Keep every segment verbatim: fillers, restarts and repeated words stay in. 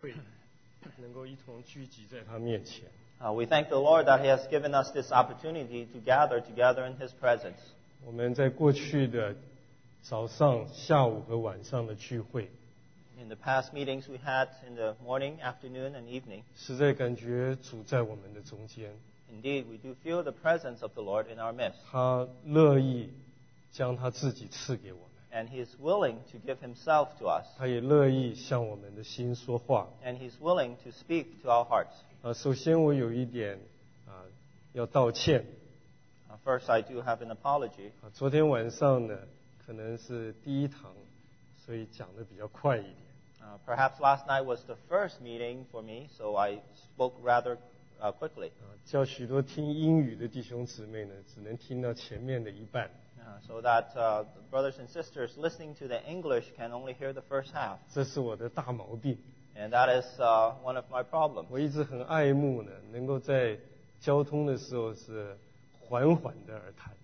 会能够一同聚集在他面前。 Uh, we thank the Lord that He has given us this opportunity to gather together in His presence. 我们在过去的早上、下午和晚上的聚会， In the past meetings we had in the morning, afternoon, and evening, 实在感觉主在我们的中间。 indeed, we do feel the presence of the Lord in our midst. 他乐意将他自己赐给我们， And He is willing to give Himself to us. 他也乐意向我们的心说话。 And He's willing to speak to our hearts. 啊，首先我有一点啊要道歉。 Uh, first, I do have an apology. 啊，昨天晚上呢，可能是第一堂，所以讲的比较快一点。 Uh, perhaps last night was the first meeting for me, so I spoke rather uh, quickly. 啊，叫许多听英语的弟兄姊妹呢，只能听到前面的一半。 Uh, so that uh, brothers and sisters listening to the English can only hear the first half. 这是我的大毛病。 And that is uh, one of my problems. 我一直很爱慕呢，能够在交通的时候是缓缓的而谈。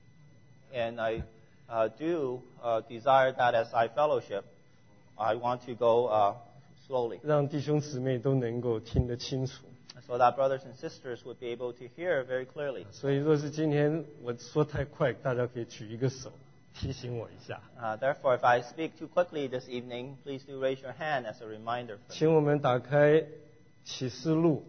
And I uh, do uh, desire that as I fellowship, I want to go uh, slowly, 让弟兄姊妹都能够听得清楚。 so that brothers and sisters would be able to hear very clearly. 所以，若是今天我说太快，大家可以举一个手提醒我一下。 Uh, therefore, if I speak too quickly this evening, please do raise your hand as a reminder for me. 请我们打开启示录。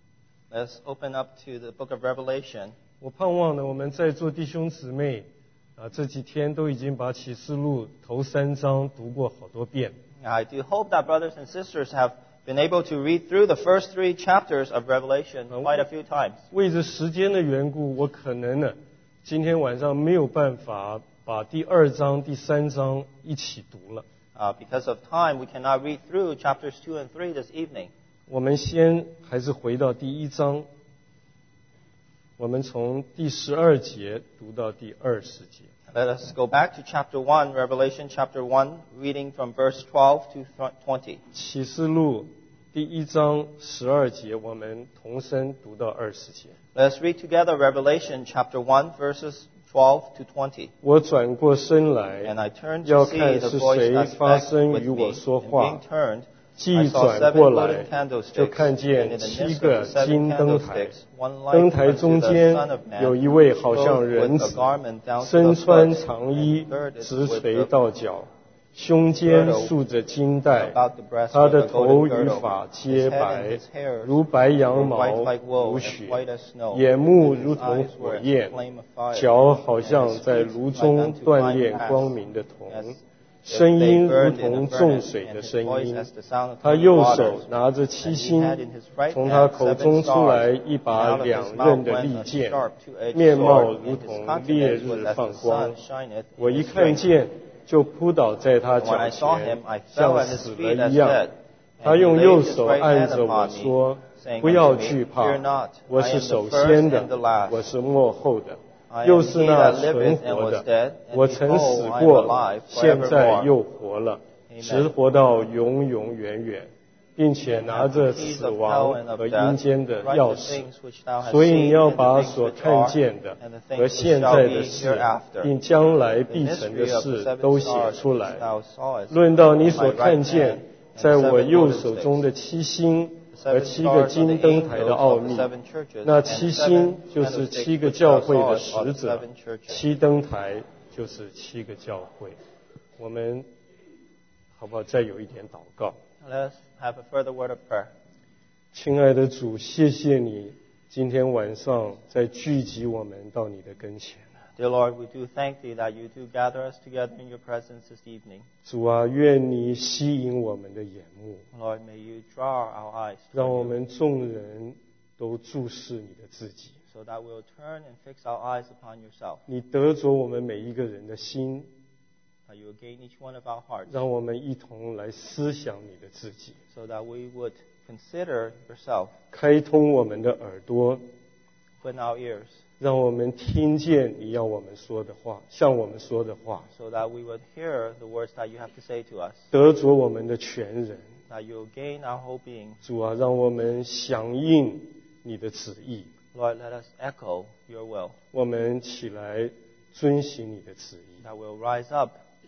Let's open up to the book of Revelation. 我盼望呢，我们在座弟兄姊妹啊，这几天都已经把启示录头三章读过好多遍。 I do hope that brothers and sisters have been able to read through the first three chapters of Revelation quite a few times. 为着时间的缘故，我可能呢，今天晚上没有办法把第二章、第三章一起读了。 Uh, because of time, we cannot read through chapters two and three this evening. 我们先还是回到第一章，我们从第十二节读到第二十节。 Let us go back to chapter one, Revelation chapter one, reading from verse twelve to twenty. 启示录第一章十二节，我们同声读到二十节。 Let us read together Revelation chapter one, verses twelve to twenty. 我转过身 And 来， I turned 要 to see 看 the 是 voice 谁 that 发 spake 声 with 与 me. 我说 And 话 being。turned, 既 I saw 转 seven 过来 golden，candlesticks, 就看 and 见 in the 七 midst 个 of the seven 金灯台， candlesticks, one 灯 like 台 unto 中 the 间 Son of Man, 有一位好像 clothed 人 with a 子， garment down to 身 the 穿 foot, 长衣 and，girded 直 with 垂 the 到脚，胸间束着金带， about the breast 他 with 的 a 头 golden 与 girdle. 发 His 皆 head and 白 his hairs 如白羊 were 毛 white like wool, 如 as 雪， white as snow. 眼目 His 如同 eyes were 火 as a 焰， flame of fire, 脚好 and 像 his 在 feet 炉 like 中 unto 锻 fine 炼 brass, 光明的铜， as if 声 they 音如 burned in a 同 furnace, 众水 and 的 his 声 voice 音 as the sound of 他 many 右手 waters. 拿着七 And he 星 had in his right 从他 hand 口 seven 中出来 stars, 一 and 把 out of 两 his 刃 mouth 的 went 利 a 剑， sharp two-edged 面貌 sword, 如 and his 同烈 countenance 日 was as 放 the 光 sun。shineth 我 in 一 his 看 strength. 见，就扑倒在他 And when 脚 I saw 前 him, I，fell 像 at his 死 feet 了 as 一样。 dead. 他 And he 用右 laid his 手 right 按 hand 着我 upon me, 说：“ saying 不要 unto me, 惧 Fear 怕， not, 我 I 是 am 首 the first 先 and the 的， last. 我是末后的， I 又 am 是 he 那 that 存 liveth and 活 was 的。 dead, and 我曾 behold, 死 I am 过， alive 现在 forevermore. 又活了， Amen 直活到永永远远，并且拿着 Keys 死 of hell 亡 and of 和阴 death, 间的 write 钥 the 匙。 things which thou hast 所以你 seen, 要 and the 把 things 所 which 看 are, 见的 and the 和 things which 现 shall 在 be 的事， hereafter. 并将来 The 必成的 mystery of the 事 seven 都写 stars 出 which 来。 thou sawest, 论到你 in 所 my 看 right 见 hand, 在 and the 我 seven 右 golden 手中 sticks. 的七星 The 和 seven 七个 stars are 金 the 灯台的 angels 奥 of the 秘。 seven churches, 那 and 七 the 星 seven 就是 candlesticks 七个 which 教 thou 会的 sawest are 使 the 者， seven churches. 七灯台就是七个教会。我们好不好？再有一点祷告。 Let us have a further word of prayer. 亲爱的主，谢谢你今天晚上再聚集我们到你的跟前。 Dear Lord, we do thank Thee that you do gather us together in your presence this evening. 主啊，愿你吸引我们的眼目， Lord, may you draw our eyes 让 toward 我 you, 们众人都注视你的自己。 so that we'll turn and fix our eyes upon yourself, 你得着我们每一个人的心， that you will gain each one of our hearts, 让我们一同来思想你的自己， so that we would consider yourself, 开通我们的耳朵， open our ears, 让我们听见你要我们说的话，向我们说的话， so that we would hear the words that you have to say to us, 得着我们的全人。 that you will gain our whole being. 主啊，让我们响应你的旨意， Lord, let us echo your will, 我们起来遵行你的旨意。 that we'll rise up to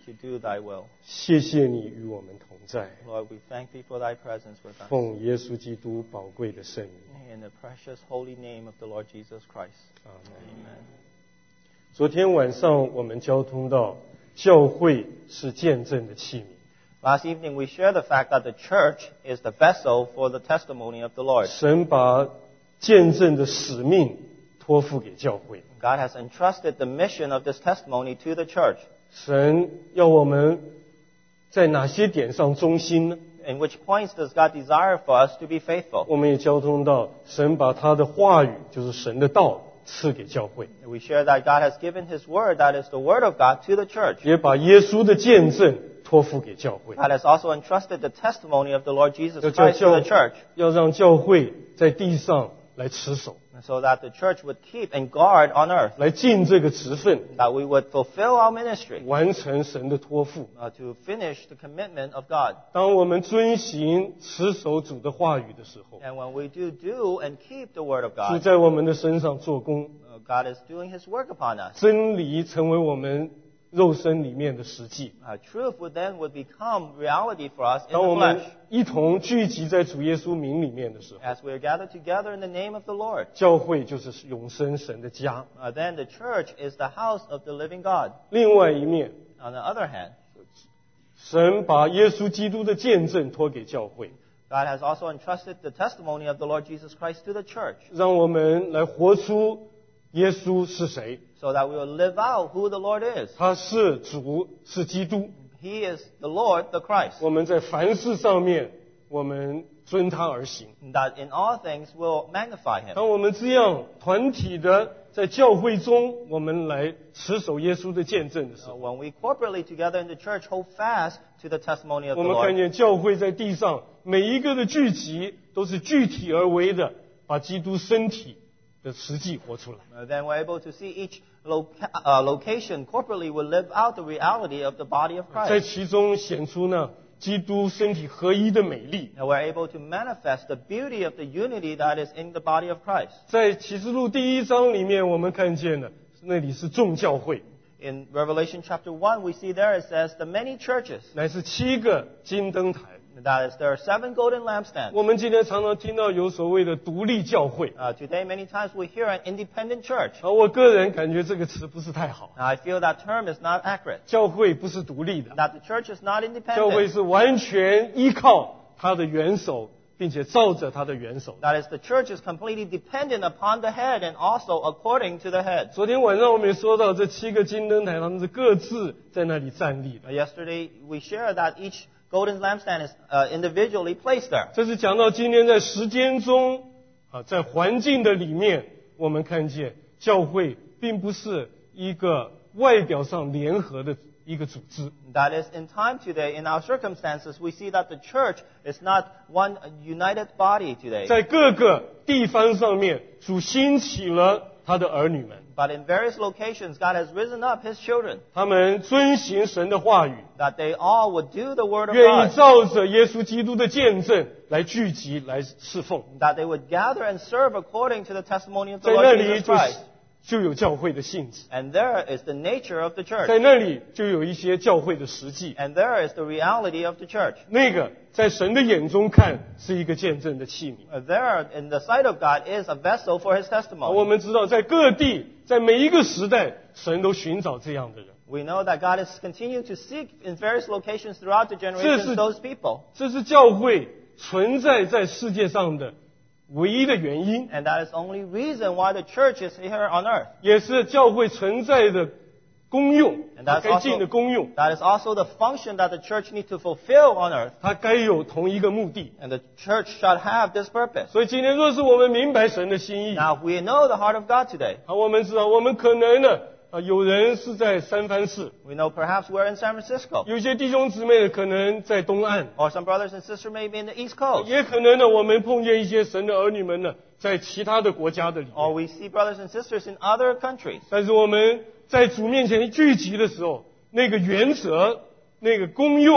to do thy will. 谢谢你与我们同在， Lord, we thank thee for thy presence with us. 奉耶稣基督宝贵的圣名， In the precious holy name of the Lord Jesus Christ. 阿门。 Amen. 昨天晚上我们交通到，教会是见证的器皿。 Last evening we shared the fact that the church is the vessel for the testimony of the Lord. 神把见证的使命托付给教会， God has entrusted the mission of this testimony to the church. 神要我们在哪些点上忠心呢？ In which points does God desire for us to be faithful? 我们也交通到，神把他的话语，就是神的道，赐给教会， We share that God has given His word, that is the word of God, to the church. 也把耶稣的见证托付给教会， God has also entrusted the testimony of the Lord Jesus 要叫 Christ to 教 the church, 要让教会在地上来持守， so that the church would keep and guard on earth, 来尽这个职分， that we would fulfill our ministry, 完成神的托付。 uh, to finish the commitment of God. 当我们遵行持守主的话语的时候， And when we do do and keep the word of 主 God, 在我们的身上做工， uh, God is doing His work upon us. 真理成为我们肉身里面的实际。 Uh, truth would then would become reality for us in 当 the 我们 flesh. 一同聚集在主耶稣名里面的时候， As we are gathered together in the name of the Lord, 教会就是永生神的家。 uh, then the church is the house of the living God. 另外一面， On the other hand, 神把耶稣基督的见证托给教会， God has also entrusted the testimony of the Lord Jesus Christ to the church, 让我们来活出耶稣是谁。 so that we will live out who the Lord is. 他是主，是基督。 He is the Lord, the Christ. 我们在凡事上面，我们遵他而行。 That in all things will magnify Him. 当我们这样团体的在教会中，我们来持守耶稣的见证的时 So 候， when we corporately together in the church hold fast to the testimony of 我 the 们看 Lord, 见教会在地上每一个的聚集，都是具体而为的，把基督身体的实际活出来。 uh, then we're able to see each loca- uh, location corporately will live out the reality of the body of 在 Christ. 其中显出呢，基督身体合一的美丽。 And we're able to manifest the beauty of the unity that is in the body of Christ. 在启示录第一章里面，我们看见了那里是众教会， In Revelation chapter one, we see there it says the many churches. 乃是七个金灯台。 That is, there are seven golden lampstands. 我们今天常常听到有所谓的独立教会， Uh, today, many times we hear an independent church. 而我个人感觉这个词不是太好。 Now, I feel that term is not accurate. 教会不是独立的， That the church is not 教会 independent. 是完全依靠他的元首，并且照着他的元首。 That is, the church is completely dependent upon the head and also according to the head. 昨天晚上我们也说到，这七个金灯台，他们是各自在那里站立的。 Uh, yesterday, we shared that each golden lampstand is uh, individually placed there. 这是讲到今天在时间中啊，在环境的里面，我们看见教会并不是一个外表上联合的一个组织。 That is, in time today, in our circumstances, we see that the church is not one united body today. 在各个地方上面，主兴起了他的儿女们， But in various locations, God has risen up His children, 他们遵行神的话语， that they all would do the Word of 愿意 God, 照着耶稣基督的见证来聚集、来侍奉， that they would gather and serve according to the testimony of the 在那 Lord 里 Jesus 就 Christ. 就有教会的性质， And there is the nature of the 在 church. 那里就有一些教会的实际。 And there is the reality of the church. 那个在神的眼中看是一个见证的器皿。 Uh, There, in the sight of God, is a vessel for His 我 testimony. 们知道，在各地，在每一个时代，神都寻找这样的人。 We know that God is continuing to seek in various locations throughout the generations 这是- those people. 这是教会存在在世界上的唯一的原因， And that is the only reason why the church is here on earth. 也是教会存在的功用， And 它 that's 该尽的 also, 功用， that is also the function that the church needs to fulfill on earth. 它该有同一个目的。 And the church should have this purpose. 所以今天，若是我们明白神的心意， Now, if we know the heart of God today, 啊，我们知道，我们可能呢，啊，有人是在三藩市， we know perhaps we're in San Francisco, 有些弟兄姊妹可能在东岸， or some brothers and sisters maybe in the East Coast, 也可能呢，我们碰见一些神的儿女们呢，在其他的国家的里 or 面。 we see brothers and sisters in other countries. 但是我们在主面前聚集的时候，那个原则、那个功用、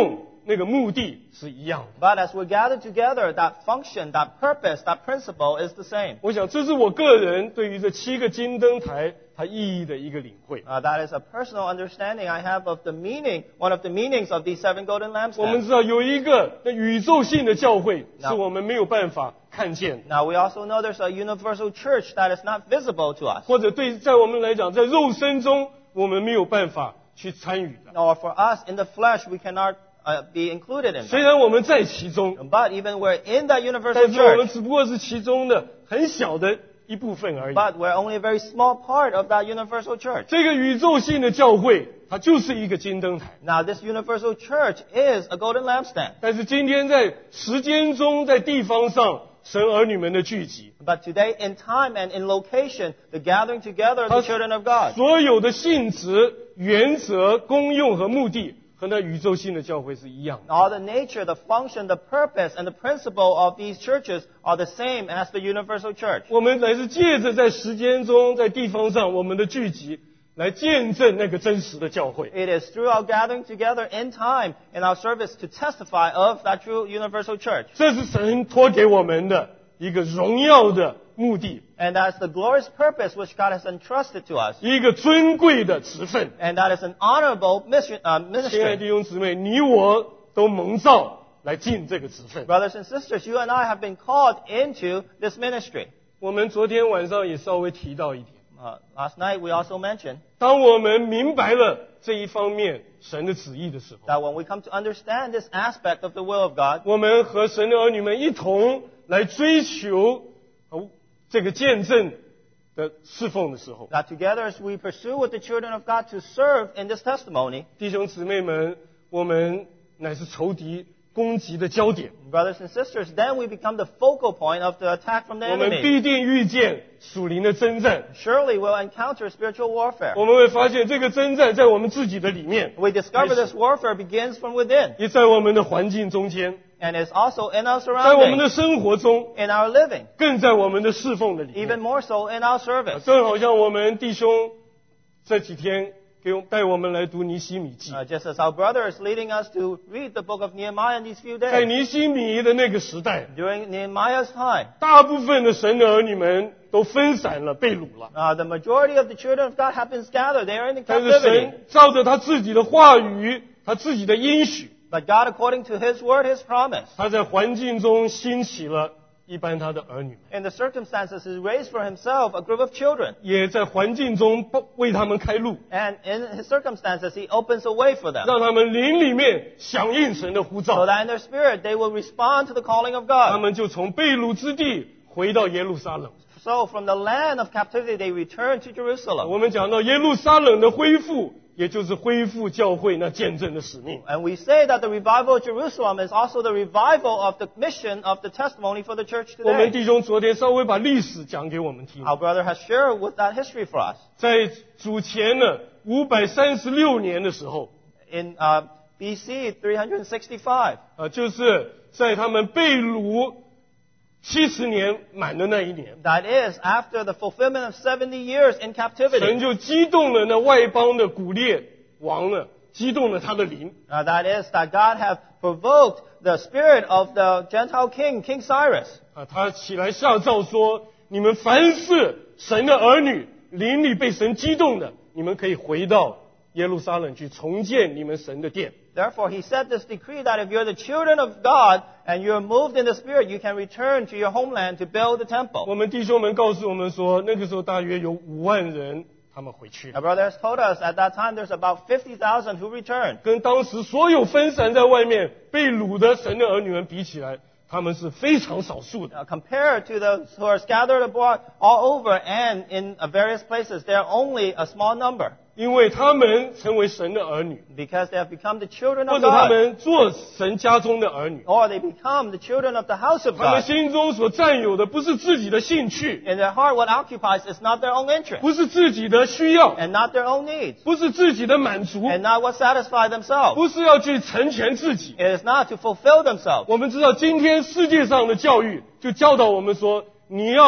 那个目的是一样的。 But as we're gathered together, that function, that purpose, that principle is the same. 我想这是我个人对于这七个金灯台它意义的一个领会。 Uh, that is a personal understanding I have of the meaning, one of the meanings of these seven golden 我们 lampstands. 知道有一个那宇宙性的教会 Now- 是我们没有办法看见的， Now we also know there's a universal church that is not visible to us. 或者对在我们来讲，在肉身中我们没有办法去参与的。 Or for us in the flesh, we cannot uh, be included in 虽 that. 然我们在其中， But even we're in that universal 但是我们 church, 只不过是其中的很小的一部分而已。 but we're only a very small part of that universal church. 这个宇宙性的教会，它就是一个金灯台。 Now this universal church is a golden lampstand. 但是今天在时间中，在地方上，神儿女们的聚集， But today in time and in location, the gathering together of the children of God, 所有的性质、原则、功用和目的，和那宇宙性的教会是一样的。 all the nature, the function, the purpose, and the principle of these churches are the same as the universal church. 我们乃是借着在时间中，在地方上我们的聚集，来见证那个真实的教会。 It is through our gathering together in time in our service to testify of that true universal church. 这是神托给我们的一个荣耀的目的， And that's the glorious purpose which God has entrusted to us. 一个尊贵的职分。 And that is an honorable mission, uh, 亲爱的 ministry. 弟兄姊妹，你我都蒙召来尽这个职分。 Brothers and sisters, you and I have been called into this ministry. 我们昨天晚上也稍微提到一点， Uh, last night we also mentioned 当我们明白了这一方面神的旨意的时候， that when we come to understand this aspect of the will of God, 我们和神的儿女们一同来追求呃这个见证的侍奉的时候， that together as we pursue with the children of God to serve in this testimony, 弟兄姊妹们，我们乃是仇敌攻击的焦点， brothers and sisters, then we become the focal point of the attack from the 我们 enemy. 必定遇见属灵的征战。 Surely we'll encounter spiritual warfare. 我们会发现这个征战在我们自己的里面， We discover this warfare begins from within 也在我们的环境中间， and is also in our 在我们的 surroundings, 生活中， in our living, 更在我们的侍奉的里 even 面。 more so in our service. 正好像我们弟兄这几天给我带我们来读尼希米记， Uh, just as our brother is leading us to read the book of Nehemiah in these few 在 days. 尼希米的那个时代， During Nehemiah's time, 大部分的神的儿女们都分散了，被掳了。 uh, the majority of the children of God have been scattered. They are in 但是 captivity. 神照着他自己的话语，他自己的应许， But God, according to His word, His promise, 他在环境中兴起了一般他的儿女们， in the circumstances, He raised for Himself a group of children. 也在环境中为他们开路， And in His circumstances, He opens a way for them. 让他们灵里面响应神的呼 So 召， that in their spirit, they will respond to the calling of 他 God. 们就从被掳之地回到耶路撒冷。 So from the land of captivity, they return to Jerusalem. 我们讲到耶路撒冷的恢复，也就是恢复教会那见证的使命。 And we say that the revival of Jerusalem is also the revival of the mission of the testimony for the church 我们 today. 弟兄昨天稍微把历史讲给我们听， Our brother has shared with that history for us. 在主前呢五百三十六年的时候， In uh, B C three sixty-five, 啊，就是在他们被掳七十年满的那一年， that is, after the fulfillment of seventy years in 神 captivity, 就激动了那外邦的古列王呢，激动了他的灵， uh, that is, that God have provoked the spirit of the Gentile king, King Cyrus. 啊，他起来下诏说：你们凡是神的儿女，灵里被神激动的，你们可以回到耶路撒冷去重建你们神的殿。 Therefore, he set this decree that if you're the children of God and you're moved in the spirit, you can return to your homeland to build the temple. 我们弟兄们告诉我们说，那个时候大约有五万人他们回去 Our 了， brother has told us at that time there's about fifty thousand who returned. 跟当时所有分散在外面被掳的神的儿女们比起来，他们是非常少数的。 Uh, compared to those who are scattered abroad all over and in uh, various places, they're only a small number 因为他们成为神的儿女， because they have become the children 或 of 者他 God, 们做神家中的儿女， or they become the children of the house of 他们 God. 心中所占有的不是自己的兴趣， In their heart, what occupies is not their own interest 不是自己的需要， and not their own needs 不是自己的满足， and not what satisfies themselves. 不是要去成全自己。 It is not to fulfill themselves. 我们知道今天世界上的教育就教导我们说，你要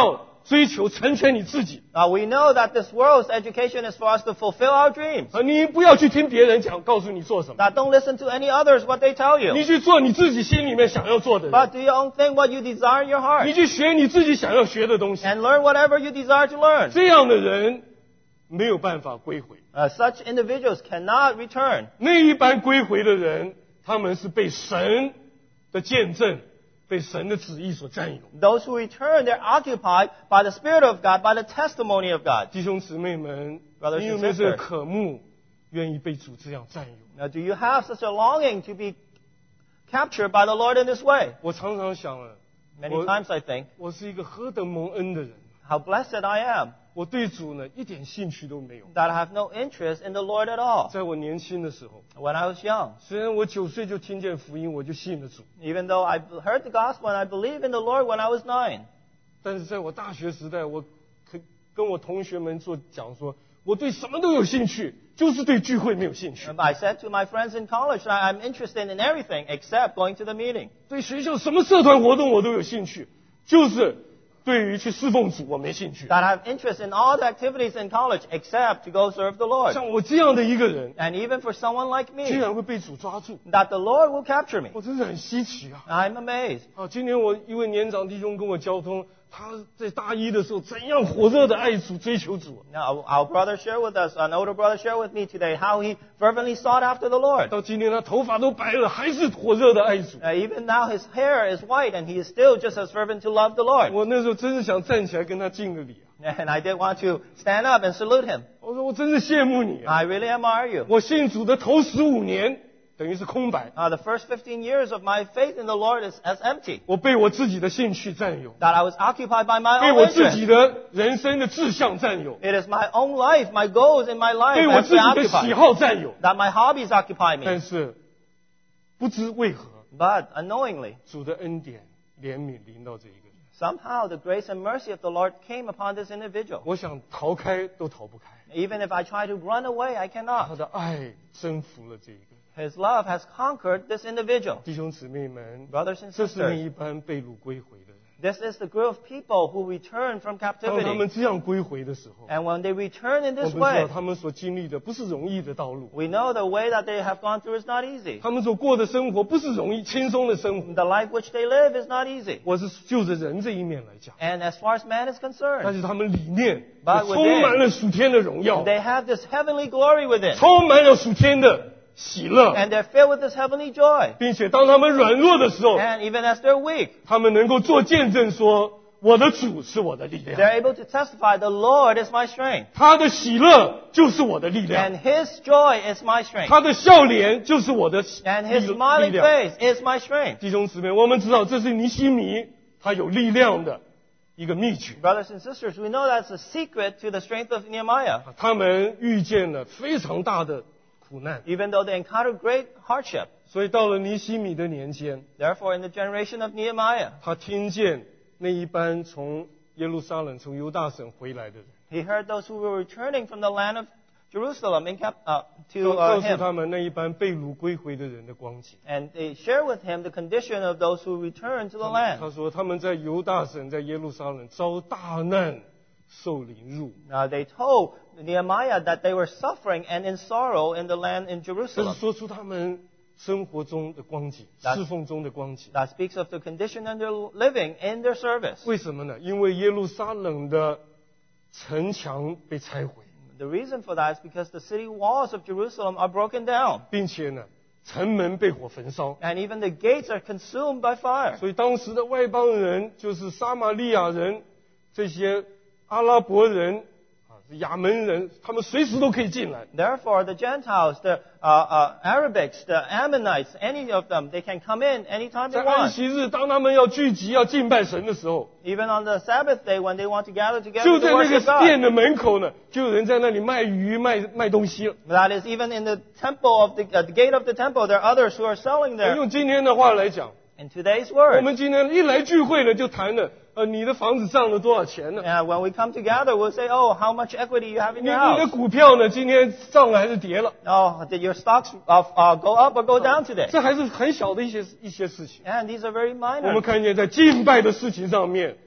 追求成全你自己。 Now we know that this world's education is for us to fulfill our dreams. 啊，你不要去听别人讲，告诉你做什么， Now don't listen to any others what they tell 你 you. 去做你自己心里面想要做的人， But do your own thing what you desire in your 你 heart. 去学你自己想要学的东西。 And learn whatever you desire to learn. 这样的人没有办法归回。 Uh, such individuals cannot return. 那一般归回的人，他们是被神的见证、被神的旨意所占有。 Those who return, they're occupied by the Spirit of God, by the testimony of God. 弟兄姊妹们， Brothers and 你有没有这个 sisters 渴慕，愿意被主这样占有？ Now do you have such a longing to be captured by the Lord in this way? 我常常想了， Many 我 times I think, 我是一个何等蒙恩的人， how blessed I am 我对主呢一点兴趣都没有。 that I have no interest in the Lord at all. 在我年轻的时候， When I was young, 虽然我九岁就听见福音，我就信了主， even though I heard the gospel and I believed in the Lord when I was nine, 但是在我大学时代，我可跟我同学们做讲说，我对什么都有兴趣，就是对聚会没有兴趣。 I said to my friends in college that I'm interested in everything except going to the meeting. 对学校什么社团活动我都有兴趣，就是对于去侍奉主我没兴趣。 That I have interest in all the activities in college except to go serve the Lord. 像我这样的一个人， And even for someone like 居 me, 然会被主抓住， that the Lord will capture me. 我真是很稀奇啊！ I'm amazed. 啊，今年我一位年长弟兄跟我交通，他在大一的时候怎样火热的爱主、追求主， Now, our brother shared with us, an older brother shared with me today, how he fervently sought after the Lord. 到今天他头发都白了，还是火热的爱主。 Uh, even now his hair is white and he is still just as fervent to love the Lord. 我那时候真是想站起来跟他敬个礼啊！ And I did want to stand up and salute him. 我说我真是羡慕你啊！ I really admire you. 我信主的头十五年等于是空白， Uh, the first fifteen years of my faith in the Lord is as empty. 我被我自己的兴趣占有， That I was occupied by my 被 own 我自己 interest. 的人生的志向占有， It is my own life, my goals in my life 被我 that 自己的喜 occupied. 好占有。 That my hobbies occupy me. 但是不知为何， But unknowingly, 主的恩典、怜悯临到这一个人， somehow the grace and mercy of the Lord came upon this individual. 我想逃开都逃不开， Even if I try to run away, I 他 cannot. 的爱征服了这一个人。 His love has conquered this individual. 弟兄姊妹们， Brothers and 这是那 sisters, 一般被掳归回的人。 this is the group of people who return from 当他们 captivity. 这样归回的时候， And when they return in 我 this 们知道 way, 他们所经历的不是容易的道路， we know the way that they have gone through is not easy. 他们所过的生活不是容易轻松的生活。 The life which they live is not easy. 我是就着人这一面来讲， And as far as man is 但 concerned, 是他们里面 But 充满了属天的荣耀， they have this heavenly glory within. 充满了属天的喜乐， And they're filled with this heavenly joy. 并且当他们软弱的时候， And even as they're weak, 他们能够做见证说：“我的主是我的力量， they're able to testify, the Lord is my strength. 他的喜乐就是我的力量， And His joy is my strength. 他的笑脸就是我的力 And His 力 smiling 量。” face is my strength. 弟兄姊妹，我们知道这是尼希米他有力量的一个秘诀。 Brothers and sisters, we know that's a secret to the strength of Nehemiah. 他们遇见了非常大的苦难， Even though they encountered great hardship. 所以到了尼希米的年间， Therefore, in the generation of Nehemiah, 他听见那一班从耶路撒冷、从犹大省回来的人， he heard those who were returning from the land of Jerusalem in cap- uh, 告 to 告 uh, 诉 him. 他们那一班被掳归回的人的光景。 And they share with him the condition of those who return to the land. 他说他们在犹大省、在耶路撒冷遭大难，受凌辱。 Now they told Nehemiah that they were suffering and in sorrow in the land in 这 Jerusalem. 是说出他们生活中的光景、 That's- 侍奉中的光景。 That speaks of the condition and their living in their service. 为什么呢？因为耶路撒冷的城墙被拆毁， The reason for that is because the city walls of Jerusalem are broken down. 并且呢，城门被火焚烧。 And even the gates are consumed by fire. 所以当时的外邦人，就是撒玛利亚人、这些阿拉伯人、啊亚门人，他们随时都可以进来。 Therefore, the Gentiles, the uh, uh, Arabics, the Ammonites, any of them, they can come in anytime 在 they 安 want. 息日，当他们要聚集、要敬拜神的时候， Even on the Sabbath day when they want to gather together 就 to 在那个 worship 店 God. 的门口呢，就有人在那里卖鱼、卖卖东西了。 That is, even in the temple of the, at the gate of the temple, there are others who are selling there. 用今天的话来讲， In today's 我 word, 们今天一来聚会呢，就谈了，呃，你的房子涨了多少钱呢？ uh, when we come together, we'll say, oh, how much equity you have in 你 your 你的 house? 股票呢，今天涨了还是跌了？ Oh, did your stocks uh, uh, go up or go down today? 这还是很小的一些一些事情。 And these are very 我 minor. 们看见在敬拜的事情上面，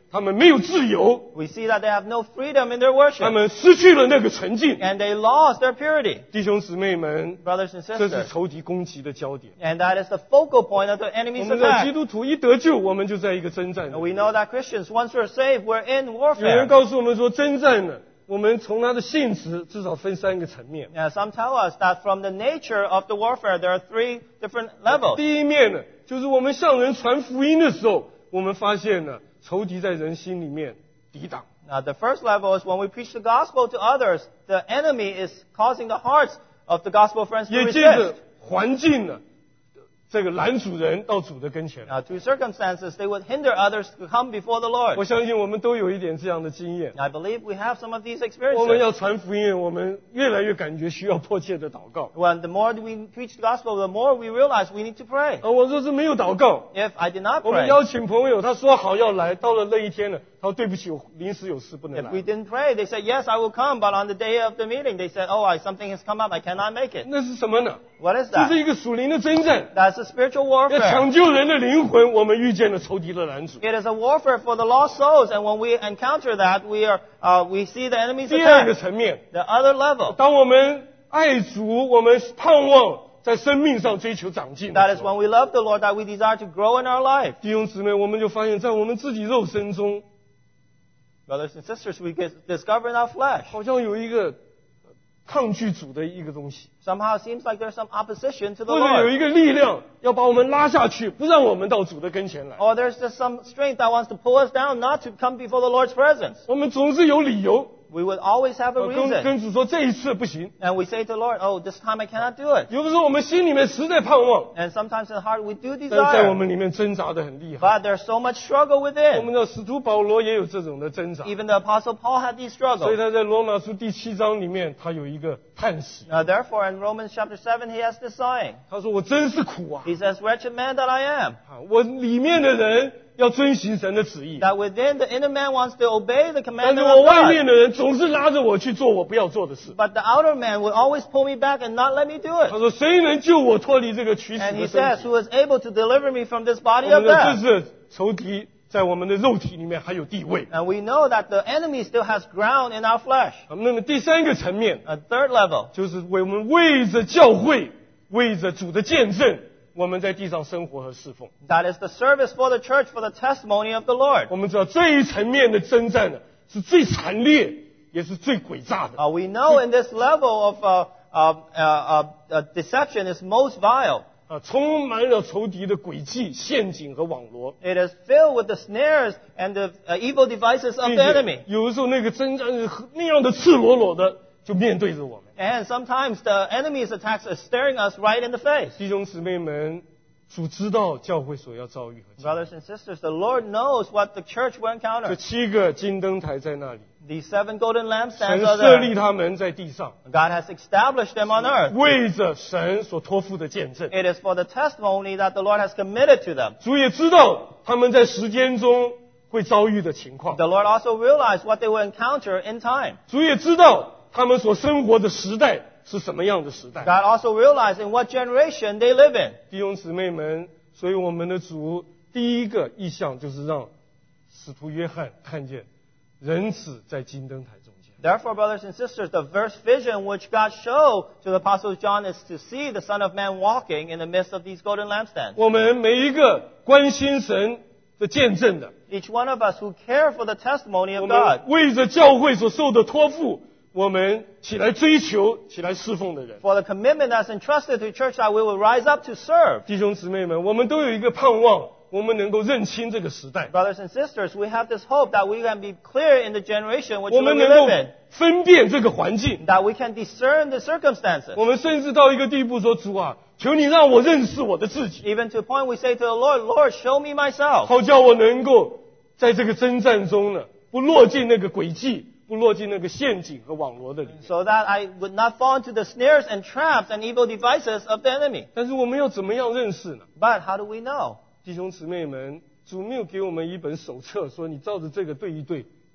他们没有自由， We see that they have no freedom in their 他 worship. 们失去了那个纯净。 And they lost their purity. 弟兄姊妹们， Brothers and 这是 sisters. 仇敌攻击的焦点。 And that is the focal point of the 我 enemy's 们在基 attack. 督徒一得救，我们就在一个征战 And 里。 we know that Christians, once we're saved, we're in 有人 warfare. 告诉我们说，征战呢，我们从它的性质至少分三个层面。 Now, some tell us that from the nature of the warfare, there are three different levels. 第一面呢，就是我们向人传福音的时候，我们发现呢，仇敌在人心里面抵挡。 Now, the first level is when we preach the gospel to others, the enemy is causing the hearts of the gospel friends to 也借 resist. 着环境呢，这个拦主人到主的跟前来。 Now, through circumstances, they would hinder others to come before the 我 Lord. 相信我们都有一点这样的经验。 I believe we have some of these 我们 experiences. 要传福音，我们越来越感觉需要迫切的祷告。 When the more we preach the gospel, the more we realize we need to pray. 而我若是没有祷告， If I did not 我们 pray, 邀请朋友，他说好要来，到了那一天了，他说对不起，我临时有事不能 if 来 we。didn't pray, they said, yes, I will come, but on the day of the meeting, they said, oh, I, something has come up, I cannot make it. 那是什么呢？ What is 这是 that? 一个属灵的征战， That's a spiritual 要 warfare. 抢救人的灵魂。我们遇见了仇敌的拦阻。 It is a warfare for the lost souls, and when we encounter that, we are uh, we see the enemy's 第二个 attack. 层面， The other level, 当我们爱主，我们盼望在生命上追求长进的 that 时 is 候， when we love the Lord, that we desire to grow in our life. 弟兄姊妹，我们就发现，在我们自己肉身中， Brothers and sisters, we get, discover in our flesh. 好像有一个抗拒主的一个东西， Somehow it seems like there's some opposition to the 或者有 Lord. 一个力量要把我们拉下去，不让我们到主的跟前来。 Or there's just some strength that wants to pull us down, not to come before the Lord's presence. 我们总是有理由， We would always have a 呃跟 reason. 跟主说这一次不行。 And we say to the Lord, oh, this time I cannot do it. 有的时候我们心里面实在盼望， And sometimes in the heart we do 但是在我 desire. 们里面挣扎的很厉害。 But there's so much struggle 我 within. 们的使徒保罗也有这种的挣扎， Even the Apostle Paul had these 所以 struggles. 他在罗马书第七章里面，他有一个叹息， Now, therefore, in Romans chapter seven, he has this sighing. 他说：“我真是苦啊！ He says, wretched man that I am. 啊我里面的人要遵行神的旨意， That within the inner man wants to obey the 但 commandment 是我 of 外面 God. 的人总是拉着我去做我不要做的事。 But the outer man would always pull me back and not let me do 他 it. 说：谁能救我脱离这个取死 And 的 he says, 身体？ who is able to deliver me from this 我 body 们 of 的这 death? 是仇敌在我们的肉体里面还有地位。 And we know that the enemy still has ground in our flesh. 啊那么第三个层面 A third level, 就是为我们为着教会，为着主的见证，我们在地上生活和侍奉。 that is the service for the church, for the testimony of the Lord. 我们知道这一层面的征战呢，是最惨烈，也是最诡诈的。 Uh, we know in this level of uh, uh, uh, uh, uh, deception is most vile. 啊，充满了仇敌的诡计、陷阱和网罗， It is filled with the snares and the uh, evil devices of 并 the 且 enemy. 有的时候那个征战是那样的赤裸裸的就面对着我们。 And sometimes the enemy's attacks are staring us right in the face. 弟兄姊妹们，主知道教会所要遭遇和经历。 Brothers and sisters, the Lord knows what the church will 这 encounter. 七个金灯台在那里， These seven golden 神 lampstands are 设立 there. 他们在地上， God has established them on earth. 为着神所托付的见证。 It is for the testimony that the Lord has committed to them. 主也知道他们在时间中会遭遇的情况， The Lord also realized what they will encounter in time. 主也知道他们所生活的时代是什么样的时代。 God also realized in what generation they live in. 弟兄姊妹们，所以我们的主第一个意象就是让使徒约翰看见人子在金灯台中间。 Therefore, brothers and sisters, the verse vision which God showed to the Apostle John is to see the Son of Man walking in the midst of these golden lampstands. 我们每一个关心神的见证的， Each one of us who care for the testimony 我 of 们 God, 为着教会所受的托付，我们起来追求、起来侍奉的人。 for the commitment that's entrusted to church that we will rise up to serve. 弟兄姊妹们，我们都有一个盼望，我们能够认清这个时代， Brothers and sisters, we have this hope that we can be clear in the generation which 我 we 们能 live 够 in, 分辨这个环境。 that we can discern the circumstances. 我们甚至到一个地步说：“主啊，求你让我认识我的自己， Even to a point we say to the Lord, Lord, show me myself, 好叫我能够在这个征战中呢，不落进那个诡计，不落进那个陷阱和网罗的里面。 so that I would not fall into the snares and traps and evil devices of the enemy. 但是我们要怎么样认识呢？ But how do we know? 弟兄姊妹们，主没有给我们一本手册，说你照着这个对一对，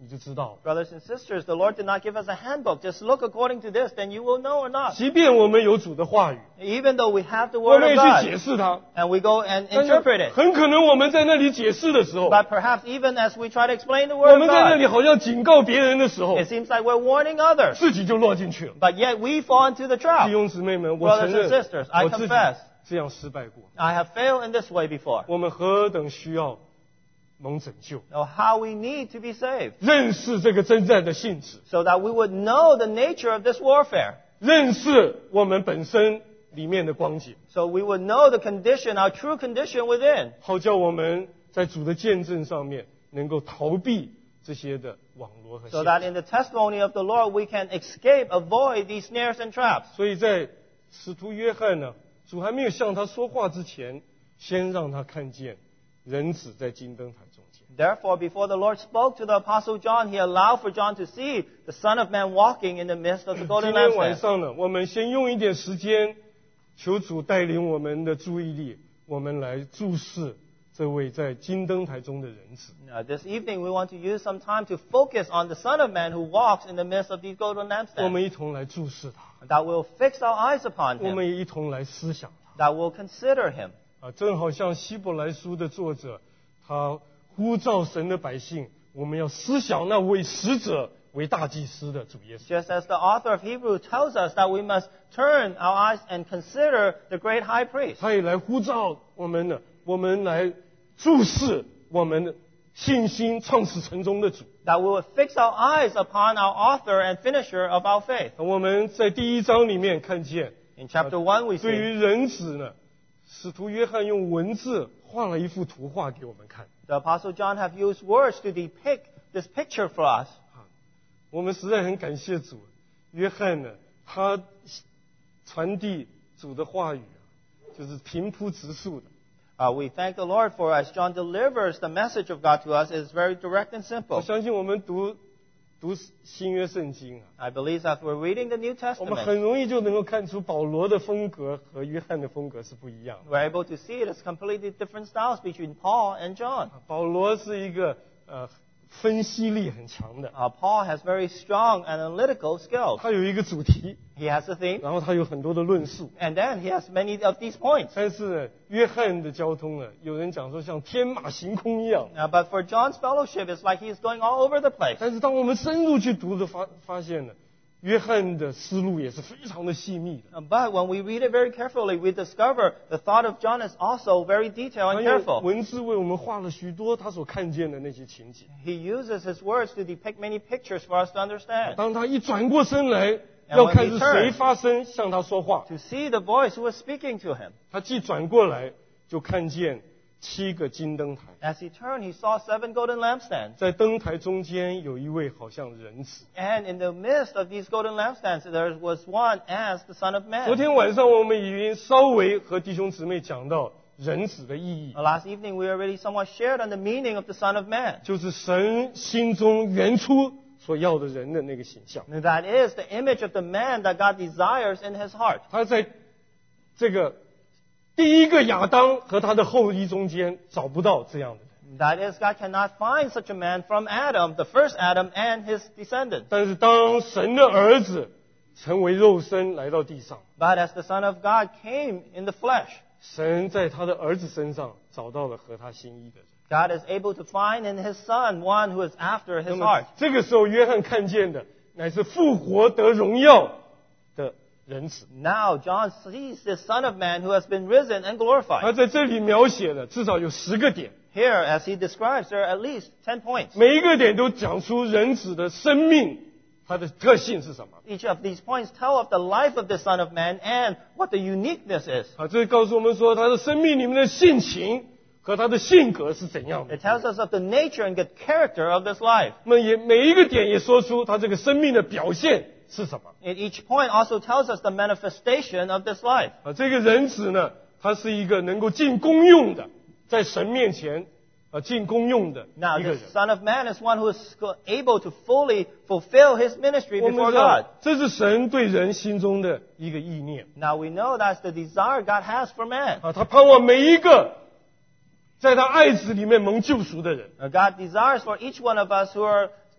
你就知道了。 Brothers and sisters, the Lord did not give us a handbook. Just look according to this, then you will know or not. 即便我们有主的话语， Even though we have the 我 Word 们 of 也去 God, 解释它， and we go and 但是 interpret it. 很可能我们在那里解释的时候， But perhaps even as we try to explain the 我 Word 们 of 在那 God, 里好像警告别人的时候， it seems like we're warning others. 自己就落进去了。 But yet we fall into the 弟 trap. 兄姊妹们，我 Brothers 承 and 认 sisters, I 我自己 confess. 这样失败过。 I have failed in this way before. 我们何等需要蒙拯救， Know how we need to be saved, 认识这个征战的性质， so that we would know the nature of this warfare, 认识我们本身里面的光景， so we would know the condition, our true condition within, 好叫我们在主的见证上面能够逃避这些的网罗和 so 陷 that 阱。 in the testimony of the Lord we can escape, avoid these snares and traps. 所以在使徒约翰呢，主还没有向他说话之前，先让他看见人子在金灯台中间。 Therefore, before the Lord spoke to the Apostle John, he allowed for John to see the Son of Man walking in the midst of the 今 golden 天晚 lampstand. 上呢，我们先用一点时间，求主带领我们的注意力，我们来注视这位在金灯台中的人子。 Now, this evening we want to use some time to focus on the Son of Man who walks in the midst of these golden 我 lampstands. 们一同来注视他， That we'll fix our eyes upon 我 him. 们也一同来思想他。 That we'll consider him. 啊，正好像希伯来书的作者，他呼召神的百姓，我们要思想那位使者为大祭司的主耶稣。 Just as the author of Hebrews tells us that we must turn our eyes and consider the great high priest. 他也来呼召我们呢，我们来注视我们的信心创始成终的主。 That we will fix our eyes upon our author and finisher of our faith. 我们在第一章里面看见， In chapter one we 对 see 于人子呢，使徒约翰用文字画了一幅图画给我们看。 the Apostle John have used words to depict this picture for us. 我们实在很感谢主，约翰呢，他传递主的话语啊，就是平铺直述的。 Uh, we thank the Lord for as John delivers the message of God to us is very direct and 我 simple. 相信我们读读新约圣经啊， I believe that we're reading the New 我们 Testament. 很容易就能够看出保罗的风格和约翰的风格是不一样的。 We're able to see it as completely different styles between Paul and John. 保罗是一个呃分析力很强的， Uh, Paul has very strong analytical skills. 他有一个主题， He has a theme, 然后他有很多的论述。 and then he has many of these points. 但是呢，约翰的交通呢，有人讲说像天马行空一样。 Uh, but for John's fellowship, it's like he's going all over the place. 但是当我们深入去读的发发现呢，约翰的思路也是非常的细密的。 Uh, But when we read it very carefully, we discover the thought of John is also very detailed 他 and 用 careful. 文字为我们画了许多他所看见的那些情景。 He uses his words to depict many pictures for us to understand. 当他一转过身来，要看是谁发声向他说话， To see the voice who is speaking to him. 他既转过来，就看见七个金灯台， As he turned, he saw seven golden lampstands. 在灯台中间有一位好像人子。 And in the midst of these golden lampstands, there was one as the Son of 昨 Man. 天晚上我们已经稍微和弟兄姊妹讲到人子的意义， Last evening, we already somewhat shared on the meaning of the Son of Man. 就是神心中原初所要的人的那个形象。 And that is the image of the man that God desires in his heart. 他在这个第一个亚当和他的后裔中间找不到这样的人， That is, God cannot find such a man from Adam, the first Adam, and his descendants. 但是当神的儿子成为肉身来到地上， But as the Son of God came in the flesh, 神在他的儿子身上找到了合他心意的人。 God is able to find in his Son one who is after 那 his 么 heart. 这个时候，约翰看见的乃是复活得荣耀的人子。 Now John sees this Son of Man who has been risen and glorified. 他在这里描写了至少有十个点， Here, as he describes, there are at least ten points. 每一个点都讲出人子的生命，它的特性是什么。 Each of these points tell of the life of the Son of Man and what the uniqueness is. 啊，这告诉我们说他的生命里面的性情和他的性格是怎样的。 It tells us of the nature and the character of this life. 那么也每一个点也说出他这个生命的表现是什么。 And each point also tells us the manifestation of this life. 啊，这个人子呢，他是一个能够尽功用的，在神面前啊尽功用的 Now, 一个 the 人。 Son of Man is one who is able to fully fulfill his ministry 我们 before 知道 God. 这是神对人心中的一个意念 Now, we know that's the desire God has for man. 啊，他盼望每一个在他爱子里面蒙救赎的人， Uh, God desires for each one of us who are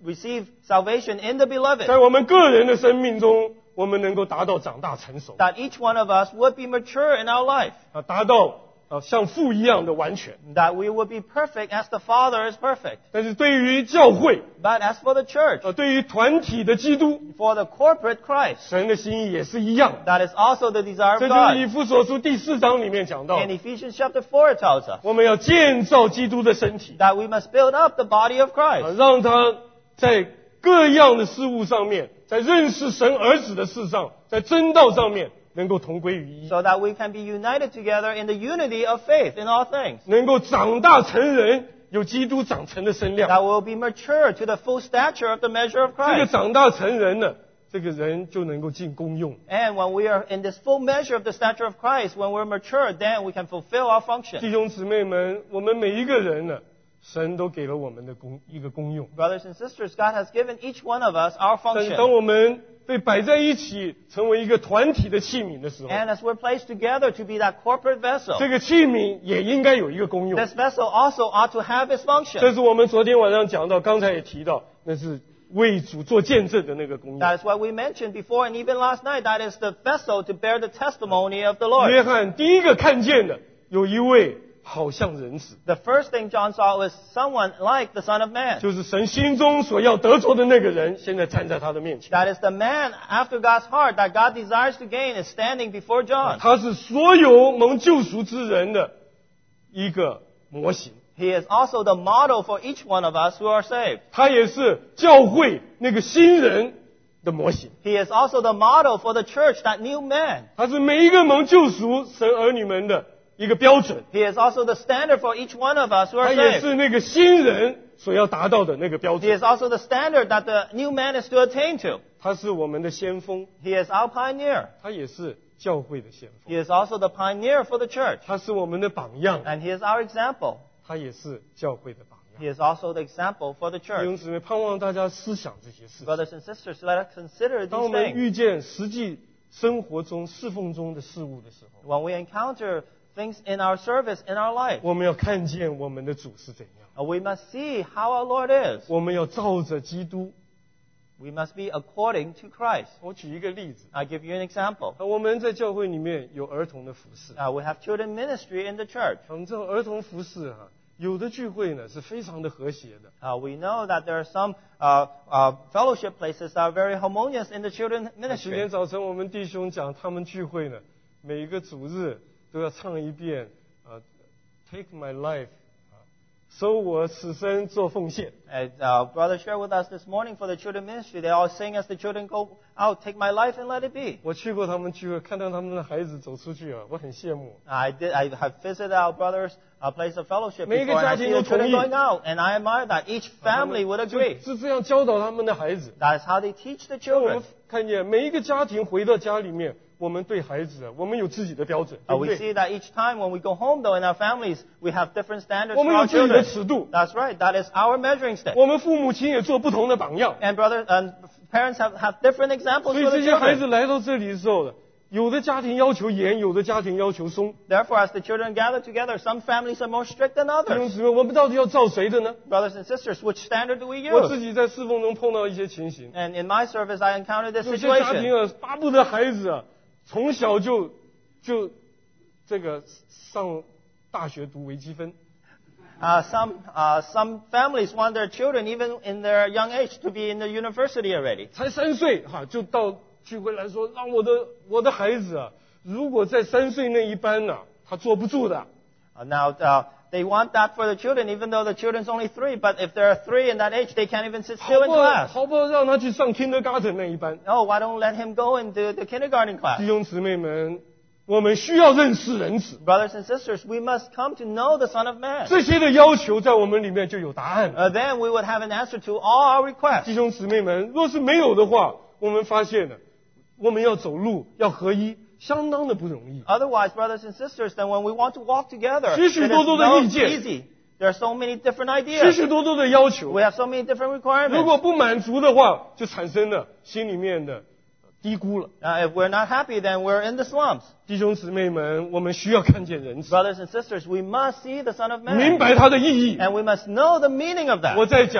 receive salvation in the beloved. 在我们个人的生命中，我们能够达到长大成熟， That each one of us would be mature in our life. 啊，达到啊像父一样的完全。 That we would be perfect as the Father is perfect. 但是对于教会， But as for the church, 啊，对于团体的基督， for the corporate Christ, 神的心意也是一样。 that is also the desire 这 of 就是以 God. 弗所书第四章里面讲到， In Ephesians chapter four it tells us 我们要建造基督的身体， that we must build up the body of 啊 Christ. 让他在各样的事物上面，在认识神儿子的事上，在真道上面能够同归于一， So that we can be united together in the unity of faith in all things. 能够长大成人，有基督长成的身量。 That will be mature to the full stature of the measure of 这个 Christ. 长大成人呢，这个人就能够尽功用。 And when we are in this full measure of the stature of Christ, when we're mature, then we can fulfill our function. 弟兄姊妹们，我们每一个人呢，神都给了我们的功一个功用。 Brothers and sisters, God has given each one of us our 但是当 function. 我们被摆在一起，成为一个团体的器皿的时候， And as we're placed together to be that corporate vessel, 这个器皿也应该有一个功用。 this vessel also ought to have its 这 function. 是我们昨天晚上讲到，刚才也提到，那是为主做见证的那个功用。 That is what we mentioned before, and even last night, that is the vessel to bear the testimony of the Lord. 约翰第一个看见的，有一位好像人子， The first thing John saw was someone like the Son of Man. 就是神心中所要得着的那个人，现在站在他的面前。 That is the man after God's heart that God desires to gain is standing before John. 他是所有蒙救赎之人的一个模型， He is also the model for each one of us who are saved. 他也是教会那个新人的模型。 He is also the model for the church, that new man. 他是每一个蒙救赎神儿女们的一个标准， He is also the standard for each one of us who 他 are 也 saved. 是那个新人所要达到的那个标 He 准。 is also the standard that the new man is to attain to. 他是我们的先锋， He is our pioneer. 他也是教会的先锋， He is also the pioneer for the church. 他是我们的榜样， And he is our example. 他也是教会的榜样。 He is also the example for the 弟兄 church. 姊妹，盼望大家思想这些事情。 Brothers and sisters, let us consider 当我 these 们 things. 遇见实际生活中、侍奉中的事物的时候， When we encounter things in our service, in our life, 我们要看见我们的主是怎样， uh, we must see how our Lord is. 我们要照着基督。 We must be according to Christ. 我举一个例子， I'll give you an example. 啊，我们在教会里面有儿童的服饰。 Uh, we have children ministry in the church. 我们知道儿童服饰哈、有的聚会呢是非常的和谐的， Uh, we know that there are some uh, uh, fellowship places that are very harmonious in the children 今天 ministry. 早晨我们弟兄讲，他们聚会呢，每一个主日都要唱一遍啊、Take my life， 啊，收我此生做奉献。 As uh, brother shared with us this morning for the children ministry, they all sing as the children go out, take my life and let it be. 我去过他们聚会，看到他们的孩子走出去啊，我很羡慕。 I did. I have visited our brothers' uh, place of fellowship 每一个 before, and I 家庭 see 都 the children 同意。 going out, and I admire that. Each family would 就 agree. 是这样教导他们的孩子。 That is how they teach the 让我 children. 们看见每一个家庭回到家里面，我们对孩子啊，我们有自己的标准，对 Uh, 不 we 对？ see that each time when we go home, though, in our families, we have different standards 我 for 们有 our 自己的 children. 尺度， That's right. That is our measuring stick. 我们父母亲也做不同的榜样。 And brothers and parents have, have different examples 所以 for the 这些孩子 children. 来到这里的时候呢，有的家庭要求严，有的家庭要求松。 Therefore, as the children gather together, some families are more strict than 弟兄 others. 姊妹，我们到底要照谁的呢？ Brothers and sisters, which standard do we 我自 use? 己在侍奉中碰到一些情形， And in my service, I encountered this 有些家庭 situation. 啊，巴不得孩子啊，从小就就这个上大学读微积分。 Uh, some, uh, some families want their children, even in their young age, to be in the university already. 才三岁哈、就到聚会来说，让我的我的孩子啊，如果在三岁那一班呢、他坐不住的。 Uh, now, uh, they want that for the children, even though the children's only three. But if they're three in that age, they can't even sit 好 still in 不好？ class. 好不好？让他去上 kindergarten 那一班。 Oh, why don't let him go into the kindergarten 弟 class? 兄姊妹们，我们需要认识人子， Brothers and sisters, we must come to know the Son of Man. 这些的要求在我们里面就有答案。 Uh, then we would have an answer to all our requests. 弟兄姊妹们，若是没有的话，我们发现了，我们要走路要合一，相当的不容易。 Otherwise, brothers and sisters, then when we want to walk together, 许许 it 多 is 多的 not 意见。 easy. There are so many different 许 ideas. 许多多的要求 We，have so many different 如 requirements. 果不满足的话，就产生了心里面的低估了。 Uh, if we're not happy, then we're in the slums. 弟兄姊妹们，我们需要看见人子， Brothers and sisters, we must see the Son of 明 Man. 白他的意义。 And we must know the meaning of 我 that. 在讲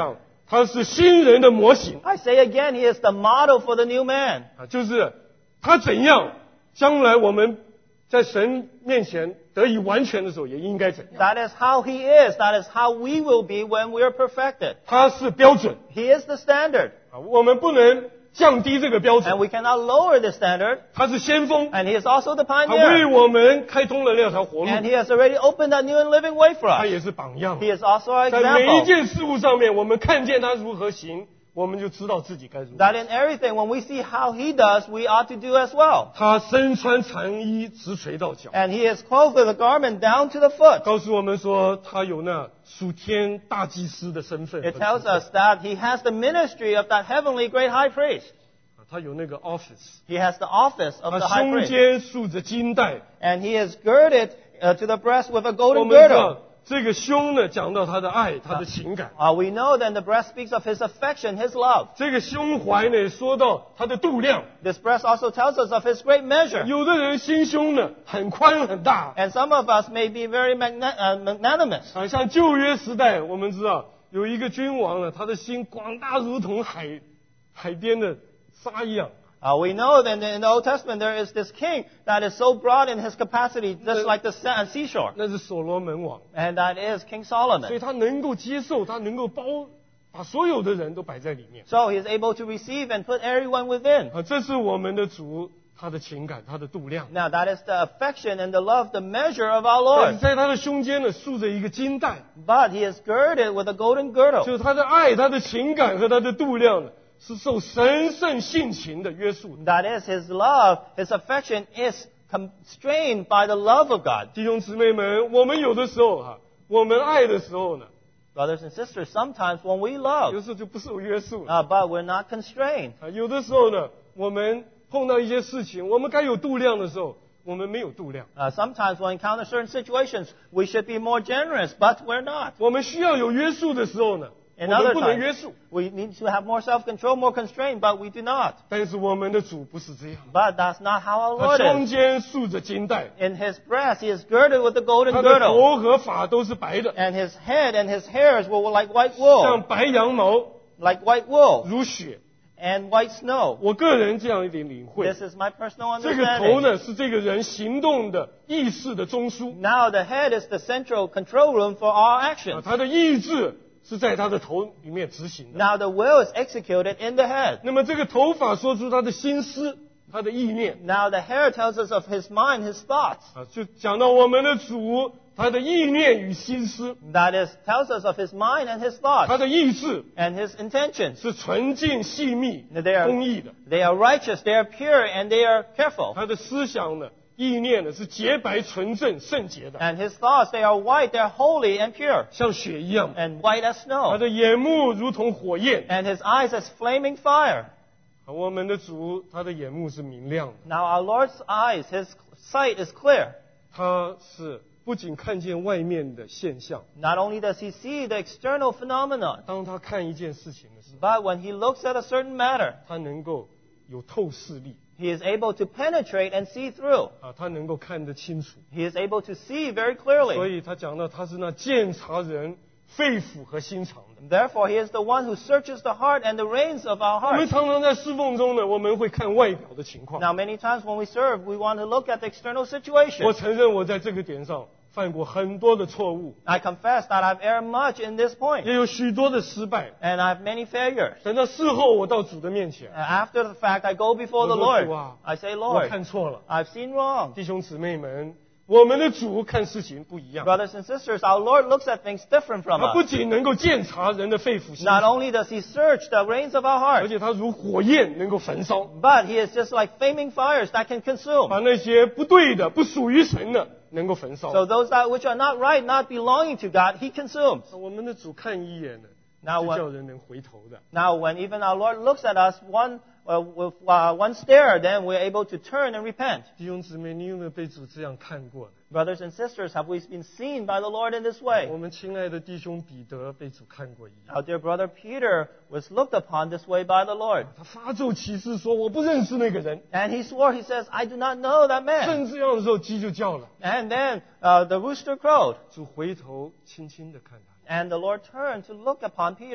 他是新人的模型 I say again, he is the model for the new man. 啊，就是他怎样，将来我们在神面前得以完全的时候，也应该怎样。 That is how he is. That is how we will be when we are perfected. 他是标准 He is the standard. 啊，我们不能降低这个标 And 准。 we cannot lower the standard. 他是先锋， And he is also the 他为 pioneer. 我们开通了那条活路， And he has already opened a new and living way for 他 us. 也是榜样。 He is also our 在每一 example. 件事物上面，我们看见他如何行，我们就知道自己该如何。 That in everything, when we see how he does, we ought to do as well. 他身穿长衣，直垂到脚， And he is clothed with a garment down to the foot. 告诉我们说他有那属天大祭司的身份和 It 职 tells 分 us that he has the ministry of that heavenly great high priest. 啊他有那个 office， He has the office of 他 the high 胸 priest. 间束着金带。 And he is girded uh, to the breast with a 我 golden 们知 girdle. 道这个胸呢，讲到他的爱，他的情感； Uh, we know that the breast speaks of his affection, his love. 这个胸怀呢，说到他的度量。 This breast also tells us of his great measure. 有的人心胸呢很宽很大， And some of us may be very magna- uh, magnanimous. 啊，像旧约时代，我们知道有一个君王呢，他的心广大如同海海边的沙一样。 Uh, we know that in the Old Testament there is this king that is so broad in his capacity, just like the sa- seashore. 那是所罗门王， And that is King 所以 Solomon. 他能够接受，他能够包把所有的人都摆在里面。 So he is able to receive and put everyone within. 啊，这是我们的主，他的情感，他的度量。 Now that is the affection and the love, the measure of our 但是 Lord. 在他的胸间呢，束着一个金带， But he is girded with a golden girdle. 就是他的爱、他的情感和他的度量呢，是受神圣性情的约束的。 That is his love, his affection is constrained by the love of God. 弟兄姊妹们，我们有的时候哈、我们爱的时候呢， Brothers and sisters, sometimes when we 有 love, 时候就不受约束了。 uh, but we're not constrained. 啊，有的时候呢，我们碰到一些事情，我们该有度量的时候，我们没有度量。 Uh, sometimes when we encounter certain situations, we should be more generous, but we're not. 我们需要有约束的时候呢，我 In 们 other 不能约 times, 束。 we need to have more self-control, more constraint, but we do not. 但是我们的主不是这样， But that's not how our 他 Lord 双 is. 肩束着金带， In his breast, he is girded with the golden 他的 girdle. 头和发都是白的， And his head and his hairs were like white 像 wool, 白羊毛 like white wool 如雪。 and white snow. 我个人这样一点领会， This is my personal 这个头 understanding. 呢是这个人行动的意识的中枢 Now the head is the central control room for all 啊， actions. 他的意志是在他的头里面执行的。 Now the will is executed in the head. 那么这个头发说出他的心思，他的意念 Now the hair tells us of his mind, his thoughts. 啊，就讲到我们的主，他的意念与心思， That is, tells us of his mind and his 他 thoughts 的意志 and his intentions. 是纯净细密、 They are, 公义的， they are righteous, they are pure, and they are careful. 他的思想呢、意念呢是洁白、纯正、圣洁的， And his thoughts, they are white, they are holy and pure, 像雪一样。 and white as 他 snow. 的眼目如同火焰。 And his eyes as flaming fire. 啊我们的主，他的眼目是明亮的， Now our Lord's eyes, his sight is clear. 他是不仅看见外面的现象， Not only does he see the external phenomenon, 当他看一件事情的时候， but when he looks at a certain matter, 他能够有透视力 he is able to penetrate and see through. 啊，他能够看得清楚。 He is able to see very 所 clearly. 以他讲到他是那鉴察人肺腑和心肠的。 Therefore, he is the one who searches the heart and the reins of our 我们 heart. 常常在侍奉中呢，我们会看外表的情况。 Now, many times when we serve, we want to look at the external 我 situation. 承认我在这个点上犯过很多的错误， I confess that I've erred much in this point, 也有许多的失败。 and I have many failures. 等到事后我到主的面前， After the fact, I go before the 我说 Lord. 主啊， I say, 我 Lord, 看错了。 I've seen wrong. 弟兄姊妹们，我们的主看事情不一样， Brothers and sisters, our Lord looks at things different from 他不 us. 仅能够鉴察人的肺腑心 Not 肠， only does he search the reins of our 而 heart, 且他如火焰能够焚烧， but he is just like flaming fires that can consume. 把那些不对的、不属于神的能够焚烧。 So those that which are not right, not belonging to God, he consumes. 我们的主看一眼呢， Now 就 when, 叫人能回头的。 now when even our Lord looks at us, one, uh, with uh, one stare, then we're able to turn and repent. 弟兄姊妹，你有没有被主这样看过呢？ Brothers and sisters, have we been seen by the Lord in this way? 我们亲爱的弟兄彼得被主看过一样， Our dear brother Peter was looked upon this way by the Lord. 他发咒起誓说：“我不认识那个人。 And he swore, he says, I do not know that ” man. 正这样的时候，鸡就叫了。 And then uh, the rooster crowed. 主回头轻轻的看他， And the Lord turned to look upon Peter.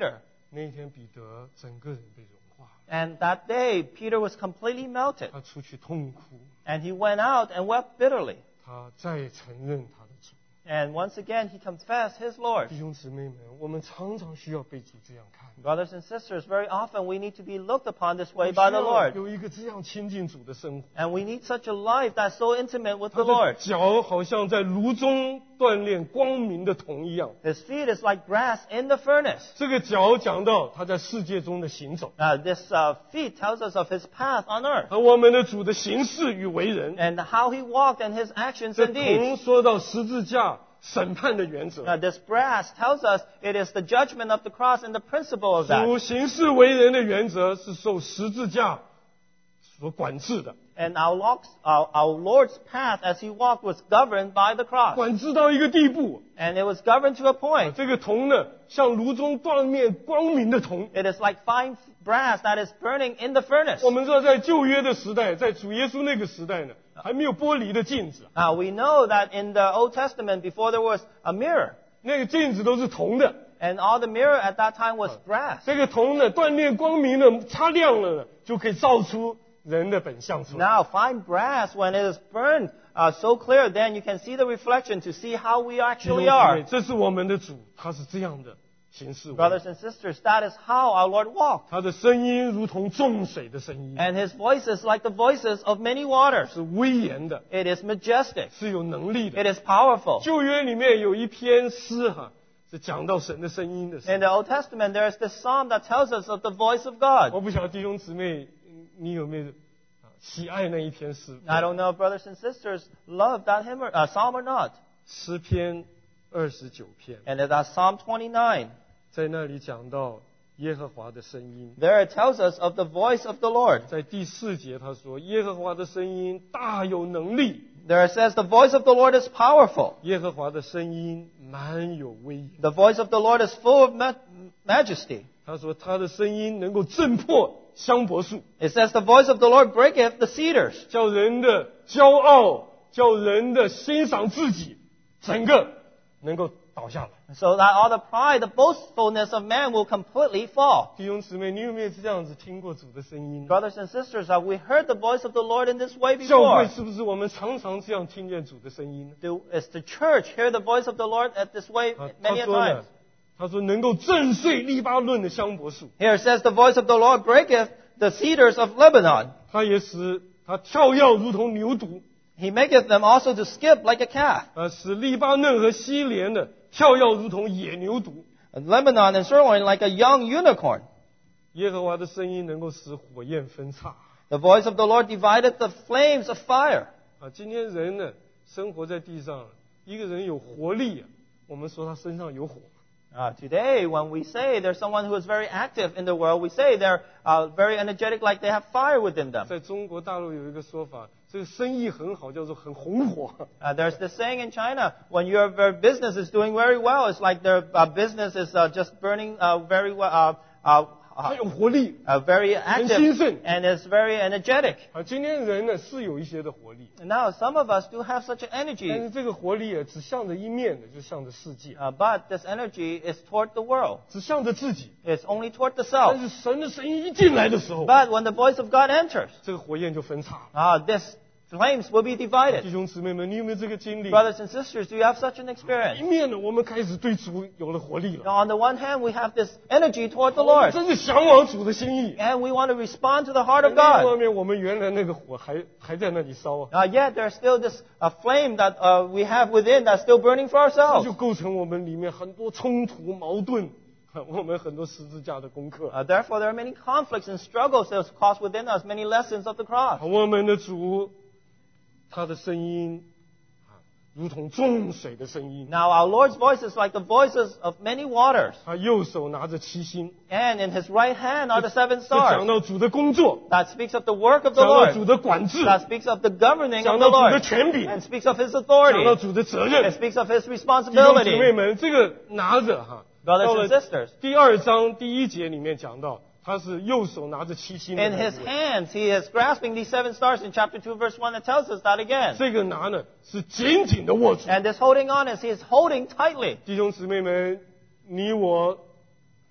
那一天彼得整个人被融化了， And that day, Peter was completely melted. 他出去痛哭， And he went out and wept bitterly. 他再承认他的主。 And once again, he confessed his Lord. 弟兄姊妹们，我们常常需要被主这样看。 Brothers and sisters, very often we need to be looked upon this way by the 我们需要 Lord. 有一个这样亲近主的生活。 And we need such a life that's so intimate with 他 the 的 Lord. 脚好像在炉中锻炼光明的铜一样。 His feet is like brass in the furnace. 这个脚讲到他在世界中的行走， Uh, this uh, feet tells us of his path on earth 而我们的主的行事与为人。 and how he walked and his actions 这 and deeds. 铜说到十字架审判的原则， Uh, this brass tells us it is the judgment of the cross and the principle of that. 主行事为人的原则是受十字架所管制的， And our, Lord's, our, our Lord's path as he walked was governed by the cross. 管制到一个地步， And it was governed to a point. 这个铜呢，像炉中锻炼光明的铜。 It is like fine brass that is burning in the furnace. 我们知道，在旧约的时代，在主耶稣那个时代呢，还没有玻璃的镜子， Now we know that in the Old Testament, before there was a mirror, 那个镜子都是铜的。 and all the mirror at that time was brass. 这个铜呢，锻炼光明的，擦亮了呢，就可以照出人的本相出来。 Now, fine brass, when it is burned uh, so clear, then you can see the reflection to see how we 弟兄 actually 姊 are. 妹，这是我们的主，他是这样的行事为人。 Brothers and sisters, that is how our Lord walked. 他的声音如同众水的声音， And his voice is like the voices of many waters. 是威严的， It is majestic. 是有能力的。 It is powerful. 旧约里面有一篇诗哈，是讲到神的声音的诗。 In the Old Testament, there is this psalm that tells us of the voice of God. 我不晓得弟兄姊妹，你有没有啊喜爱那一篇诗？ I don't know if brothers and sisters love that hymn or, uh, psalm or not. 诗篇二十九篇， And that's Psalm twenty-nine. 在那里讲到耶和华的声音。 There it tells us of the voice of the Lord. 在第四节他说，耶和华的声音大有能力， There it says the voice of the Lord is powerful. 耶和华的声音满有威严。 The voice of the Lord is full of ma- majesty. 他说他的声音能够震破香柏树， It says the voice of the Lord breaketh the cedars. 叫人的骄傲，叫人的欣赏自己，整个能够倒下来。 So that all the pride, the boastfulness of man will completely fall. 弟兄姊妹，你有没有这样子听过主的声音？ Brothers and sisters, have we heard the voice of the Lord in this way 教会 before? 是不是我们常常这样听见主的声音呢？ Do, is the church hear the voice of the Lord at this way 啊，他 many a 说 times? 呢，他说能够震碎黎巴嫩的香柏树， Here it says the voice of the Lord breaketh the cedars of Lebanon. 他也使他跳跃如同牛犊， He maketh them also to skip like a calf. 啊，使黎巴嫩和西连的跳跃如同野牛犊。 And Lebanon and Sirloin like a young unicorn. 耶和华的声音能够使火焰分叉。 The voice of the Lord divided the flames of fire. 啊，今天人呢，生活在地上，一个人有活力啊，我们说他身上有火。 Uh, today, when we say there's someone who is very active in the world, we say they're uh, very energetic, like they have fire within them. 在中国大陆有一个说法，这个生意很好，叫做很红火。 Uh, there's this saying in China, when your your business is doing very well, it's like their uh, business is uh, just burning uh, very well, uh, uh, 他有活力 uh, very 很 active 兴盛 and is very energetic. 啊。今天人呢是有一些的活力， And now, some of us do have such an 但 energy, 是这个活力啊，只向着一面的，就向着世界， uh, but this energy is toward the world. 只向着自己。 It's only toward the 但 self. 是神的声音一进来的时候， But when the voice of God enters, 这个火焰就分叉了。 uh, this flames will be 弟 divided. 兄姊妹们，你有没有这个经历？ Brothers and sisters, do you have such an 一 experience? 面呢，我们开始对主有了活力 Now, 了， on the one hand, we have this energy toward the 我们 Lord, 真是向往主的心意。 and we want to respond to the heart 另 of 外一 God. 方面，我们原来那个火还还在那里烧啊， Uh, yet there's still this uh, flame that uh, we have within that's still burning for 这 ourselves. 就构成我们里面很多冲突、矛盾，我们很多十字架的功课。 Uh, therefore, there are many conflicts and struggles that cause within us many lessons of the cross. 我们的主，他的声音啊，如同众水的声音。 Now, our Lord's voice is like the voices of many waters, 他右手拿着七星， and in his right hand are the seven 这讲 stars. 到主的工作， That speaks of the work of the 讲到主 Lord, 的管制， that speaks of the governing 讲 of 到 the 主的 Lord, 权柄， and speaks of his 讲 authority, 到主的责 and 任。 speaks of his 弟兄姊 responsibility. 妹们，这个拿着哈， Brothers 到 and 了 sisters, 第二章第一节里面讲到，他是右手拿着七星的 in 那 his 一位。 hands, he is grasping these seven stars in chapter two, verse one. It tells us that again. 这个拿呢是紧紧的握住。 And this holding on is he is holding tightly. 弟兄姊妹们，你我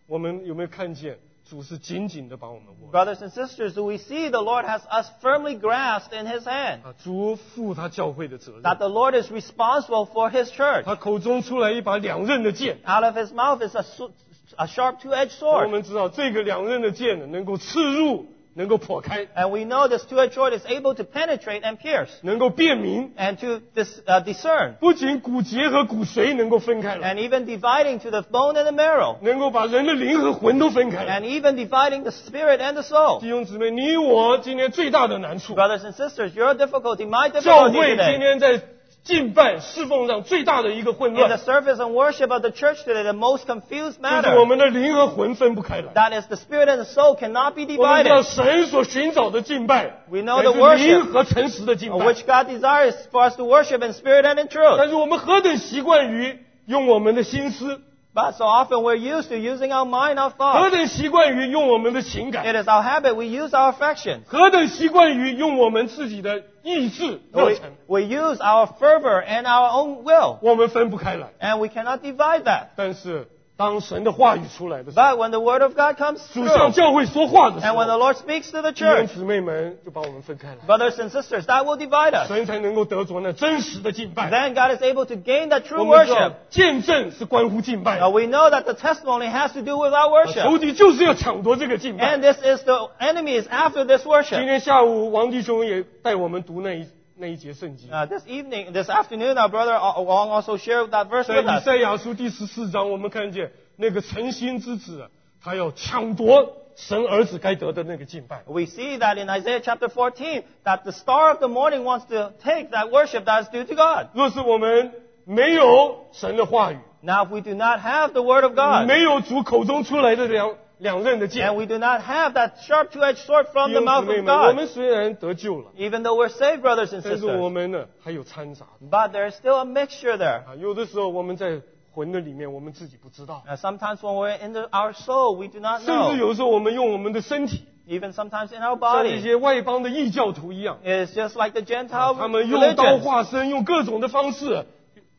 我们有没有看见主是紧紧的把我们握住？ Brothers and sisters, do we see the Lord has us firmly grasped in His hand? 啊，主负他教会的责任。 That the Lord is responsible for His church. 他口中出来一把两刃的剑， Out of His mouth is a, su- a sharp two-edged 我 sword. 们知道这个两刃的剑呢，能够刺入，能够破开， And we know this two-edged sword is able to penetrate and pierce 能够辨明， and to dis- uh, discern. 不仅骨节和骨髓能够分开来， And even dividing to the bone and the marrow. 能够把人的灵和魂都分开来。 And even dividing the spirit and the soul. 弟兄姊妹，你我今天最大的难处， Brothers and sisters, your difficulty, my 教 difficulty 会今 today. 天在敬拜侍奉上最大的一个混 In the 乱， service and worship of the church today, the most confused 就是我 matter. 们的灵和魂分不开来。 That is the spirit and the soul cannot be 我们知道 divided. 神所寻找的敬拜， We know 乃 the 是 worship 灵和诚实的敬拜。 Which God desires for us to worship in spirit and in truth. 但是我们何等习惯于用我们的心思， But so often we're used to using our mind, our 何 thoughts. 等习惯于用我们的情 It 感， is our habit. We use our affections. 何等习惯于用我们自己的意志热 We, 忱， we use our fervor and our own will. 我们分不开来。 And we cannot divide that. 但是当神的话语出来的时候， But when the word of God comes 主向 through, 教会说话的时 and when the 候， Lord speaks to the 弟兄 church, 姊妹们就把我们分开来， brothers and sisters, that will divide us. 神才能够得着那真实的敬拜。 Then God is able to gain that 我 true 们知道 worship. 见证是关乎敬拜 Now 的， we know that the testimony has to do with our 仇 worship. 敌就是要抢夺这个敬拜 And。this is the enemy is after this 今 worship. 天下午王弟兄也带我们读那一那一节圣经， Uh, this evening, this afternoon, our brother Wong also shared that verse 在 with 以 us. 赛亚书第十四章，我们看见那个诚心之子啊，他要抢夺神儿子该得的那个敬拜。 We see that in Isaiah chapter fourteen, that the star of the morning wants to take that worship that is due to God. 若是我们没有神的话语， Now, if we do not have the word of God, 没有主口中出来的两两刃的 and 剑， we do not have that sharp two-edged sword 弟 from the 兄 mouth 姊妹 of 们，我 God, 们虽然得救了， even though we're saved, brothers and 但是我 sisters, 们呢还有掺杂 but there's still a mixture there. 啊。有的时候我们在魂的里面，我们自己不知道， And sometimes when we're in the, our soul, we do not 甚至 know. 有时候我们用我们的身体， Even sometimes in our 像一 body. 些外邦的异教徒一样， It's just like the Gentile 他们用刀 religions. 划身，用各种的方式啊。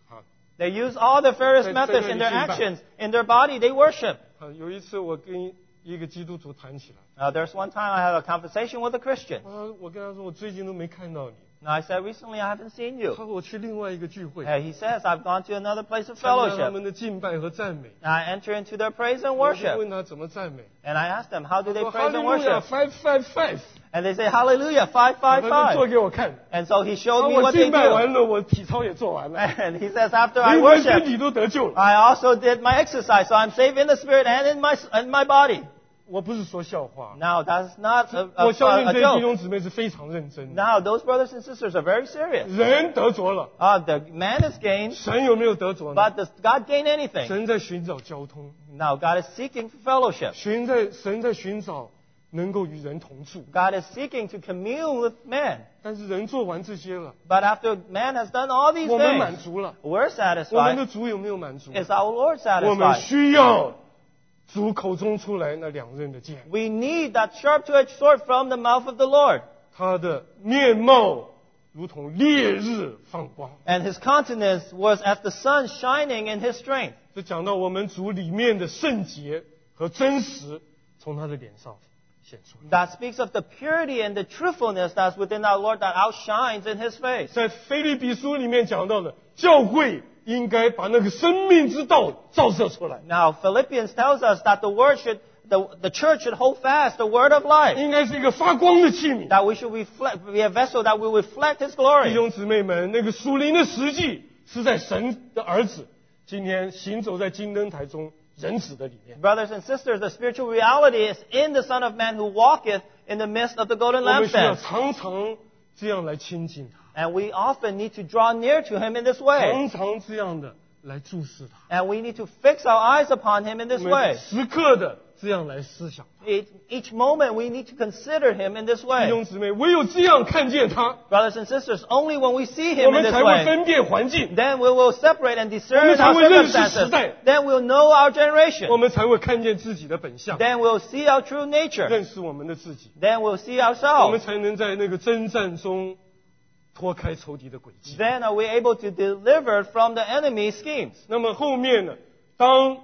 They use all the various 在- methods 在那里 in their 敬拜。 actions. In their body, they worship. 啊，有一次我跟一个基督徒谈起来， Now, there's one time I had a conversation with a Christian. 啊，我跟他说我最近都没看到你， Now, I said, recently I haven't seen you. 他说我去另外一个聚会， And he says, I've gone to another place of 参加他 fellowship. 们的敬拜和赞美。 And I enter into their praise and 我就 worship. 问他怎么赞美， And I asked them, how do they 说 praise 哈利 and 路亚 worship? five five five， And they say, hallelujah, five, 他 five, 就做 five. 给我看。 And so he 啊 showed me 我 what they 敬拜完 do. 了，我体操也做完了， And he says, after I 灵魂身 worship, 体都得救了。 I also did my exercise. So I'm safe in the spirit and in my, in my body. 我不是说笑话， Now, that's not a, a, 我相信 a 这些弟 joke. 兄姊妹是非常认真的。 Now, those brothers and sisters are very serious. 人得着了， Uh, the man is gained, 神有没有得着呢？ but does God gain anything? 神在寻找交通， Now, God is seeking for fellowship. 寻在神在寻找能够与人同住。 God is seeking to commune with man. 但是人做完这些了， But after man has done all these 我们满 things, 足了， we're 我们的 satisfied. 主有没有满足？ Is our Lord 我们 satisfied? 需要主口中出来那两刃的剑， We need that sharp two-edged sword from the mouth of the Lord. 他的面貌如同烈日放光。 And his countenance was as the sun shining in his strength. 这讲到我们主里面的圣洁和真实从他的脸上显出来。 That speaks of the purity and the truthfulness that's within our Lord that outshines in his face. 在腓立比书里面讲到的，教会应该把那个生命之道照射出来， Now, Philippians tells us that the word should, the, the church should hold fast the word of life. 应该是一个发光的器皿。 That we should reflect, be a vessel that will reflect his 弟 glory. 兄姊妹们，那个属灵的实际是在神的儿子今天行走在金灯台中人子的里面。 Brothers and sisters, the spiritual reality is in the Son of Man who walketh in the midst of the golden 我们需要 lampstand. 常常这样来亲近他， And we often need to draw near to him in this way. 常常这样的来注视他， And we need to fix our eyes upon him in 我 this 们 way. 时刻的这样来思想。 Each, each moment we need to consider him in this 弟 way. 兄姊妹，唯有这样看见他， Brothers and sisters, only when we see 我 him in 们 this 才会 way, 分辨环境， then we will separate and 我们 discern 才 our 会认识时 circumstances. 代， Then we'll know our generation. 我们才会看见自己的本相， Then we'll see our true nature. 认识我们的自己， Then we'll see 我们 ourselves. 才能在那个征战中脱开仇敌的诡计。 Then are we able to deliver from the enemy's schemes. 那么后面呢？当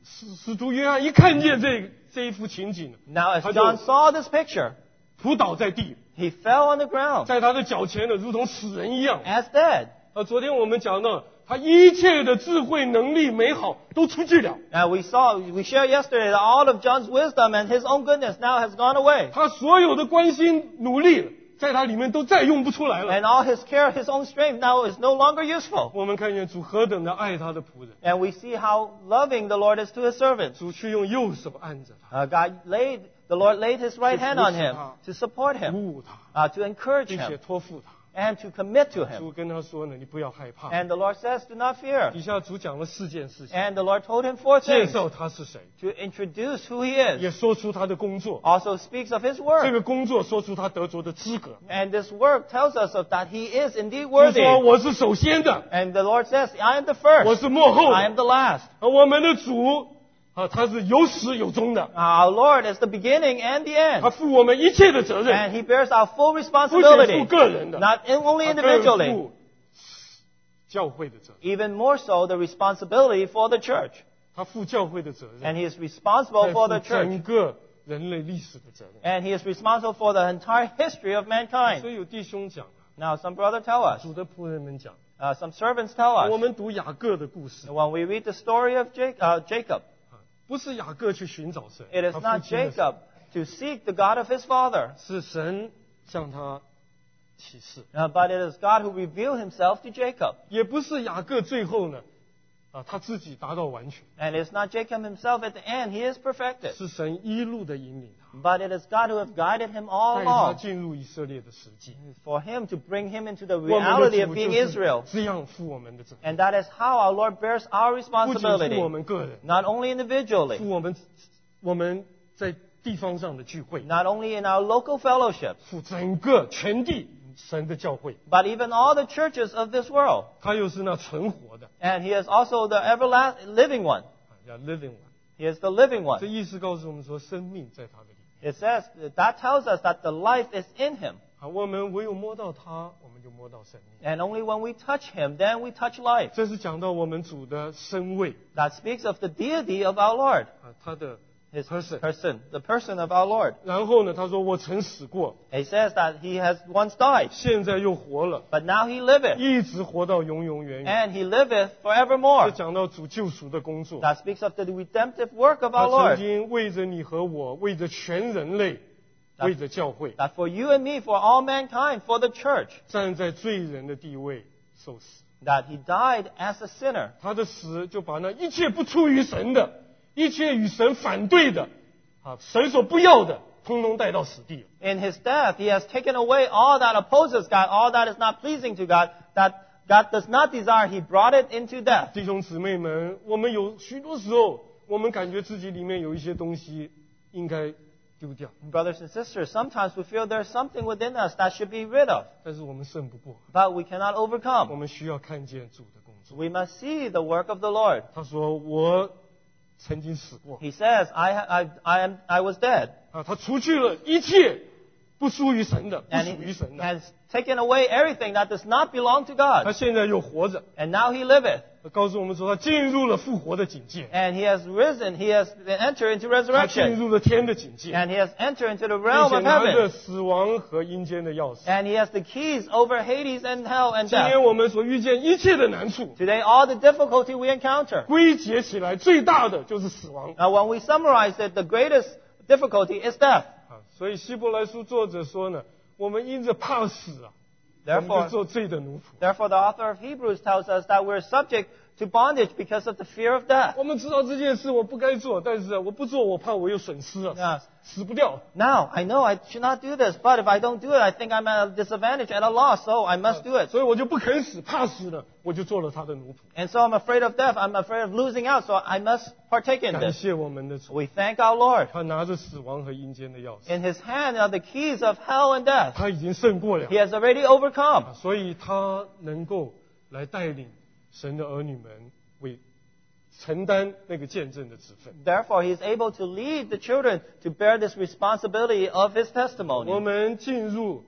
使使徒约翰一看见这这一幅情景， Now, as 他就 John saw this picture, 扑倒在地， he fell on the ground 在他的脚前呢，如同死人一样。 as dead. 啊，昨天我们讲到，他一切的智慧、能力、美好都出去了， Now, we saw, we shared yesterday that all of John's wisdom and his own goodness now has gone away. 他所有的关心、努力，在他里面都再用不出来了。 And all his care, his own strength now is no longer useful. 我们看见主何等的爱他的仆人， And we see how loving the Lord is to his servants. 主去用右手按着他， Uh, God laid, the Lord laid his right hand on him to support him, 鼓舞他， uh, to encourage 并且 him, 托付他。 and to commit to him. 主跟他说呢，你不要害怕。 And the Lord says, do not fear. 底下主讲了四件事情， And the Lord told him four 介 things 绍他是谁， to introduce who he is. 也说出他的工作。 Also speaks of his 这 work. 个工作说出他得着的资格。 And this work tells us of that he is indeed 主 worthy. 说我是首先的， And the Lord says, I am the 我 first. 是幕后 I 的。 am the last. 而我们的主啊，他是有始有终的， Our Lord is the beginning and the 他 end. 负我们一切的责任， And he bears our full 不仅 responsibility. 负个人的， Not in- only 他更 individually. 负教会的责任， Even more so, the responsibility for the church. 他负教会的责任， And he is responsible 还 for 负 the 整 church. 个人类历史的责任。 And he is responsible for the entire history of 所 mankind. 以有弟兄讲， Now, some brothers tell us, 主的仆人们讲， uh, some servants tell 我 us, 们读雅各的故事， when we read the story of Ja- uh, Jacob, 啊不是雅各去寻找神， it is 他父 not 亲的神 Jacob to seek the God of his father, 是神向他启示， uh, but it is God who revealed himself to Jacob. 也不是雅各最后呢，啊他自己达到完全， And it's not Jacob himself at the end, he is perfected. 是神一路的引领他， But it is God who has guided him all 带他 along 进入以色列的实际。 for him to bring him into the 我们的 reality of 主 being 就是 Israel. 这样负我们的责任， And that is how our Lord bears our 不仅负 responsibility, 我们个人， not only individually, 负我们我们在地方上的聚会， not only in our local fellowships, 负整个全地神的教会， but even all the churches of this world. 他又是那存活的， And he is also the everlasting living one. 啊叫 living one。 He is the living 这 one. 意思告诉我们说，生命在他的里面。 It says, that tells us that the life is in him. 啊，我们唯有摸到他，我们就摸到生命。 And only when we touch him, then we touch life. 这是讲到我们主的身位 That speaks of the deity of our Lord, 啊，他的 his person。 person, the person of our Lord. 然后呢，他说我曾死过， He says that he has once died, 现在又活了， but now he liveth, 一直活到永永远远。 and he liveth 这 forevermore. 讲到主救赎的工作， That speaks of the redemptive work of 他 our 曾 Lord. 经为着你和我，为着全人类，为着教会， That for you and me, for all mankind, for the church, 站在罪人的地位受死。 that he died as a sinner. 他的死就把那一切不出于神的，一切与神反对的，啊，神所不要的，通通带到死地了。 In his death, he has taken away all that opposes God, all that is not pleasing to God, that God does not desire. He brought it into death. 弟兄姊妹们，我们有许多时候，我们感觉自己里面有一些东西应该丢掉， Brothers and sisters, sometimes we feel there's something within us that should be rid of, 但是我们胜不过， but we cannot 我 overcome. 们需要看见主的工作。 We must see the work of the Lord. 他说：“我曾经死过 He says, I, I, I, am, I was dead. 啊，他除去了一切不属于神的，不 And 属于 he 神的， has taken away everything that does not belong to 他 God. 现在又活着。 And now he liveth. 他告诉我们说，他进入了复活的境界， And he has risen. He has entered into 他进 resurrection. 入了天的境界， And he has entered into the 并 realm 且 of 拿着 heaven. 死亡和阴间的钥匙。 And he has the keys over Hades and hell and 今 death. 天我们所遇见一切的难处， Today, all the difficulty we encounter. 归结起来最大的就是死亡 Now, when we summarize it, the greatest difficulty is death. 啊。所以希伯来书作者说呢，我们因着怕死啊，我们就 Therefore, 做罪的奴仆。 therefore, the author of Hebrews tells us that we're subject to bondage because of the fear of death. 我们知道这件事我不该做，但是我不做，我怕我有损失啊， Yeah. 死不掉。 Now, I know I should not do this, but if I don't do it, I think I'm at a disadvantage, at a loss, so I must do it. 所以我就不肯死，怕死了，我就做了他的奴仆。 And so I'm afraid of death. I'm afraid of losing out, so I must partake in 感 this. 谢我们的主， We thank our Lord. 他拿着死亡和阴间的钥匙， In his hand are the keys of hell and death. 他已经胜过了 He，has already overcome. 所以他能够来带领神的儿女们为承担那个见证的职分。 Therefore, he is able to lead the children to bear this responsibility of his 我 testimony. 们进入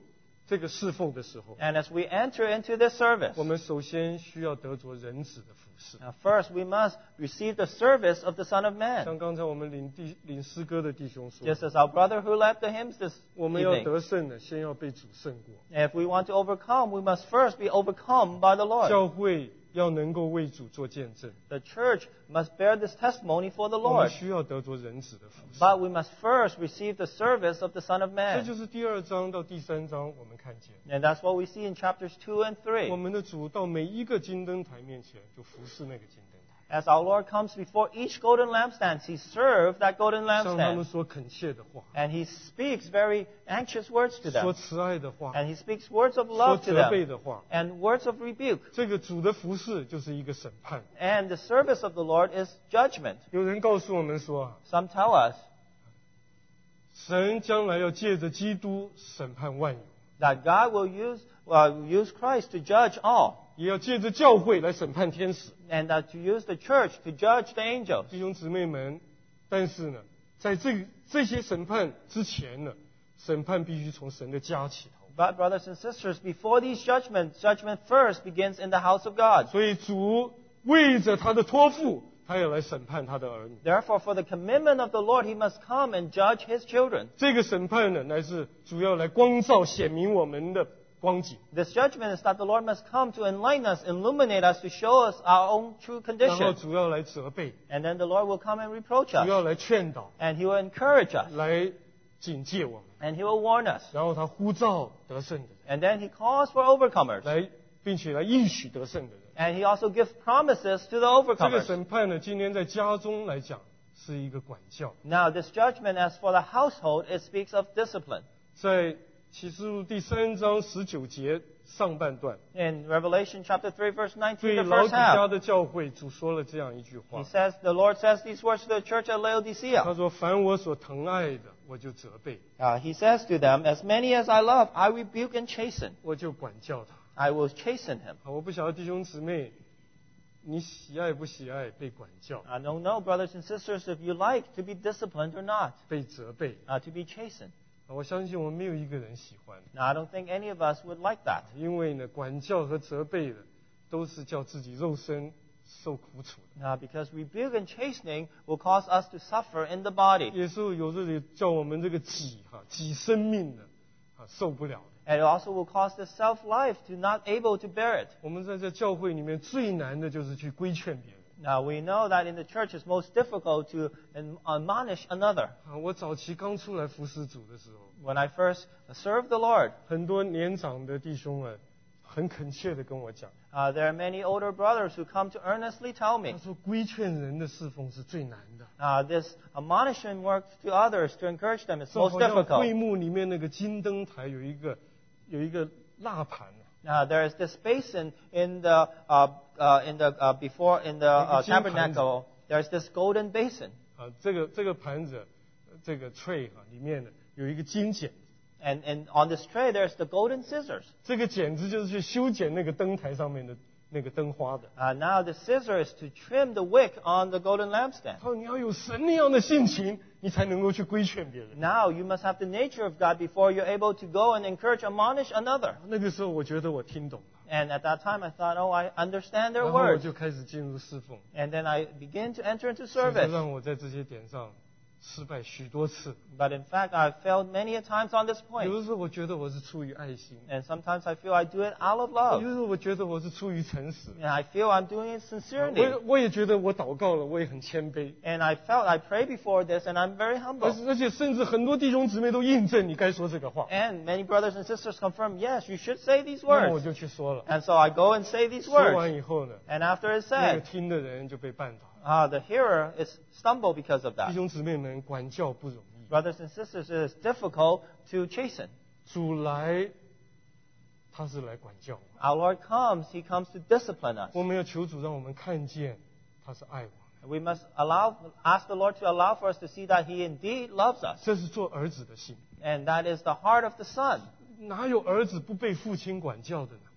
这个侍奉的时候， And as we enter into this service, 我们首先需要得着人子的服侍。 now first we must receive the service of the Son of Man. 像刚才我们领弟领诗歌的弟兄说， Just as our brother who led the hymns this 我们要 evening. 得胜呢，先要被主胜过。 If we want to overcome, we must first be overcome by the Lord. 教会要能够为主做见证， The church must bear this testimony for the 我们 Lord. 需要得着人子的服侍。 But we must first receive the service of the Son of 这 Man. 就是第二章到第三章我们看见， And that's what we see in chapters two and 我 three. 们的主到每一个金灯台面前就服侍那个金灯台， As our Lord comes before each golden lampstand, He served that golden 向他们 lampstand. 说恳切的话， And He speaks very anxious words to 说 them. 慈爱的话， And He speaks words of 说 love to 责备 them. 的话。 And words of rebuke. 这个主的服侍就是一个审判。 And the service of the Lord is judgment. 有人告诉我们说啊， Some tell us 神将来要借着基督审判万有， that God will use, uh, use Christ to judge all. 也要借着教会来审判天使。 And that to use the church to judge the angels. 弟兄姊妹们，但是呢，在这这些审判之前呢，审判必须从神的家起头。 But brothers and sisters, before these judgments, judgment first begins in the house of God. 所以主为着他的托付，他要来审判他的儿女。 Therefore, for the commitment of the Lord, He must come and judge His children. 这个审判呢，乃是主要来光照显明我们的光景， This judgment is that the Lord must come to enlighten us, illuminate us, to show us our own true 然后 condition. 主要来责备， And then the Lord will come and reproach 主要 us. 来劝导， And He will encourage us. 来警戒我们， And He will warn us. 然后他呼召得胜的人， And then He calls for overcomers. 来并且来应许得胜的人。 And He also gives promises to the 这个 overcomers. 审判呢，今天在家中来讲是一个管教， Now, this judgment, as for the household, it speaks of discipline. 在启示录第三章十九节上半段， In Revelation chapter three, verse nineteen, 对 the 老 first 底家 half, 的教会，主说了这样一句话 He，says, the Lord says these words to the church at 他 Laodicea. 说：“凡我所疼爱的，我就责备， Uh, he says to them, as many as I love, I rebuke and chasten. 我就管教他。 I will chasten him. 啊，我不晓得弟兄姊妹，你喜爱不喜爱被管教、 I don't know, brothers and sisters, if you like to be disciplined or not, 被责备？ uh, to be chastened. 啊我相信我们没有一个人喜欢， Now, I don't think any of us would like that. 因为呢，管教和责备的都是叫自己肉身受苦楚的。 Uh, because rebuke and chastening will cause us to suffer in the body. 有时候有时候也叫我们这个己哈己生命的啊受不了的。 And it also will cause the self-life to not able to bear it. 我们在这教会里面最难的就是去规劝别人。 Now, we know that in the church it's most difficult to adm- admonish another. 啊，我早期刚出来服侍主的时候， When I first served the Lord, 很多年长的弟兄啊，很恳切的跟我讲， uh, there are many older brothers who come to earnestly tell me, 他说规劝人的侍奉是最难的。 uh, this admonishment work to others to encourage them is 就 most 好像会 difficult. 幕里面那个金灯台有一个有一个蜡盘啊， Uh, there is this basin in the uh, uh, in the uh, before in the uh, 那个金盘子。 tabernacle. There's this golden basin, 啊，这个这个盘子，这个 tray 啊里面呢有一个金剪子， and, and on this tray there's the golden scissors. 这个剪子就是去修剪那个灯台上面的那个灯花的。 Uh, now the scissor is to trim the wick on the golden lampstand. 他说你要有神那样的性情，你才能够去规劝别人。 Now you must have the nature of God before you're able to go and encourage, admonish another. 那个时候我觉得我听懂了， And at that time I thought, oh, I understand their 然后我 words. 就开始进入侍奉， And then I begin to enter into 这就 service. 让我在这些点上失败许多次。 But in fact, I've failed many a times on this 有 point. 的时候我觉得我是出于爱心， And sometimes I feel I do it out of 有 love. 的时候我觉得我是出于诚实。 And I feel I'm doing it 我 sincerely. 也我也觉得我祷告了，我也很谦卑。 And I felt I pray before this, and I'm very 而 humble. 且而且甚至很多弟兄姊妹都印证你该说这个话， And many brothers and sisters confirm, yes, you should say these 那我 words. 就去说了。 And so I go and say these 说 words. 完以后呢， And after it's 那个 said, 听的人就被绊倒。 ah, the hearer is stumbled because of 弟 that. 兄姊妹们，管教不容易， Brothers and sisters, it is difficult to chasten. 主来，他是来管教我。 Our Lord comes, He comes to discipline us. 我们要求主让我们看见他是爱我们， We must allow, ask the Lord to allow for us to see that He indeed loves us. 这是做儿子的心。 And that is the heart of the Son. 哪有儿子不被父亲管教的呢？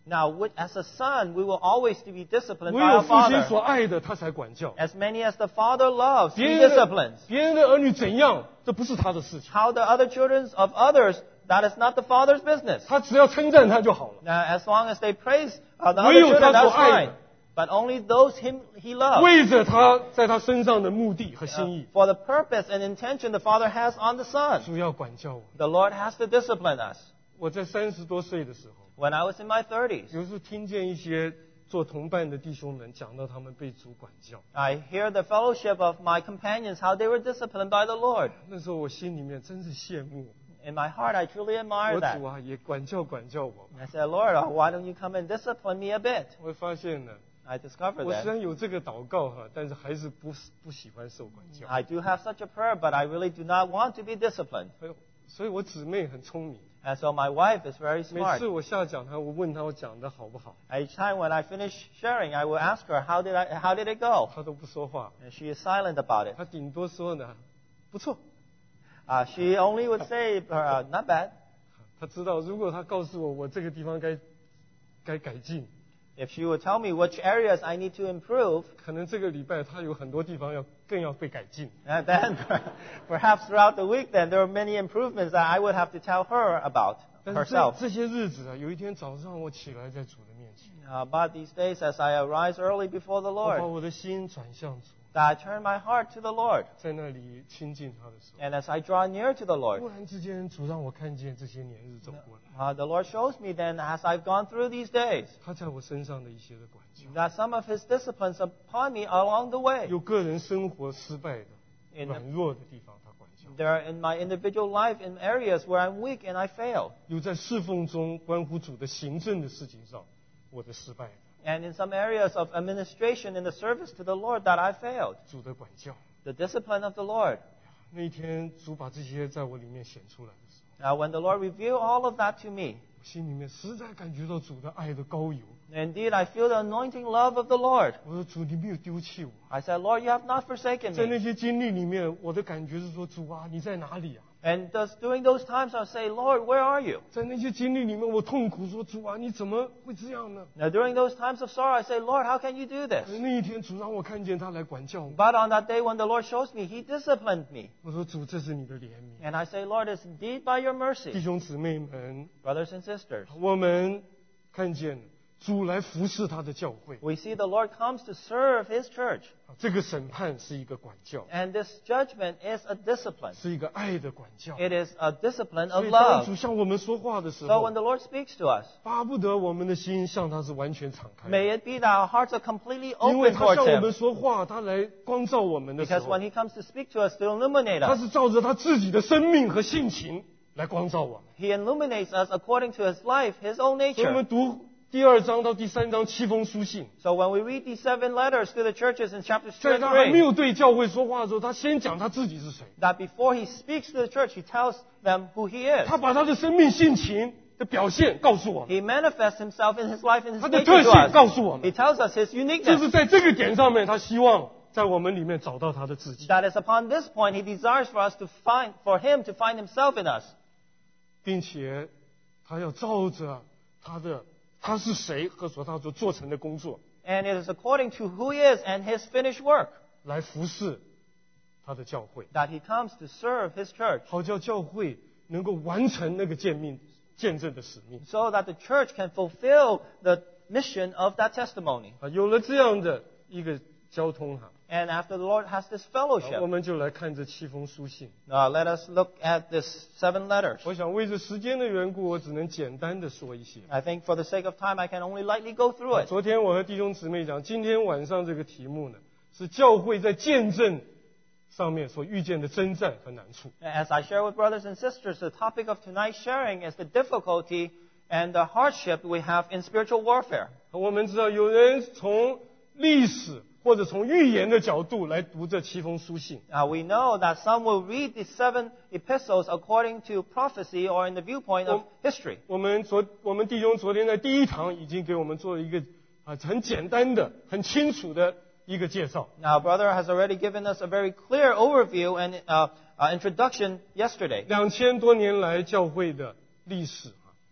Now, with, as a son, we will always be disciplined 唯 by 有 our 父亲所 father. 爱的，他才管教。 As many as the father loves, 别 he 人的 disciplines. 别人的儿女怎样，这不是他的事情， How the other children of others, that is not the father's business. 他只要称赞他就好了。 Now, as long as they praise uh, the 唯 other 有 children, 他所 that's 爱 fine. 的， But only those him he loves. 为着他在他身上的目的和 Uh, 心意， for the purpose and intention the father has on the son. 主要管教我。 The Lord has to discipline us. 我在三十多岁的时候， When I was in my thirties, 有时候听见一些做同伴的弟兄们讲到他们被主管教， I hear the fellowship of my companions, how they were disciplined by the Lord. 那时候我心里面真是羡慕， In my heart, I truly admire 我 that. 主啊也管教管教我。 I said, Lord, uh, why don't you come and discipline me a bit? 我发现呢， I discovered 我虽 that. 然有这个祷告哈，但是还是不不喜欢受管教。 I do have such a prayer, but I really do not want to be disciplined. 哎呦所以我姊妹很聪明， And so my wife is very 每 smart. 次我下讲台，我问她我讲的好不好， Each time when I finish sharing, I will ask her, how did I, how did it go? 她都不说话， And she is silent about it. 她顶多说呢不错。 Uh, she only would say, uh, not bad. 她知道如果她告诉我我这个地方该该改进， If she would tell me which areas I need to improve, 可能这个礼拜她有很多地方要更要被改进。 and then perhaps throughout the week, then there are many improvements that I would have to tell her about 但是这 herself. 这些日子啊，有一天早上我起来在主的面前， Uh, but these days, as I arise early before the 我把 Lord, 我的心转向主， that I turn my heart to the Lord. 在那里亲近他的时候， And as I draw near to the Lord, 突然之间主让我看见这些年日走过来， uh, the Lord shows me then, as I've gone through these days, 他在我身上的一些的管教， that some of His disciplines upon me along the way. 有个人生活失败的、 In 软弱的地方，他管教； There are in my individual life in areas where I'm weak and I fail. 有在侍奉中关乎主的行政的事情上，我的失败的， And in some areas of administration in the service to the Lord that I failed. 主的管教。 The discipline of the Lord. 那一天主把这些在我里面显出来的时候， Now, when the Lord revealed all of that to me, 我心里面实在感觉到主的爱的高油。 indeed, I feel the anointing love of the Lord. 我说主，你没有丢弃我。 I said, Lord, you have not forsaken 在 me. 那些经历里面，我的感觉是说，主啊，你在哪里啊？ And thus, during those times, I'll say, Lord, where are you? 在那些经历里面，我痛苦说，主啊，你怎么会这样呢？ Now, during those times of sorrow, I say, Lord, how can you do 可 this? 是那一天，主让我看见他来管教我。 But on that day when the Lord shows me, He disciplined me. 我说主，这是你的怜悯。 And I say, Lord, it's indeed by your 弟 mercy. 兄姊妹们， Brothers and sisters, 我们看见主来服侍他的教会， we see the Lord comes to serve His church. 这个审判是一个管教， And this judgment is a discipline. 是一个爱的管教。 It is a discipline 所 of 以当 love. 主向我们说话的时 So 候 when，the Lord speaks to us, 巴不得我们的心向他是完全敞开的， may it be that our hearts are completely 因为 open 他 towards 向我们 Him. 说话，他来光照我们的时 Because 候 when，He comes to speak to us, to illuminate 他 us, 是照着他自己的生命和性情来光照我们。 He illuminates us according to His life, His own 所以我们 nature. 读第二章到第三章七封书信， So when we read these seven letters to the churches in chapters two 在 and 他还没 three, 有对教会说话的时候，他先讲他自己是谁， that before He speaks to the church, He tells them who He is. 他把他的生命性情的表现告诉我们， He manifests Himself in His life and His 他的 nature 特 to 性告 us. 诉我 He 们， tells us His 就 uniqueness. 是在这个点上面，他希望在我们里面找到他的自己， That is upon this point He desires for us to find, for Him to find Himself in us. 并且他要照着他的他是谁和所他所做成的工作 And it is according to who He is and His finished work 来服侍他的教会， that He comes to serve His church, 好叫教会能够完成那个见命见证的使命 so that the church can fulfill the mission of that testimony. 啊。有了这样的一个交通哈， And after the Lord has this 好 fellowship, 我们就来看这七封书信。 uh, let us look at this seven letters. 我想为着时间的缘故，我只能简单的说一些。 I think for the sake of time, I can only lightly go through it. 昨天我和弟兄姊妹讲，今天晚上这个题目呢，是教会在见证上面所遇见的征战和难处。 As I share with brothers and sisters, the topic of tonight's sharing is the difficulty and the hardship we have in spiritual warfare. 我们知道，有人从历史或者从预言的角度来读这七封书信， Now, we know that some will read the seven epistles according to prophecy or in the viewpoint of history. 我们昨我们弟兄昨天在第一堂已经给我们做了一个啊很简单的、很清楚的一个介绍。 Now, brother has already given us a very clear overview and uh, uh, introduction yesterday. 两千多年来教会的历史啊，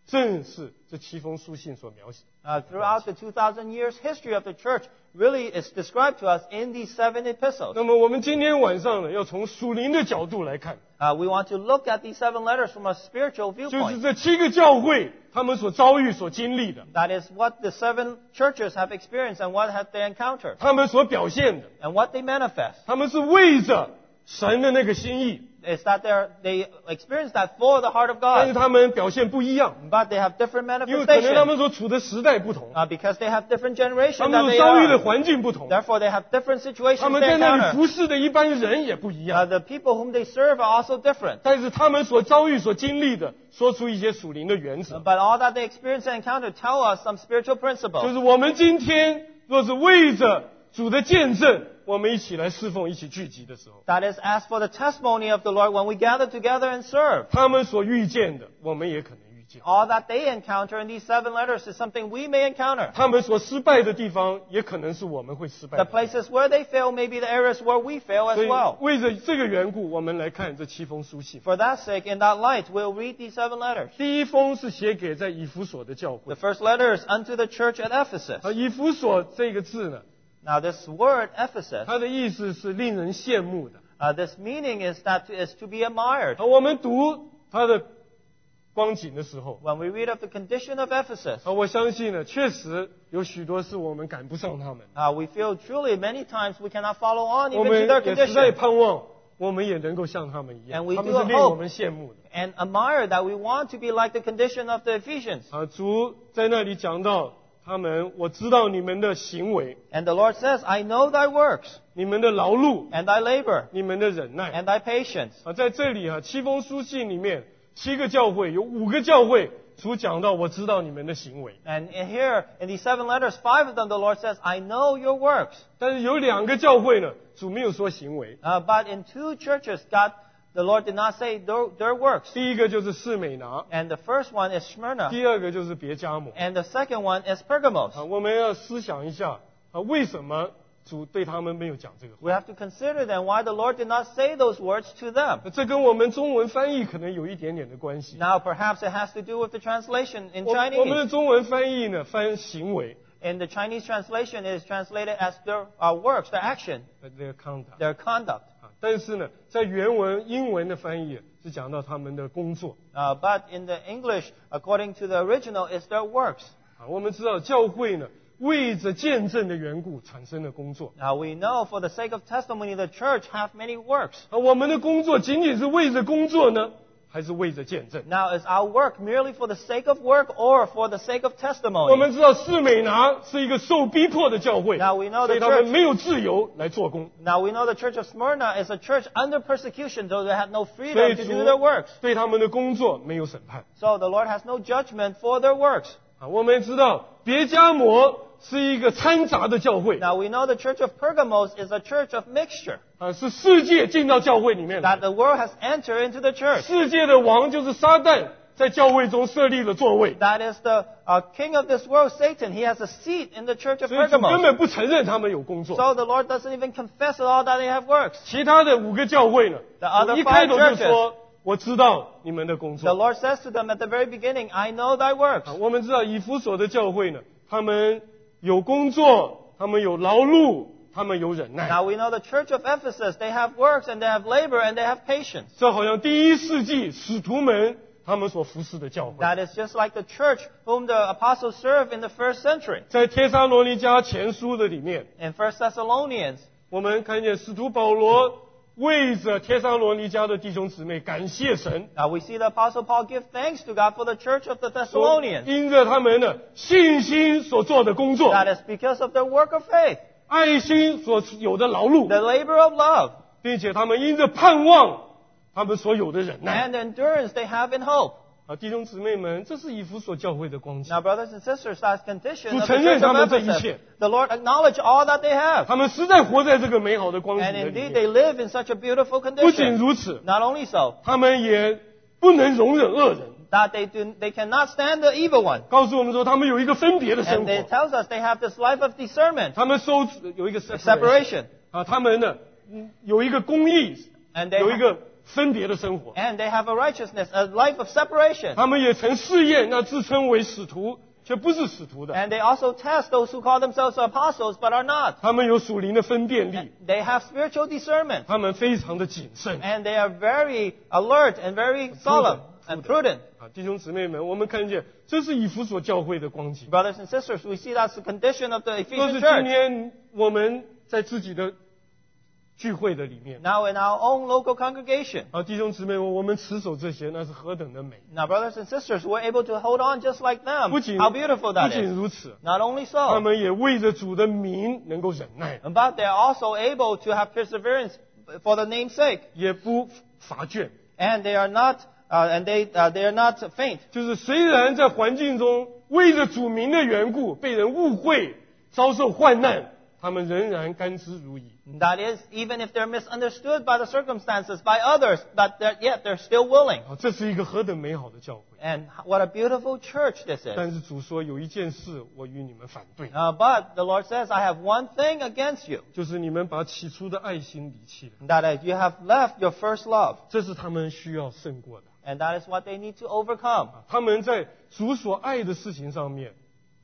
正是这七封书信所描写。 Uh, throughout the two thousand years history of the church, really is described to us in these seven epistles. 那么我们今天晚上呢，要从属灵的角度来看， Uh, we want to look at these seven letters from a spiritual 就是 viewpoint. 这七个教会他们所遭遇、所经历的， That is what the seven churches have experienced and what have they encountered 他们所表现的， and what they manifest. 他们是为着神的那个心意， Is that they're, they experience that for the heart of 但是 God, 他们表现不一样， but they have different 因为可能他 manifestations 们所处的时代不同， uh, because they have different 他 generations 们 that 所 they 遭遇的 are. 环境不同， Therefore, they have different 他 situations 们 they 在那里 encounter. 服侍的一般人也不一 Uh, 样， the people whom they serve are also different. 但是他们所遭遇、所经历的，说出一些属灵的原则， But all that they experience and encounter tell us some spiritual 就 principles. 是我们今天若是为着主的见证，我们一起来侍奉、一起聚集的时候， That is, as for the testimony of the Lord, when we gather together and serve, 他们所遇见的，我们也可能遇见； all that they encounter in these seven letters is something we may encounter. 他们所失败的地方，也可能是我们会失败 The 的。 places where they fail may be the areas where we fail as 所以 well. 为着这个缘故，我们来看这七封书信。 For that sake, in that light, we'll read these seven letters. 第一封是写给在以弗所的教 The 会。 first letter is unto the church at Ephesus. 啊，以弗所这个字呢， Now, this word, Ephesus, 它的意思是令人羡慕的。 uh, this meaning is that is to be admired. 啊，我们读它的光景的时候， When we read of the condition of Ephesus, 啊，我相信呢，确实有许多是我们赶不上他们。 uh, we feel truly many times we cannot follow on 我 even 们 to their 也实在 condition. 盼望，我们也能够像他们一样， And we 他们 do 是令 hope 我们羡慕的。 And admire that we want to be like the condition of the Ephesians. 啊，主在那里讲到他们，我知道你们的行为， And the Lord says, I know thy works, 你们的劳碌， and thy labor, 你们的忍耐。 and thy patience. 啊，在这里啊，七封书信里面，七个教会有五个教会，主讲到我知道你们的行为， And in here, in these seven letters, five of them, the Lord says, I know your works. 但是有两个教会呢，主没有说行为。 Uh, but in two churches, God, the Lord did not say their, their works. 第一个就是士美拿， And the first one is Smyrna, 第二个就是别加摩。 and the second one is Pergamos. 啊，我们要思想一下啊，为什么主对他们没有讲这个话？ We have to consider then why the Lord did not say those words to them. 这跟我们中文翻译可能有一点点的关系。 Now, perhaps it has to do with the translation in 我我们的 Chinese. 中文翻译呢，翻行为 In the Chinese translation, it is translated as their uh, works, their action, 呃，their conduct their conduct. 啊，但是呢，在原文英文的翻译是讲到他们的工作 Uh, but in the English, according to the original, it's their works. 啊。我们知道教会呢，为着见证的缘故产生了工作 Now we know for the sake of testimony, the church have many works. 啊。我们的工作仅仅是为着工作呢，还是为着见证？ Now, is our work merely for the sake of work or for the sake of 我 testimony? 们知道士美拿是一个受逼迫的教会， Now we know 所以 the 他们 church. 没有自由来做工。 Now we know the church of Smyrna is a church under persecution, so they had no 所以 freedom to 主 do their works. 对他们的工作没有审判 So the Lord has no judgment for their works. 啊。我们知道别加摩是一个掺杂的教会 Now we know the church of Pergamos is a church of mixture, 啊，是世界进到教会里面来 that the world has entered into the church. 世界的王就是撒旦，在教会中设立了座位， That is the uh, king of this world, Satan. He has a seat in the church of 所以主根 Pergamos. 本不承认他们有工作。 So the Lord doesn't even confess at all that they have works. 其他的五个教会呢， The other 我一开头就 five 说我知道你们的工 The 作 Lord says to them at the very beginning, I know thy works. 啊。我们知道以弗所的教会呢，他们有工作，他们有劳碌，他们有忍耐。 Now we know the church of Ephesus, they have works and they have labor and they have patience. 这好像第一世纪使徒们他们所服侍的教会。 That is just like the church whom the apostles served in the first century. 在帖撒罗尼迦前书的里面， In First Thessalonians, 我们看见使徒保罗为着帖撒罗尼迦的弟兄姊妹感谢神， now we see the apostle Paul give thanks to God for the church of the 说 Thessalonians. 因着他们的信心所做的工作， That is because of their work of faith, 爱心所有的劳碌， the labor of love, 并且他们因着盼望他们所有的忍耐 and the endurance they have in hope. 啊，弟兄姊妹们，这是以弗所教会的光景。 Now, brothers and sisters, that's condition 主 of the 承认 church 他 of 们这一 Ephesus. 切， The Lord acknowledged all that they have. 他们实在活在这个美好的光景 And 的里 indeed, 面。 they live in such a beautiful 不仅 condition. 如此， Not only so, 他们也不能容忍恶人， that they do, they cannot stand the evil one. 告诉我们说他们有一个分别的生 And it 活， tells us they have this life of discernment, 他们收有一个 separation separation. 啊，他们呢嗯有一个公义， And they 有一个分别的生活。 And they have a righteousness, a life of separation. 他们也曾试验那自称为使徒却不是使徒的， And they also test those who call themselves apostles but are not. 他们有属灵的分辨力， They have spiritual discernment. 他们非常的谨慎。 And they are very alert and very solemn and prudent. 啊，弟兄姊妹们，我们看见这是以弗所教会的光景。 Brothers and sisters, we see that's the condition of the 若 Ephesian 是今 church. 天我们在自己的聚会的里面， Now in our own local congregation. 啊，弟兄姊妹，我们持守这些，那是何等的美！ Now brothers and sisters, we're able to hold on just like them. 不仅 How beautiful 不 that 仅 is. 如此， Not only 他 so, 们也为着主的名能够忍耐， but they're also able to have perseverance for the name's sake. 也不乏倦。 And they are not, uh, and they, uh, they are not faint. 就是虽然在环境中为着主名的缘故被人误会、遭受患难，他们仍然甘之如饴。 That is, even if they're misunderstood by the circumstances, by others, but they're, yet they're still willing. 啊，这是一个何等美好的教会！ And what a beautiful church this is. 但是主说有一件事我与你们反对， Uh, but the Lord says, I have one thing against you, 就是你们把起初的爱心离弃了， that is, you have left your first love. 这是他们需要胜过的。 And that is what they need to overcome 啊，他们在主所爱的事情上面，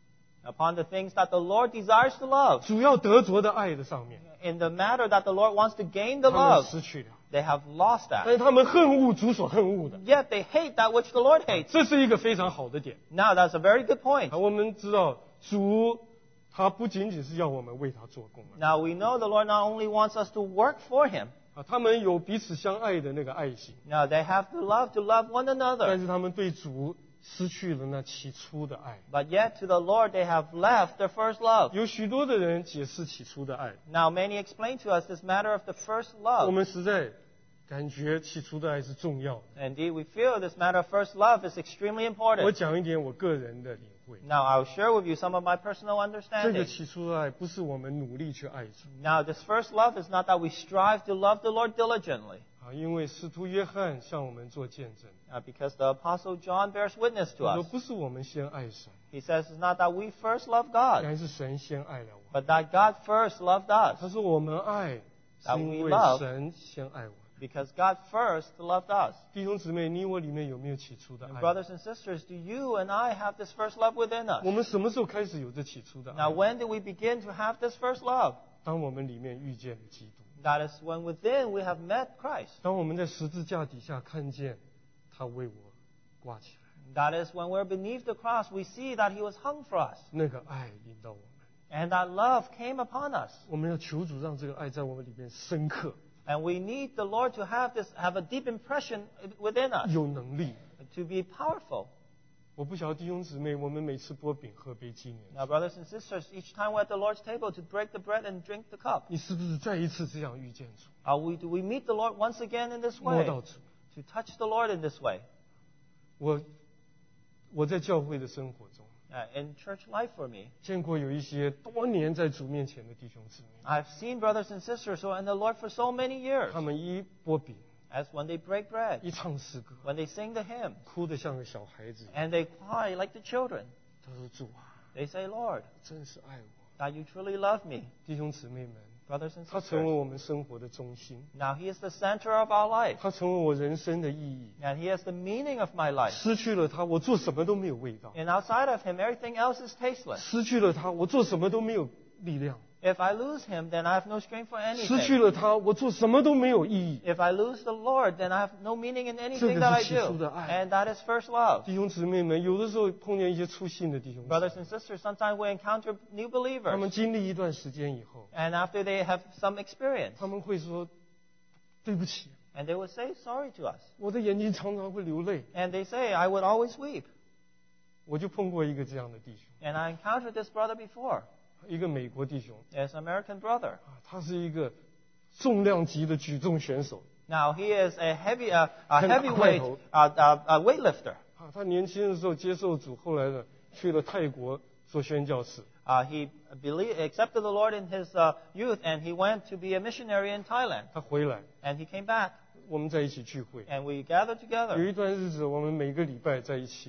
upon the things that the Lord desires to love. 主要得着的爱的上面， In the matter that the Lord wants to gain the 他们 love, 失去了。 they have lost 但 that. 是他们恨恶主所恨恶的， Yet they hate that which the Lord hates. 这是一个非常好的点。 Now that's a very good point. 啊，我们知道主他不仅仅是要我们为他做工了， Now we know the Lord not only wants us to work for Him. 啊，他们有彼此相爱的那个爱心， Now they have the love to love one 但 another. 是他们对主失去了那起初的爱。 But yet to the Lord they have left their first love. 有许多的人解释起初的爱， Now many explain to us this matter of the first 我 love. 们实在感觉起初的爱是重要的。 Indeed, we feel this matter of first love is extremely 我 important. 讲一点我个人的领会， Now I'll share with you some of my personal 这个 understanding. 起初的爱不是我们努力去爱主 Now this first love is not that we strive to love the Lord diligently. 啊，因为使徒约翰向我们做见证， Uh, because the Apostle John bears witness to 他说 us. 不是我们先爱神， He says it's not that we first love God, 乃是神先爱了我们。 but that God first loved 他 us. 说我们爱是 That 因 we 为 love 神先爱我们。 Because God first loved us. 弟兄姊妹，你我里面有没有起初的 And 爱？ brothers and sisters, do you and I have this first love within us? 我们什么时候开始有这起初的 Now 爱？ when did we begin to have this first love? 当我们里面遇见了基督， That is when within we have met Christ. 当我们在十字架底下看见他为我挂起来， That is when we're beneath the cross, we see that He was hung for us. 那个爱引导我们。 And that love came upon us. 我们要求主让这个爱在我们里面深刻， And we need the Lord to have this, have a deep impression within us, 有能力。 to be powerful. 我不晓得弟兄姊妹，我们每次拨饼喝杯纪念， Now, brothers and sisters, each time we're at the Lord's table to break the bread and drink the cup, 你是不是再一次这样遇见主， are we, do we meet the Lord once again in this 摸 way? 到主？ To touch the Lord in this way? 我我在教会的生活中 Uh, in church life for me, 见过有一些多年在主面前的弟兄姊妹， I've seen brothers and sisters who are in the Lord for so many years, 他们一拨饼， as when they break bread, 一唱诗歌， when they sing the hymn, 哭得像个小孩子一样。 and they cry like the children. 他说：“主啊， They say, Lord, 真是爱我。 that you truly love me. ” 弟兄姊妹们， Brothers and 他成为 sisters, 我们生活的中心， now He is the center of our life, 他成为我人生的意义。 and He is the meaning of my life. 失去了他，我做什么都没有味道； And outside of Him, everything else is tasteless. 失去了他，我做什么都没有力量； If I lose Him, then I have no strength for 失去 anything. 了他，我做什么都没有意义。 If I lose the Lord, then I have no meaning in 这 anything 个 that I 是起初 do. 的爱。 And that is first love. 弟兄姊妹们，有的时候碰见一些粗心的弟兄姊 Brothers 妹， and sisters, sometimes we encounter new 他 believers. 们经历一段时间以后， And after they have some experience, 他们会说：“对不起， and they will say sorry to us. 我的眼睛常常会流泪。 And they say, I would always weep. ” 我就碰过一个这样的弟兄， And I encountered this brother before. 一个美国弟兄 It's an American brother. 啊，他是一个重量级的举重选手 Now, he is a heavy, uh, a 很大 heavyweight 块头。 uh, uh, uh, weightlifter. 啊。他年轻的时候接受主，后来呢去了泰国做宣教士。 Uh, he believed, accepted the Lord in his uh, youth, and he went to be a missionary in Thailand. 他回来， And he came back, 我们在一起聚会。 and we gathered 有 together. 一段日子，我们每个礼拜在一起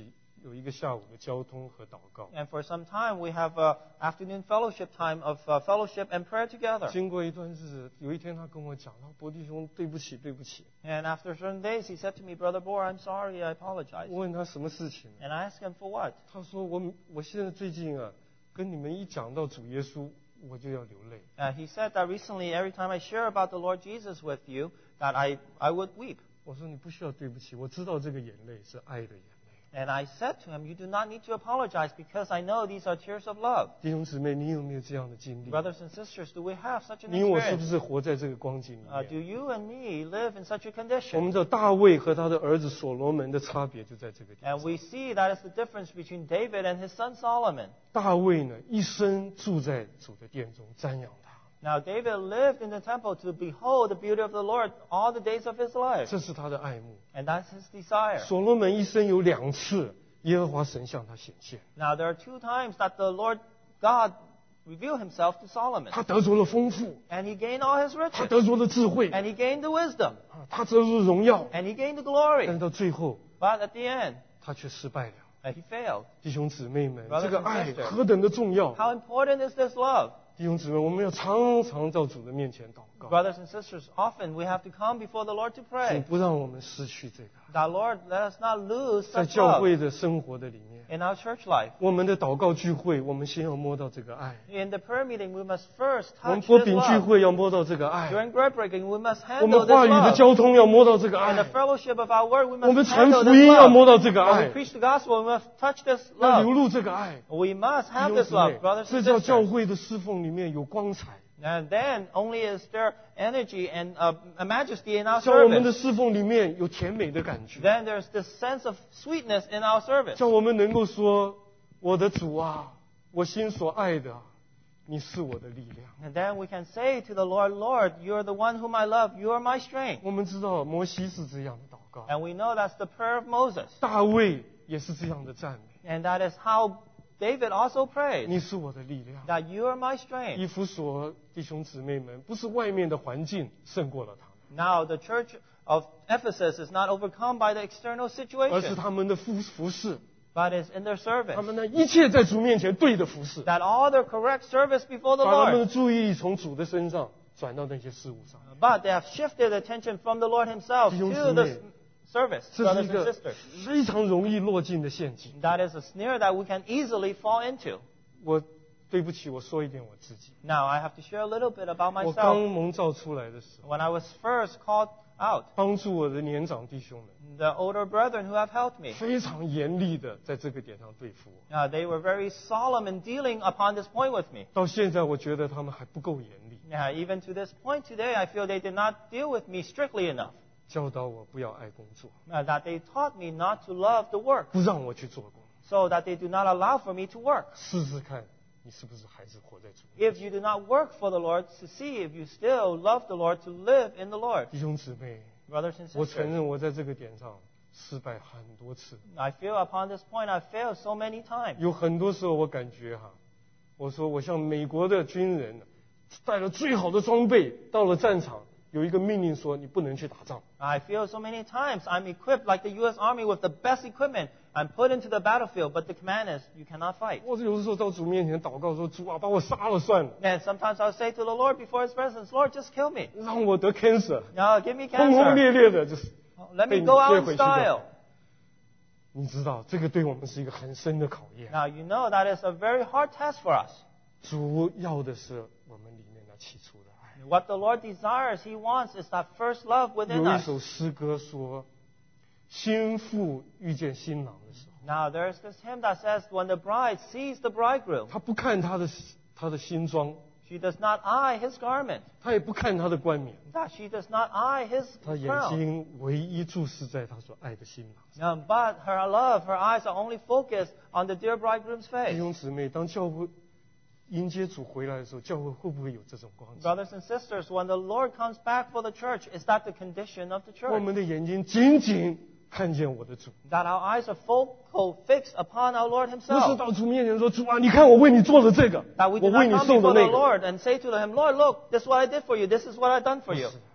有一个下午的交通和祷告。 And for some time, we have a afternoon fellowship time of uh, fellowship and prayer together. 经过一段日子，有一天他跟我讲，他说伯弟兄，对不起，对不起。 And after certain days, he said to me, Brother Bohr, I'm sorry, I apologize. 我问他什么事情， And I asked him for what? 他说我我现在最近啊，跟你们一讲到主耶稣，我就要流泪。 Uh, he said that recently, every time I share about the Lord Jesus with you, that I, I would weep. 我说你不需要对不起，我知道这个眼泪是爱的眼泪。 And I said to him, you do not need to apologize because I know these are tears of love. 弟兄姊妹，你有没有这样的经历？ Brothers and sisters, do we have such an 你我是不 experience? 是活在这个光景里 Uh, do 面？ you and me live in such a 我 condition? 们的大卫和他的儿子所罗门的差别就在这个地 And 方。 we see that is the difference between David and his son Solomon. 大卫呢，一生住在主的殿中瞻仰他， Now, David lived in the temple to behold the beauty of the Lord all the days of his life. 这是他的爱慕。 And that's his desire. 所罗门一生有两次，耶和华神向他显现， Now, there are two times that the Lord God revealed himself to Solomon. 他得着了丰富， And he gained all his 他 riches. 得着了智慧， And he gained the wisdom. 啊他得着了荣耀， And he gained the 但 glory. 是到最后 But at the end, 他却失败了。 uh, he failed. 弟兄姊妹们， Brothers 这个 and 爱 sisters 何等的重要！ How important is this love? 弟兄姊妹，我们要常常到主的面前祷告， Brothers and sisters, often we have to come before the Lord to 主 pray. 不让我们失去这个爱。 That Lord, let us not lose 在 such 教 love 会的生活的里面， in our church life. 我们的祷告聚会，我们先要摸到这个爱； In the prayer meeting, we must first 我们 touch 波 this 饼聚 love. 会要摸到这个爱； During bread breaking, we must 我们 handle this 话语的 love. 交通要摸到这个 In the 爱； fellowship of our word, we 我们 must 传 handle 福 this 音要摸 love. 到这个 When 爱 we，preach the gospel, we must touch this 要流 love. 露这个爱。 We must 弟 have 兄 this 姊 love, 妹， brothers 这 and 叫教 sisters. 会的侍奉里面有光彩， And then only is there energy and uh, a majesty in our 叫我们的 service. 侍奉里面有甜美的感觉， Then there's this sense of sweetness in our service. 叫我们能够说：“我的主啊，我心所爱的，你是我的力量。” And then we can say to the Lord, Lord, you are the one whom I love. You are my strength. 我们知道摩西是这样的祷告， And we know that's the prayer of Moses. 大卫也是这样的赞美。 And that is how David also prayed. 你是我的力量。 That you are my strength. 以弗所弟兄姊妹们，不是外面的环境胜过了他们， Now, the church of Ephesus is not overcome by the external 而是 situation, 他们的服服侍， but is in their 他 service. 们的一切在主面前对的服侍， That all their correct service before the 把他们的 Lord. 注意力从主的身上转到那些事物上。 But they have shifted attention from the Lord Himself 弟兄姊 to the 妹， service, 这是 brothers 一 and 个 sisters. 非常容易落进的陷阱。 That is a snare that we can easily fall into. 我对不起，我说一点我自己。 Now, I have to share a little bit about 我刚 myself. 蒙召出来的时候， When I was first called out, 帮助我的年长弟兄们， the older brethren who have helped me, 非常严厉的在这个点上对付我。 uh, they were very solemn in dealing upon this point with me. 到现在，我觉得他们还不够严厉， Yeah, even to this point today, I feel they did not deal with me strictly enough. 教导我不要爱工作， Uh, that they taught me not to love the work, 不让我去做工。 so that they do not allow for me to work. 试试看，你是不是还是活在主？ If you do not work for the Lord, to see if you still love the Lord, to live in the Lord. 弟兄姊妹， Brothers and 我承 sisters, 认我在这个点上失败很多次， I feel upon this point I've failed so many times. 有很多时候我感觉哈，我说我像美国的军人，带了最好的装备到了战场，有一个命令说你不能去打仗。 I feel so many times I'm equipped like the U S Army with the best equipment. I'm put into the battlefield, but the command is you cannot fight. 我有的时候到主面前祷告说：“主啊，把我杀了算了， And sometimes I'll say to the Lord before His presence, Lord, just kill me. 让我得 cancer， Now give me 轰轰 cancer. 烈烈的，就是 Let 被 me 你 go 接 out 回 in 去就好。 style. 你知道，这个对我们是一个很深的考验。 Now you know that is a very hard test for us. 主要的是我们里面那起初的爱。 What the Lord desires, He wants, is that first love within 有一 us. 首诗歌说：“新妇遇见新郎的时候， Now there's this hymn that says, when the bride sees the bridegroom, 她不看他的他的新装， she does not eye his garment, 她也不看他的冠冕， that she does not eye his 她眼 crown. 睛唯一注视在她所爱的新郎。” Um, but her love, her eyes are only focused on the dear bridegroom's 弟 face. 兄姊妹，当教会迎接主回来的时候，教会会不会有这种光景？ Brothers and sisters, when the Lord comes back for the church, is that the condition of the 我 church? 们的眼睛紧紧看见我的主， That our eyes are focal, fixed upon our Lord 不是 Himself. 到主面前说：“主啊，你看我为你做的这个， That we 我 do 为 not 你 come 受的 before the 那个。” Lord and say to Him, Lord, look, this is what I did for you, this is what I've done for 不 you. 是，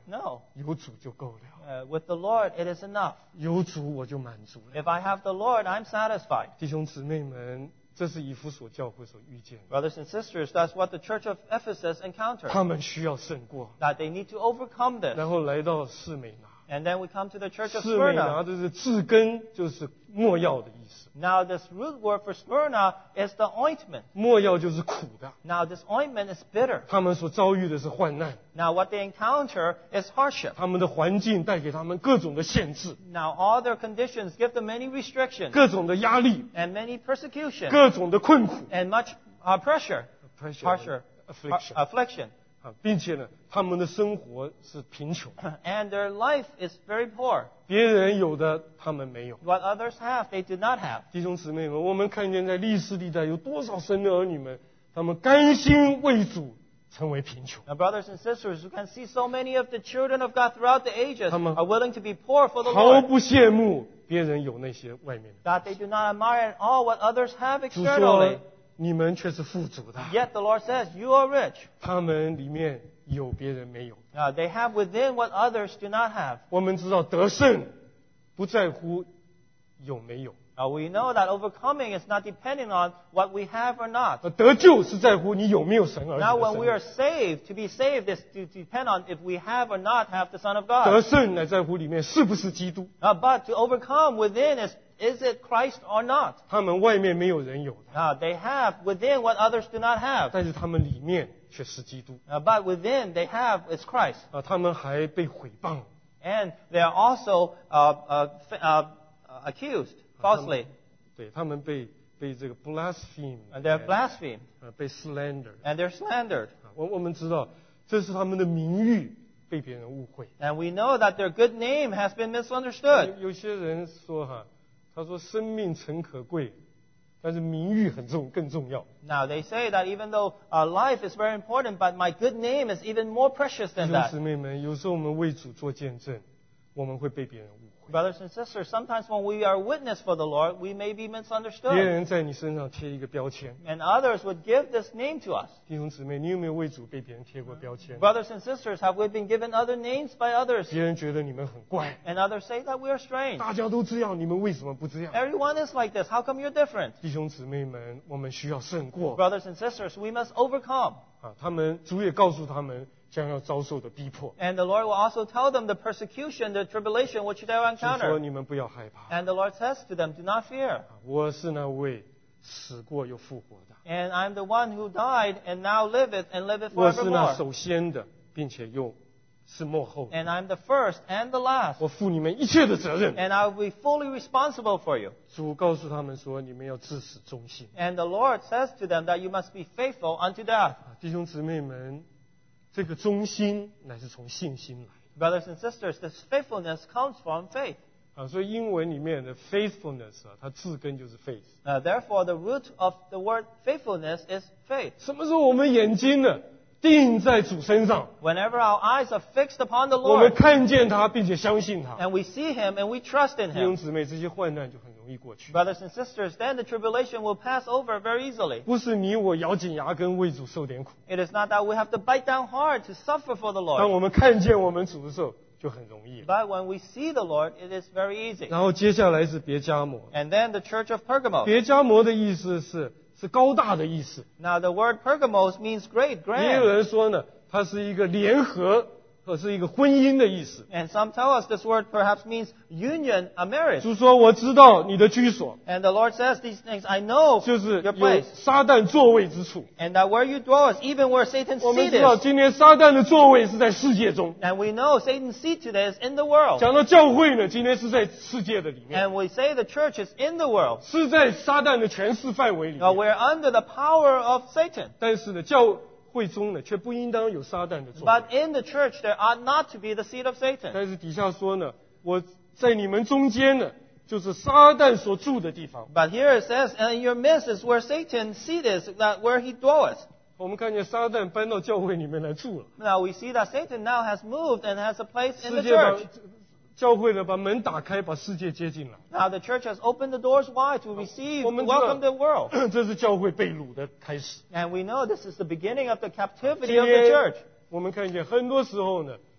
No. 有主就够了， Uh, with the Lord, it is enough. 有主我就满足了。 If I have the Lord, I'm satisfied. 弟兄姊妹们，这是以弗所教会所遇见的， Brothers and sisters, that's what the church of Ephesus encountered. 他们需要胜过， That they need to overcome this. 然后来到士美拿。 And then we come to the church of 士美拿 Smyrna. 这是治根，就是没药的意思。 Now, this root word for Smyrna is the ointment. 没药就是苦的， Now, this ointment is bitter. 他们所遭遇的是患难， Now, what they encounter is hardship. 他们的环境带给他们各种的限制， Now, all their conditions give them many restrictions 各种的压力， and many persecution 各种的困苦 and much uh, pressure, pressure harsher affliction uh, affliction. 啊，并且呢，他们的生活是贫穷， And their life is very poor. 别人有的他们没有。 What others have, they do not have. 弟兄姊妹们，我们看见在历史历代有多少神的儿女们，他们甘心为主成为贫穷， Now, brothers and sisters, you can see so many of the children of God throughout the ages 他们 are willing to be poor for the 毫 Lord. 不羡慕别人有那些外面的。 That they do not admire at all what others have 主 externally. 说你们却是富足的， Yet the Lord says, you are rich. 他们里面有别人没有。 Now, they have within what others do not have. 我们知道得胜不在乎有没有， Now, we know that overcoming is not depending on what we have or not. 而得救是在乎你有没有神儿子 Now, 的 when 生 we are 命。 saved, to be saved is to depend on if we have or not have the Son of 得 God. 胜乃在乎里面是不是基督， Now, but to overcome within is, is it Christ or not? 他们外面没有人有的， Now, they have within what others do not have. 但是他们里面却是基督 Uh, but within they have is Christ. 啊，他们还被毁谤， And they are also uh, uh, f- uh, uh, accused falsely. 对他们被被这个 blaspheme， And they're blasphemed. 呃被 slander， And they're slandered. 啊我我们知道这是他们的名誉被别人误会。 And we know that their good name has been misunderstood. 有有些人说哈，他说生命诚可贵，但是名誉很重更重要。 Now, they say that even though uh, life is very important, but my good name is even more precious 弟 than 兄 that. 姊妹们，有时候我们为主做见证，我们会被别人误会。 Brothers and sisters, sometimes when we are witness for the Lord, we may be 别 misunderstood. 人在你身上贴一个标签， And others would give this name to us. 弟兄姊妹，你有没有为主被别人贴过标签？ Brothers and sisters, have we been given other names by others? 别人觉得你们很怪， And others say that we are strange. 大家都这样，你们为什么不这样？ Everyone is like this. How come you're different? 弟兄姊妹们，我们需要胜过 Brothers and sisters, we must overcome. 啊！他们主也告诉他们将要遭受的逼迫， And the Lord will also tell them the persecution, the tribulation which they will 就说 encounter. 你们不要害怕， And the Lord says to them, do not fear. 啊我是那位死过又复活的， And I'm the one who died and now liveth and liveth 我是那 forevermore. 首先的，并且又是幕后的。 And I'm the first and the last. 我负你们一切的责任。 And I will be fully responsible for you. 主告诉他们说：“你们要至死忠心。 And the Lord says to them that you must be faithful unto death. 啊”弟兄姊妹们，这个忠心乃是从信心来 Brothers and sisters, this faithfulness comes from faith. 的啊。所以英文里面的 faithfulness 啊，它字根就是 faith。 Uh, therefore, the root of the word faithfulness is faith. 什么时候我们眼睛呢定在主身上， Whenever our eyes are fixed upon the 我们 Lord 看见他，并且相信他， and we see Him and we trust in 弟兄 Him, 姊妹，这些患难就很容易过去。 brothers and sisters, then the tribulation will pass over very easily. 不是你我咬紧牙根为主受点苦， It is not that we have to bite down hard to suffer for the 当 Lord. 我们看见我们主的时候，就很容易了。 But when we see the Lord, it is very easy. 然后接下来是别加摩， And then the church of Pergamos. 别加摩的意思是是高大的意思。 Now the word Pergamos means great, 也有 grand. 人说呢，它是一个联合或是一个婚姻的意思。 And some tell us this word perhaps means union, a marriage. 主说：“我知道你的居所， And the Lord says these things, I know 就是 your 有 place. 撒旦座位之处。 And that where you dwell is even where Satan's 我们 seat 知道， is. 今天撒旦的座位是在世界中。 And we know Satan's seat today is in the world. 讲到教会呢，今天是在世界的里面， And we say the church is in the world. 是在撒旦的权势范围里 Now 面。 we're under the power of Satan. 但是呢，教会中呢，却不应当有撒旦的座位。 But in the church, there ought not to be the seat of Satan. 但是底下说呢，我在你们中间呢，就是撒旦所住的地方。 But here it says, and in your midst is where Satan's seat is, that where he dwelleth. 我们看见撒旦搬到教会里面来住了。 Now we see that Satan now has moved and has a place in 世 the 界把 church. 教会呢，把门打开，把世界接进来。 Now the church has opened the doors wide to receive, to 我们知道 welcome the world. 这是教会被掳的开始。 And we know this is the beginning of the captivity 今 of the 天 church. 我们看见很多时候呢，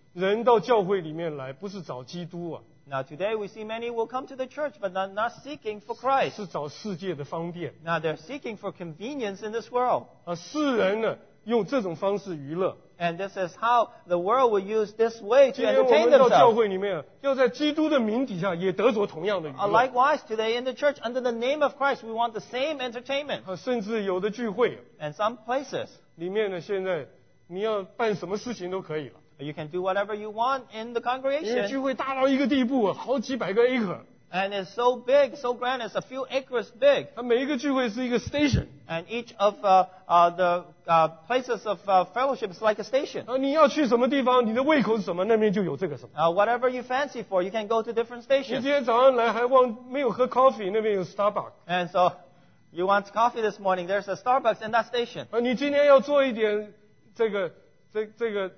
人到教会里面来不是找基督啊， Now today we see many will come to the church, but not, not seeking for Christ. 是找世界的方便 Now they're seeking for convenience in this world. 啊。世人呢用这种方式娱乐。 And this is how the world will use this way to 今天我 entertain 们到教 themselves. 会里面，要在基督的名底下也得着同样的娱 Uh, 乐 likewise, today in the church, under the name of Christ, we want the same entertainment. 啊，甚至有的聚会 And some places, 里面呢，现在你要办什么事情都可以了， you can do whatever you want in the 因为聚 congregation. 会大到一个地步，好几百个 acre， And it's so big, so grand, it's a few acres big. 它每一个聚会是一个 station， And each of uh, uh, the uh, places of uh, fellowship is like a station. 啊，你要去什么地方，你的胃口是什么，那边就有这个什么。 Uh, whatever you fancy for, you can go to different 你今 stations. 天早上来还忘没有喝 coffee， 那边有 Starbucks。 And so, you want coffee this morning, there's a Starbucks in that station. 啊，你今天要做一点这个这这个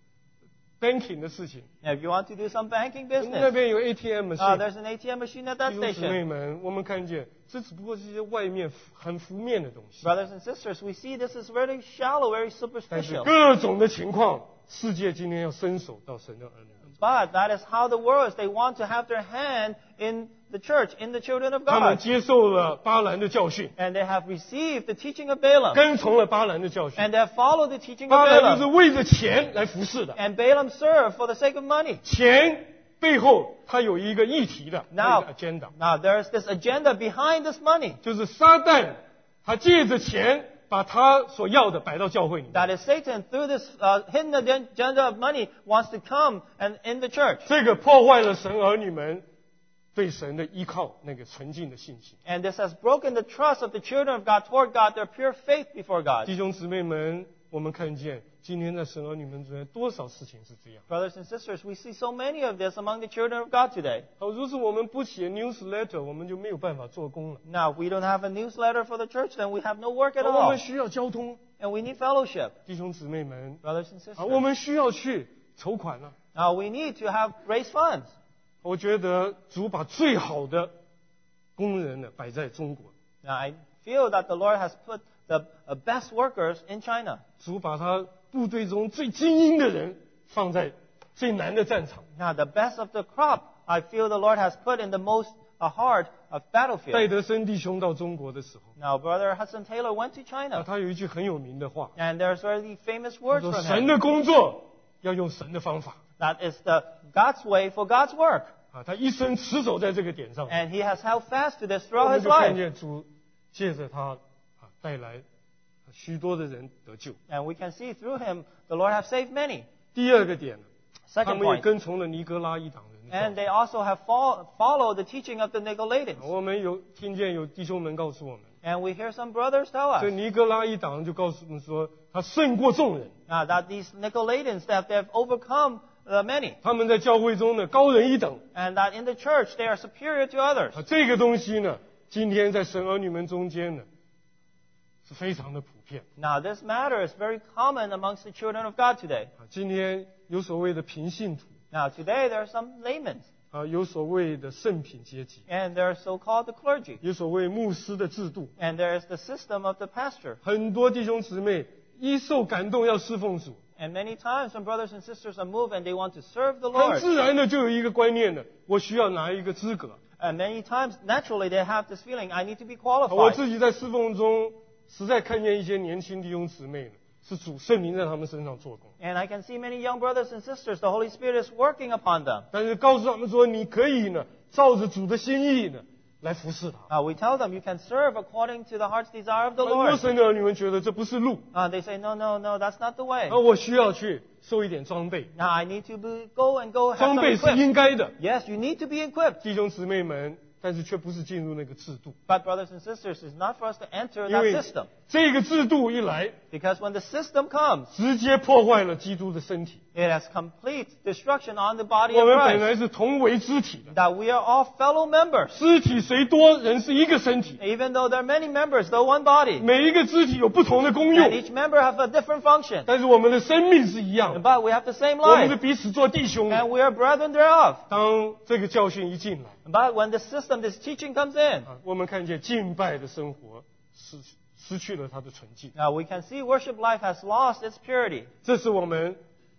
banking 的事情， Now, if you want to do some banking 那 business, 边有 A T M uh, 线。 there's an A T M machine at that 弟兄姊妹 station. 们，我们看见这只不过是一些外面很浮面的东西， Brothers and sisters, we see this is very shallow, very 但是 superficial. 各种的情况，世界今天要伸手到神的儿女们中， But that is how the world is. They want to have their hand in the church, in the children of 他们 God. 接受了巴兰的教训， And they have received the teaching of Balaam. 跟从了巴兰的教训。 And they have followed the teaching of 巴兰就是 Balaam. 为着钱来服侍的， And Balaam served for the sake of money. 钱背后它有一个议题的，它有 Now, 一个 agenda， now there's this agenda behind this money. 就是撒旦他借着钱把他所要的摆到教会里面。 That is Satan, through this uh, hidden agenda of money, wants to come and in the church. 这个破坏了神儿女们对神的依靠那个纯净的信心。 And this has broken the trust of the children of God toward God, their pure faith before God. 弟兄姊妹们，我们看见今天在神儿女们中间多少事情是这样。 Brothers and sisters, we see so many of this among the children of God today. 好，如果我们不写 newsletter， 我们就没有办法做工了。 Now, if we don't have a newsletter for the church, then we have no work at 我 all. 们需要交通， And we need fellowship, 弟兄姊妹们， brothers and 啊，我 sisters. 们需要去筹款了。 Now, we need to have raise funds. 我觉得主把最好的工人呢摆在中国， Now, I feel that the Lord has put the uh, best workers in China. 主把他部队中最精英的人放在最难的战场。 Now, the best of the crop, I feel the Lord has put in the most uh, hard of 戴 battlefield. 德生弟兄到中国的时候， Now, Brother Hudson Taylor went to 啊， China, 他有一句很有名的话， and there's really famous 他 words 说 from 神 him. 的工作要用神的方法。 That is the God's way for God's work. 啊，他一生持守在这个点上， And he has held fast to this 我 throughout 们 his 就看 life. 见主借着他啊带来许多的人得救。 And we can see through him, the Lord have saved many. 第二个点呢，他 Second 们也 point. 跟从了尼哥拉一党人的 And 教 they also have fol- followed the teaching of the Nicolaitans. 导。我们有听见有弟兄们告诉我们， And we hear some brothers tell 这 us 尼哥拉一党就告诉我们说，他胜过众人， uh, that these Nicolaitans, that they have overcome uh, many. 他们在教会中呢高人一等。 And that in the church, they are superior to others. 啊，这个东西呢，今天在神儿女们中间呢，是非常的普遍。 Now, this matter is very common amongst the children of God today. 啊，今天有所谓的平信徒， Now, today, there are some laymen. 啊，有所谓的圣品阶级， And there are so-called the clergy. 有所谓牧师的制度。 And there is the system of the pastor. 很多弟兄姊妹一受感动要侍奉主， And many times when brothers and sisters are moved and they want to serve the 很 Lord, 自然的就有一个观念了，我需要拿一个资格。 and many times, naturally, they have this feeling, I need to be 我 qualified. 自己在侍奉中，实在看见一些年轻弟兄姊妹呢，是主圣灵在他们身上做工， And I can see many young brothers and sisters, the Holy Spirit is working upon them. 但是告诉他们说，你可以呢，照着主的心意呢来服侍他。 Uh, we tell them, you can serve according to the heart's desire of the 很多 Lord. 神的儿女们觉得这不是路， Uh, they say, no, no, no, that's not the way. 而我需要去收一点装备， Now I need to be, go and go have 装 some 备是 equip. 应该的， Yes, you need to be equipped. 弟兄姊妹们，但是却不是进入那个制度， But brothers and sisters, it's not for us to enter 因为 that system. 这个制度一来， Because when the system comes, 直接破坏了基督的身体。 it has complete destruction on the body 我 of 们本 Christ. 来是同为肢体的， That we are all fellow members. 肢体虽多，人是一个身体， Even though there are many members, though one body. 每一个肢体有不同的功用 And，each member have a different function. 但是我们的生命是一样的， But we have the same 我们是 life. 彼此做弟兄的。 And we are brethren thereof. 当这个教训一进来， But when the system, this teaching comes in, 啊，我们看见敬拜的生活失失去了它的纯净， now we can see worship life has lost its purity. 这是我们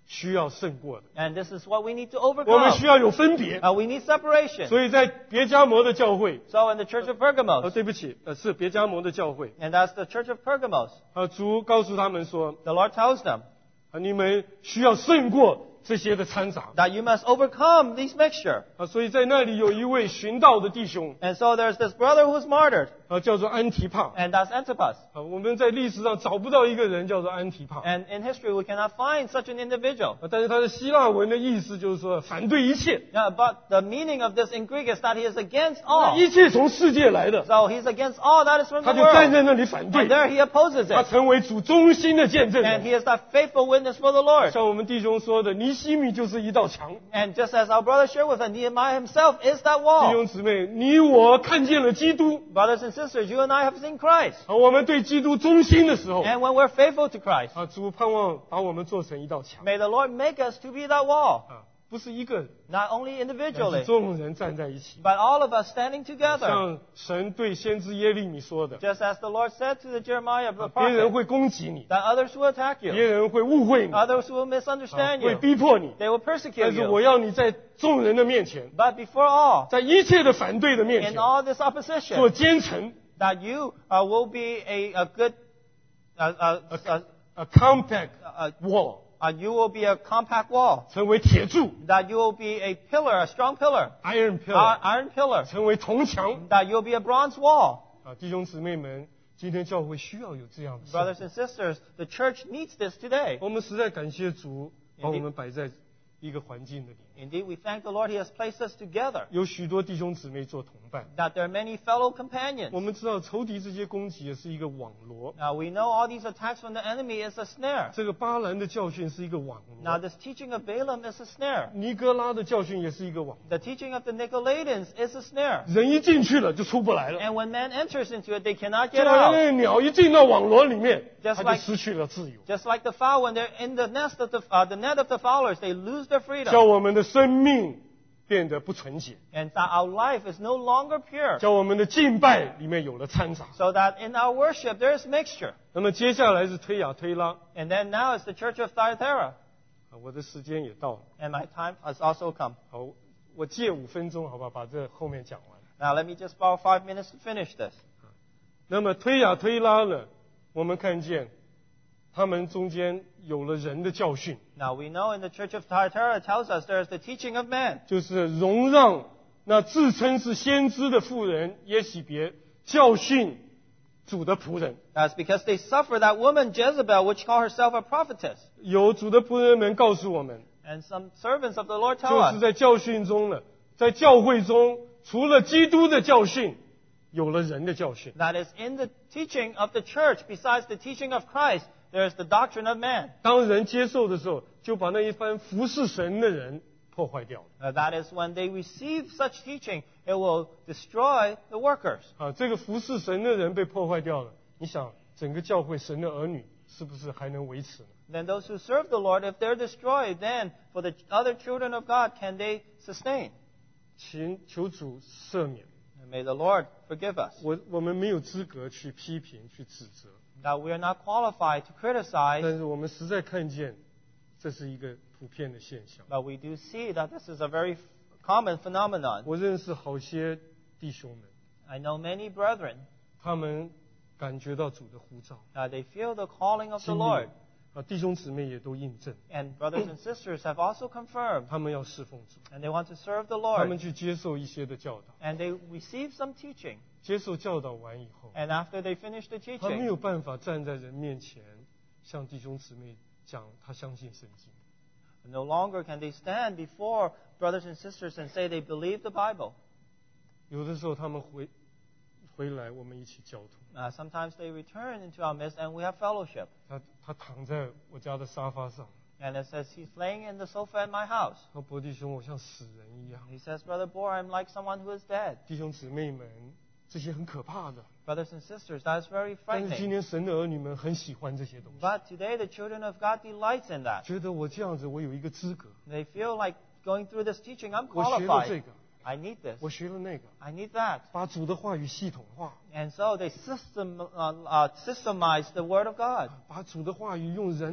需要胜过的。 And this is what we need to 我们需 overcome. 要有分别。 Uh, we need separation. 所以在别迦摩的教会， So in the church of 呃， Pergamos, 对不起，呃，是别迦摩的教会， and that's the church of Pergamos, 呃，主告诉他们说， the Lord tells them 啊，你们需要胜过这些的掺杂。 that you must overcome these mixture. 啊，所以在那里有一位寻道的弟兄， And so there's this brother who was martyred, 啊，叫做安提帕。 and that's Antipas. 啊，我们在历史上找不到一个人叫做安提帕。 And in history, we cannot find such an individual. 啊，但是他的希腊文的意思就是说反对一切， Yeah, but the meaning of this in Greek is that he is against all. 一切从世界来的， So he's against all that is from 他 the 就站 world. 在那里反对 And，there he opposes 他 it. 成为主忠心的见证 And 人。 he is that faithful witness for the Lord. 像我们弟兄说的，尼希米就是一道墙。 And just as our brother shared with us, Nehemiah himself is that 弟 wall. 兄姊妹，你我看见了基督， Brothers and sisters, you and I have seen Christ. 啊，我们对基督忠心的时候， And when we're faithful to Christ, 啊，主盼望把我们做成一道墙， may the Lord make us to be that wall. 啊，不是一个人， Not only 而是 individually, 众人站在一起， but all of us standing together. 像神对先知耶利米说的， Just as the Lord said to the Jeremiah, the 啊别人 prophet, 会攻击你， that others will attack 别 you, 人会误会你，啊 others will misunderstand 会 you, 逼迫你， they will persecute 但是我 you. 要你在众人的面前， But before all, 在一切的反对的面 in 前， all this 做 opposition, 坚城 that you uh, will be a, a good, uh, uh, uh, ，a compact uh, wall， uh, you will be a compact wall, 成为铁柱 that you will be a pillar, a strong pillar, ，iron iron, pillar， iron pillar, 成为铜墙。 that you'll be a bronze wall. 啊，弟兄姊妹们，今天教会需要有这样的事。 Brothers and sisters, the church needs this today. 我们实在感谢主，把我们摆在一个环境的里面。 Indeed, we thank the Lord He has placed us together, 有许多弟兄姊妹做同伴。 that there are many fellow 我 companions. 们知道仇敌这些攻击也是一个网罗， Now, we know all these attacks from the enemy is a snare. 这个巴兰的教训是一个网 Now, 罗， this teaching of Balaam is a snare. 尼哥拉的教训也是一个网 The teaching of the Nicolaitans is a snare. 罗。人一进去了就出不来了， And when man enters into it, they cannot 就 get 好像 out. 那鸟一进到网罗里面， Just 它就 like- 失去了自由。 Just like the fowl, when they're in the nest of the, uh, the net of the fowlers, they lose their 叫 freedom. 我们的生命变得不纯洁， And that our life is no longer pure. 叫我们的敬拜里面有了掺杂。 So that in our worship, there is mixture. 那么接下来是推雅推拉， And then now it's the church of Thyatira. 啊，我的时间也到了， And my time has also come. 好，我借五分钟，好吧，把这后面讲完。 Now let me just borrow five minutes to finish this. 那么推雅推拉呢，我们看见他们中间有了人的教训， Now we know in the church of Thyatira it tells us there is the teaching of man. 就是容让那自称是先知的妇人耶喜别教训主的仆人。 That's because they suffer that woman Jezebel, which call herself a prophetess. 有主的仆人们告诉我们， And some servants of the Lord tell 就是 us 在教训中呢，在教会中，除了基督的教训，有了人的教训。 that is in the teaching of the church, besides the teaching of Christ, there is the doctrine of man. 当人接受的时候，就把那一番服侍神的人破坏掉了。 Uh, that is when they receive such teaching, it will destroy the workers. 啊，这个服侍神的人被破坏掉了，你想整个教会神的儿女是不是还能维持呢？ Then those who serve the Lord, if they're destroyed, then for the other children of God, can they sustain? 请求主赦免， And may the Lord forgive us. 我我们没有资格去批评、去指责， That we are not qualified to criticize, 但是我们实在看见这是一个普遍的现象。 but we do see that this is a very common phenomenon. 我认识好些弟兄们， I know many brethren, 他们感觉到主的呼召， uh, they feel the calling of the 经历 Lord. 啊，弟兄姊妹也都印证， And brothers and sisters have also confirmed, 他们要侍奉主， and they want to serve the 他们 Lord. 去接受一些的教导， And they receive some teaching. 接受教导完以后， And after they finish the 他没 teaching, 有办法站在人面前向弟兄姊妹讲他相信圣经。 no longer can they stand before brothers and sisters and say they believe the Bible. 有的时候他们回回来，我们一起交通。 Uh, sometimes they return into our midst and we have fellowship. 他他躺在我家的沙发上， And it says he's laying in the sofa at my house. 说：“伯弟兄，我像死人一样。 He says, Brother Bohr, I'm like someone who is dead. ” 弟兄姊妹们，这些很可怕的。 Brothers and sisters, that is very 但是今 frightening. 天神的儿女们很喜欢这些东西， But today the children of God delights in that. 觉得我这样子我有一个资格， They feel like going through this teaching, I'm 我学了这 qualified. 个， I need this. 我学了那个， I need that. 把主的话语系统化， And so they system, uh, uh, systemize the Word of God. 把主的话语用人的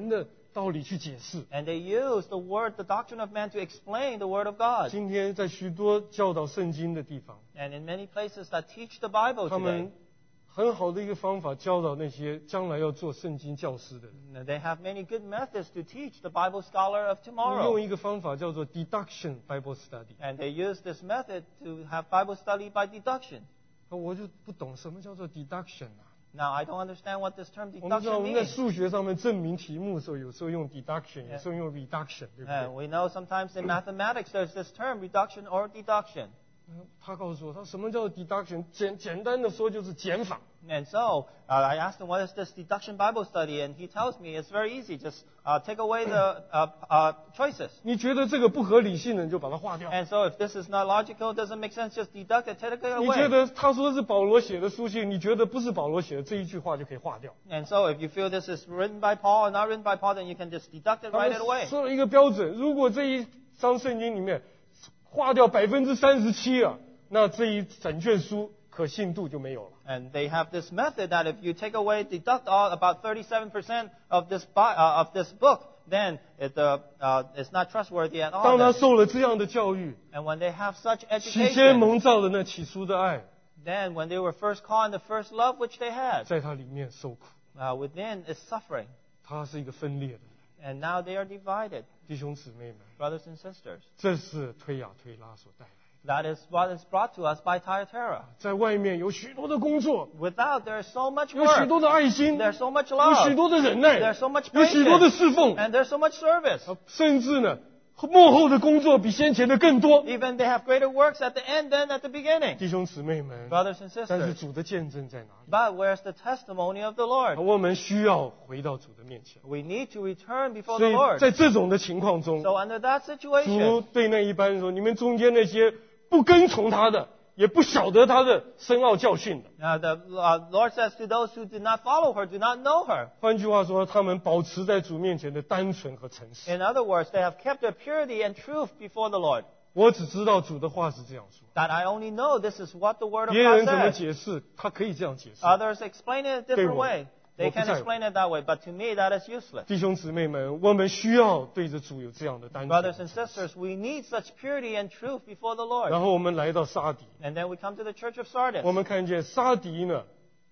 道理去解释。 And they use the word, the doctrine of man, to explain the word of God. 今天在许多教导圣经的地方， And in many places that teach the Bible 他 today, 们很好的一个方法教导那些将来要做圣经教师的人， they have many good methods to teach the Bible scholar of 用 tomorrow. 一个方法叫做 deduction Bible study。 And they use this method to have Bible study by deduction. 我就不懂什么叫做 deduction 啊。 Now, I don't understand what this term 我们知道我 deduction 们在 means. 数学上面证明题目的时候，有时候用 deduction， 有时候用 reduction， 对不 And 对？ we know sometimes in mathematics there's this term, reduction or deduction. 他告诉我，他什么叫 deduction？ 简简单的说就是减法。 And so uh, I asked him, what is this deduction Bible study? And he tells me it's very easy. Just uh, take away the uh, uh, choices. 你觉得这个不合理性的，你就把它划掉。 And so if this is not logical, doesn't make sense, just deduct it, take it 你觉 away. 得他说是保罗写的书信，你觉得不是保罗写的，这一句话就可以划掉。 And so if you feel this is written by Paul or not written by Paul, then you can just deduct it, 他 write 们 it away. 说了一个标准，如果这一章圣经里面划掉百分之三十七啊，那这一整卷书可信度就没有了。 And they have this method that if you take away, deduct all about thirty-seven percent of this bi- uh, of this book, then it, uh, uh, it's not trustworthy at all. 当他 then. 受了这样的教育， And when they have such 起先 education, 蒙召的那起初的爱， then when they were first caught in the first love which they had, 在他里面受苦， uh, within is suffering. 他是一个分裂的人。 And now they are divided, 弟兄姊妹们， brothers and sisters. 这是推雅推拉所带来的。 That is what is brought to us by Thyatira. 在外面有许多的工作， Without, there is so much 有许 work, 多的爱心， there's so much 有许 love, 多的忍耐， there's so much 有许多的 patience, 侍奉， and there's so much service. 甚至呢，幕后的工作比先前的更多。 Even they have greater works at the end than at the beginning. 弟兄姊妹们， Brothers and 但是 sisters, 主的见证在哪里？ but where's the testimony of the Lord? 我们需要回到主的面前。 We need to return before 所 the 以 Lord. 在这种的情况中， So under that 主 situation, 对那一班人说：“你们中间那些不跟从他的，也不晓得他的深奥教训的。 uh, the uh, Lord says to those who did not follow her, do not know her. ” 换句话说，他们保持在主面前的单纯和诚实。 In other words, they have kept their purity and truth before the Lord. 我只知道主的话是这样说， That I only know this is what the Word of 别人 God 怎么 says. 解释，他可以这样解释。 Others explain it a 对 different 我， way. 我 They 不 can 在乎。 explain it that way, but to me that is useless. 弟兄姊妹们，我们需要对着主有这样的单纯。 Brothers and sisters, we need such purity and truth before the Lord. 然后我们来到沙底， And then we come to the church of Sardis. 我们看见沙迪呢，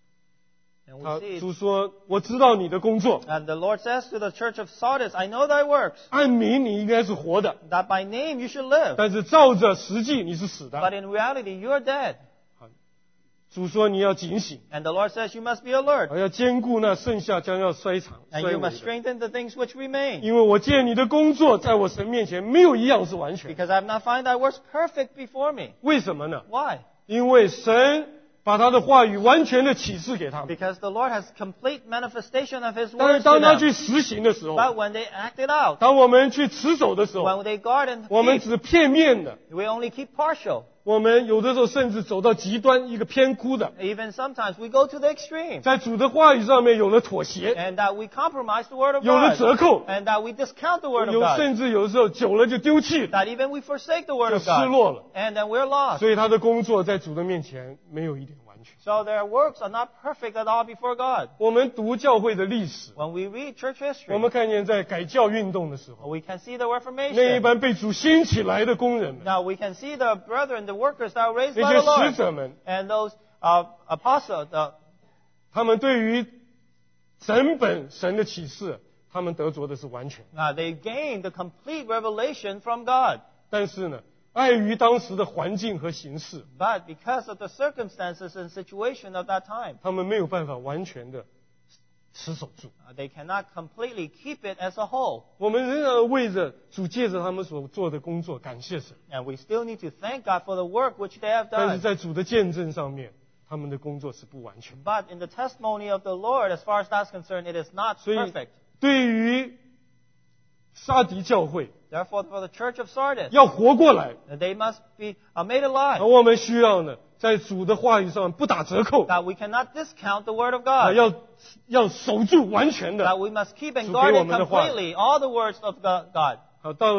And 他 we see, 主说：“我知道你的工作， and the Lord says to the church of Sardis, I know thy works, 按名你应该是活的， that by name you should live, 但是照着实际你是死的。 but in reality you are dead. ” 主说：“你要警醒， And the Lord says you must be alert, 要兼顾那剩下将要衰残 and 衰 you 微 must 的， strengthen the things which remain. 因为我见你的工作在我神面前没有一样是完全。 Because I have not found thy works perfect before me. 为什么呢？ Why? 因为神把他的话语完全的启示给他们， Because the Lord has complete manifestation of his 但是 words to 当他 them. 去实行的时候， But when they act it out, 当我们去持守的时候， when they guard and 我们 keep, 只片面的， we only keep partial. 我们有的时候甚至走到极端，一个偏枯的， Even sometimes we go to the extreme. 在主的话语上面有了妥协， And that we compromise the word of 有了 God. 折扣， And that we discount the word of 有 God. 甚至有的时候久了就丢弃了， That even we forsake the word 就 of 失 God. 落了。 And then we're lost. 所以他的工作在主的面前没有一点完全。 So their works are not perfect at all before God. 我们读教会的历史， When we read church 我 history, 们看见在改教运动的时候， we can see the 那一 Reformation. 班被主兴起来的工人们， Now we can see the brethren, the workers that are raised 那 by 些 the 使 Lord. 者们， And those uh, apostles, the, 他们对于整本神的启示，他们得着的是完全。 uh, they gained the complete revelation from God. 但是呢，碍于当时的环境和形势， But because of the circumstances and situation of that time, 他们没有办法完全的持守住。 uh, they cannot completely keep it as a whole. 我们仍然为着主借着他们所做的工作感谢神， And we still need to thank God for the work which they have 但是 done. 在主的见证上面，他们的工作是不完全。 But in the testimony of the Lord, as far as that's concerned, it is not 所以 perfect. 对于沙迪教会 Therefore, for the church of Sardis, 要活过来， they must be uh, made 而 alive. 我们需要呢，在主的话语上不打折扣， That we cannot discount the word of 啊， God. 要要守住完全的。 That we must keep and 主 guard 给我 it 们的话语。 completely, all the words of the- God. 好，到了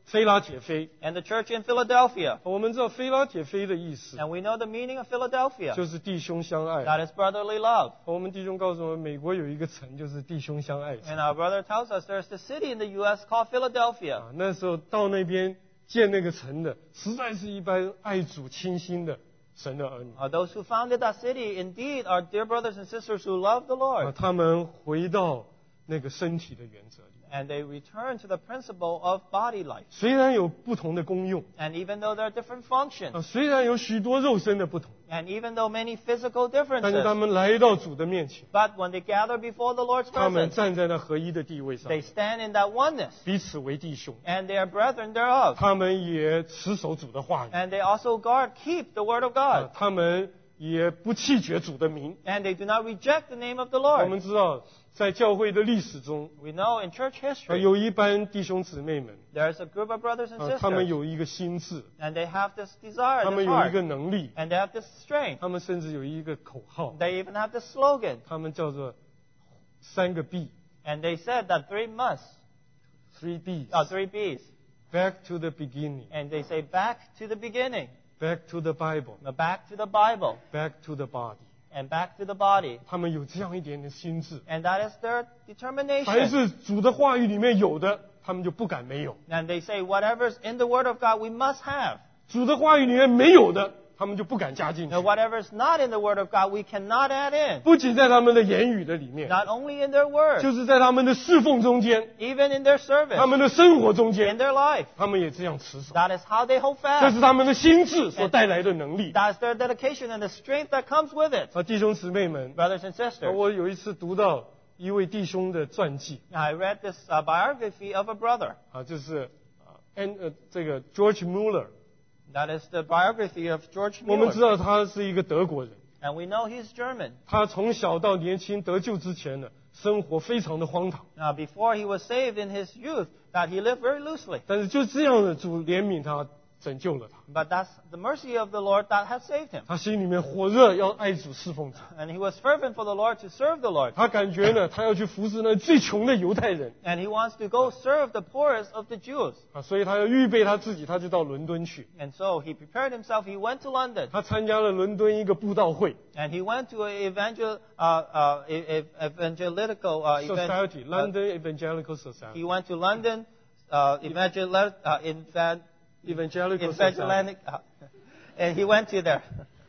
菲拉铁菲。 and the church in Philadelphia. 我们知道菲拉铁菲的意思 And we know the meaning of Philadelphia. 就是弟兄相爱。 That is brotherly love. 我们弟兄告诉我们，美国有一个城就是弟兄相爱城 And our brother tells us there's the city in the U S called Philadelphia. 啊。那时候到那边建那个城的，实在是一般爱主倾心的神的儿女。 Uh, those who founded that city indeed are dear brothers and sisters who love the 啊， Lord. 他们回到那个身体的原则里， And they return to the principle of body life. 虽然有不同的功用 And even though there are different 啊， functions, 虽然有许多肉身的不同， and even though many physical 但是他 differences, 们来到主的面前， but when they gather before the Lord's 他们 presence, 站在那合一的地位上， they stand in that oneness, 彼此为弟兄。 and they are brethren thereof. 他们也持守主的话语， And they also guard, keep the word of 啊 God. 他们也不弃绝主的名。 And they do not reject the name of the 我 Lord. 们知道，在教会的历史中， We know in church 啊 history, 有一班弟兄姊妹们， there's a group of brothers and 啊他们 sisters, 有一个心智， and they have this desire, 他们 this 有一个 heart, 能力， and they have this strength. 他们甚至有一个口号， They even have this slogan. 他们叫做三个 B， And they said that three must, three B's， uh, three B's. back to the beginning， And they say back to the beginning, back to the Bible， back to the Bible, back to the body。 and back to the body. 他们有这样一点点心智， And that is their 凡 determination. 是主的话语里面有的，他们就不敢没有； And they say whatever's in the Word of God we must have. 主的话语里面没有的，他们就不敢加进去 Now。whatever's not in the Word of God we cannot add in. 不仅在他们的言语的里面， Not only in their words, 就是在他们的侍奉中间， even in their 他 service, 们的生活中 in 间， their life. 他们也这样持守。 That is how they hold 这 fast. 是他们的心智所带来的能力。 That's their dedication and the strength that comes with it. 啊，弟兄姊妹们， Brothers and 啊 sisters, 我有一次读到一位弟兄的传记， I read this uh, biography of a brother. 啊，就是啊，安呃这个 George Mueller， That is the biography of George 我们知 Mueller. 道他是一个德国人， And we know he's German. 他从小到年轻得救之前呢，生活非常的荒唐， Now, before he was saved in his youth, that he lived very loosely. 但是就这样的主怜悯他，拯救了他。 But that's the mercy of the Lord that has saved him. 他心里面火热，要爱主侍奉主。 And he was fervent for the Lord to serve the Lord. 他感觉呢，他要去服侍那最穷的犹太人 And he wants to go serve the poorest of the Jews. 啊，所以他要预备他自己，他就到伦敦去。 And so he prepared himself. He went to London. 他参加了伦敦一个布道会 And he went to an evangel, uh, uh, e- e- evangelical uh, event. Society, uh, London Evangelical he Society, went to London, uh, evangel, uh, evan, Evangelical Society。 evangelic, uh, and he went to there.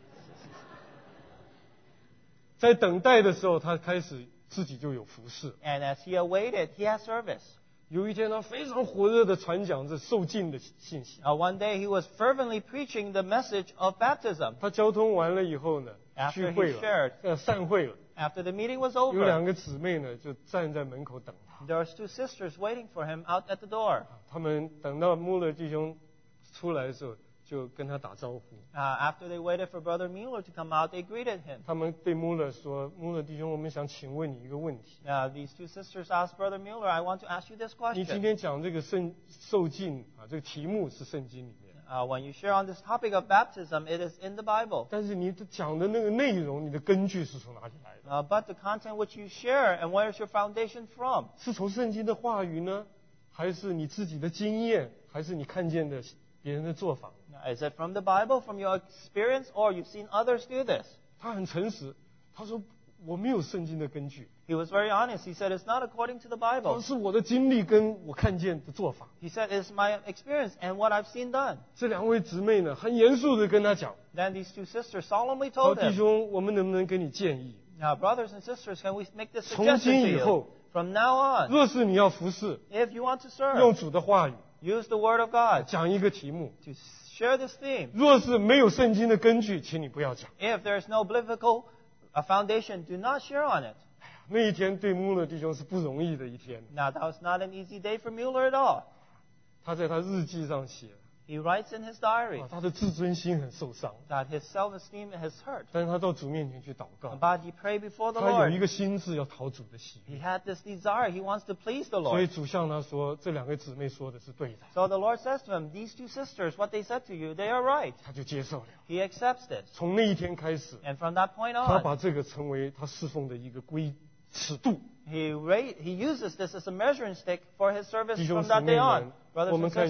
在等待的时候，他开始自己就有服侍。 And as he awaited, he had service. 有一天，他非常火热的传讲这受浸的信息。 Uh, one day he was fervently preaching the message of baptism. 他交通完了以后呢， After 聚 he 会了 shared， 呃，散会了。 After the meeting was 有两 over, 个姊妹呢，就站在门口等他。 there was two sisters waiting for him out at the door. 他们等到穆勒弟兄出来的时候，就跟他打招呼。 Uh, after they waited for Brother Mueller to come out, they greeted him. 他们对穆勒说：“穆勒弟兄，我们想请问你一个问题。 Now, these two sisters asked Brother Mueller, I want to ask you this 你今 question. 天讲这个圣受浸啊，这个题目是圣经里面， Uh, when you share on this topic of baptism, it is in the Bible. 但是你的讲的那个内容，你的根据是从哪里来的？ Uh, but the content which you share, and where is your foundation from? 是从圣经的话语呢，还是你自己的经验，还是你看见的别人的做法？” Now, is it from the Bible, from your experience, or you've seen others do this? 他很诚实，他说我没有圣经的根据， He was very honest. He said, it's not according to the 而 Bible. 是我的经历跟我看见的做法。 He said, it's my experience and what I've seen done. 这两位姊妹呢，很严肃的跟他讲 Then these two sisters solemnly：“ 说 told 弟 him, 兄，我们能不能给你建议？ now, brothers and sisters, can we make this 从 suggestion 今 to 以 you? 后， From now on, 若是你要服侍， if you want to 用 serve, 主的话语 use the Word of God 讲一个题目。 to share this theme. 若是没有圣经的根据，请你不要讲。 If there is no biblical uh, foundation, do not share on it. ” 那一天对穆勒弟兄是不容易的一天。 Now, that was not an easy day for Mueller at all. 他在他日记上写， He writes in his diary 啊，他的自尊心很受伤， that his self-esteem is hurt. 但是他到主面前去祷告， But he prayed before the 他有一 Lord. 个心智要讨主的喜悦。 He had this desire. He wants to please the 所以 Lord. 主向他说，这两个姊妹说的是对的， So the Lord says to him, these two sisters, what they said to you, they are right. 他就接受了。 He accepts this. 从那一天开始， And from that point 他 on, 把这个成为他侍奉的一个规尺度。 he, ra- he uses this as a measuring stick for his service 弟兄 from 姊 that 妹 day 们 on. 我 Brothers 们 and 看见 sisters,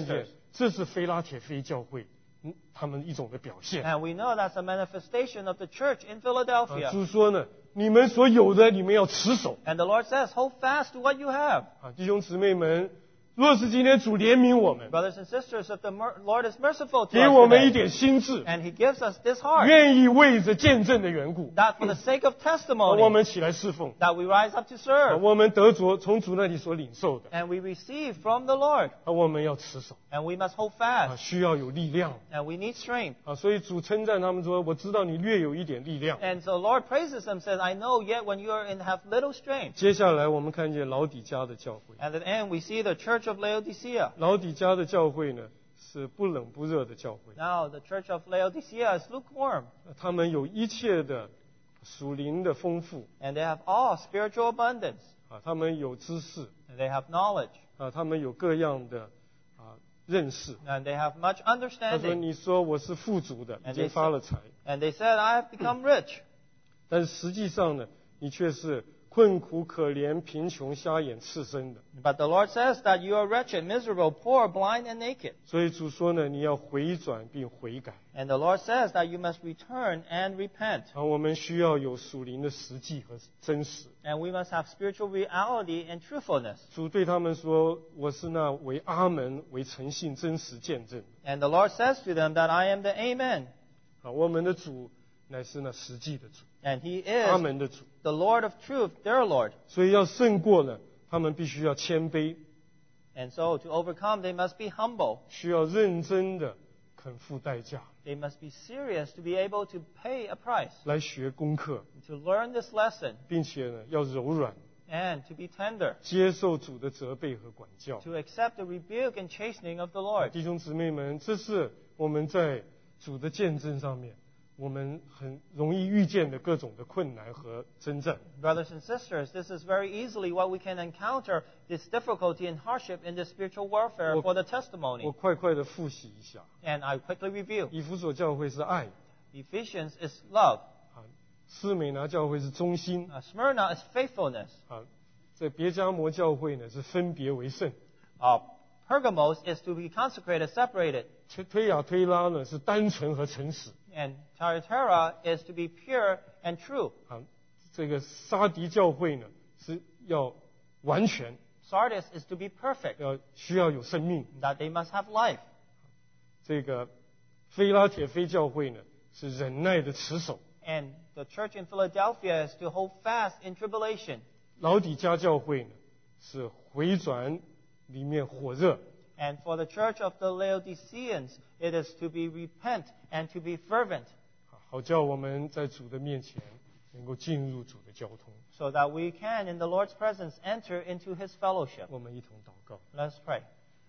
这是非拉铁非教会嗯他们一种的表现。 And we know that's a manifestation of the church in 啊 Philadelphia. 主说呢，你们所有的，你们要持守。 And the Lord says, hold fast to what you have. 啊，弟兄姊妹们，若是今天主怜悯我们， Brothers and sisters, if the mer- Lord is merciful to 给我 us 们一 today, 点心智， and He gives us this heart, 愿意为着见证的缘故， that for the sake of 啊 testimony, 我们起来侍奉， that we rise up to 啊 serve, 我们得着从主那里所领受的， and we receive from the Lord, 啊，我们要持守， and we must hold 啊， fast, 需要有力量， and we need strength. 啊，所以主称赞他们说：“我知道你略有一点力量。” And so the Lord praises them, says, I know yet when you are in have little strength. 接下来我们看见老底家的教会， And at the end, we see the church of Laodicea. 老底家的教会呢是不冷不热的教会， Now, the church of Laodicea is lukewarm, 他们有一切的属灵的丰富， and they have all spiritual abundance, 啊，他们有知识， and they have knowledge, 啊，他们有各样的啊认识。 and they have much 他说：“ understanding. 你说我是富足的，已 And 经 they 发了财， And they said, I have become rich. 但是实际上呢，你却是困苦、可怜、贫穷、瞎眼、赤身的。 But the Lord says that you are wretched, miserable, poor, blind, and naked. 所以主说呢，你要回转并悔改。 And the Lord says that you must return and repent. 啊，我们需要有属灵的实际和真实。 And we must have spiritual reality and truthfulness. 主对他们说：“我是那为阿门、为诚信、真实见证。 And the Lord says to them that I am the Amen. ” 啊，我们的主乃是那实际的主， And He 阿 is 门的主。 the Lord of truth, their Lord. 所以要胜过呢，他们必须要谦卑， And so to overcome, they must be humble. 需要认真的肯付代价 They must be serious to be able to pay a price, 来学功课， to learn this lesson, 并且呢要柔软， and to be tender, 接受主的责备和管教。 to accept the rebuke and chastening of the Lord. 弟兄姊妹们，这是我们在主的见证上面，我们很容易遇见的各种的困难和征战。 Brothers and sisters, this is very easily what we can encounter, this difficulty and hardship in the spiritual warfare Well- for the 我 testimony. 快快的复习一下， And I quickly review. 以弗所教会是爱 Ephesians is love. 啊，斯美拿教会是忠心 Uh, Smyrna is faithfulness. 啊，在别加摩教会呢是分别为圣， Uh, Pergamos is to be consecrated, separated. 推推亚推拉呢是单纯和诚实 And Thyatira is to be pure and true. 啊，这个沙迪教会呢是要完全， Sardis is to be perfect, 要需要有生命。 that they must have life. 这个菲拉铁非教会呢是忍耐的持守， And the church in Philadelphia is to hold fast in tribulation. 老底家教会呢是回转里面火热， And for the church of the Laodiceans, it is to be repent and to be fervent, 啊好叫我们在主的面前能够进入主的交通。 so that we can, in the Lord's presence, enter into His fellowship. 我们一同祷告。 Let's pray.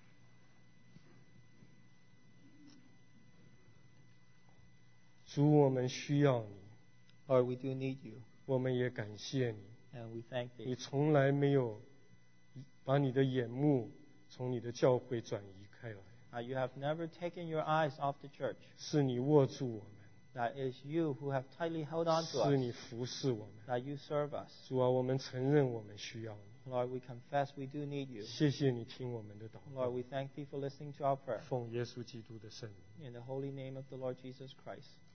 主，我们需要你， Lord, we do need you, 我们也感谢你。 and we thank 你 thee. 从来没有把你的眼目从你的教会转移开来， Uh, you have never taken your eyes off the church. 是你握住我们， That is you who have tightly held on to 是 us. 你服侍我们。 That you serve us. 主啊，我们承认我们需要你， Lord, we confess we do need you. 谢谢你听我们的祷 Lord, 告， we thank thee for listening to our prayer. 奉耶稣基督的圣名。 In the holy name of the Lord Jesus Christ.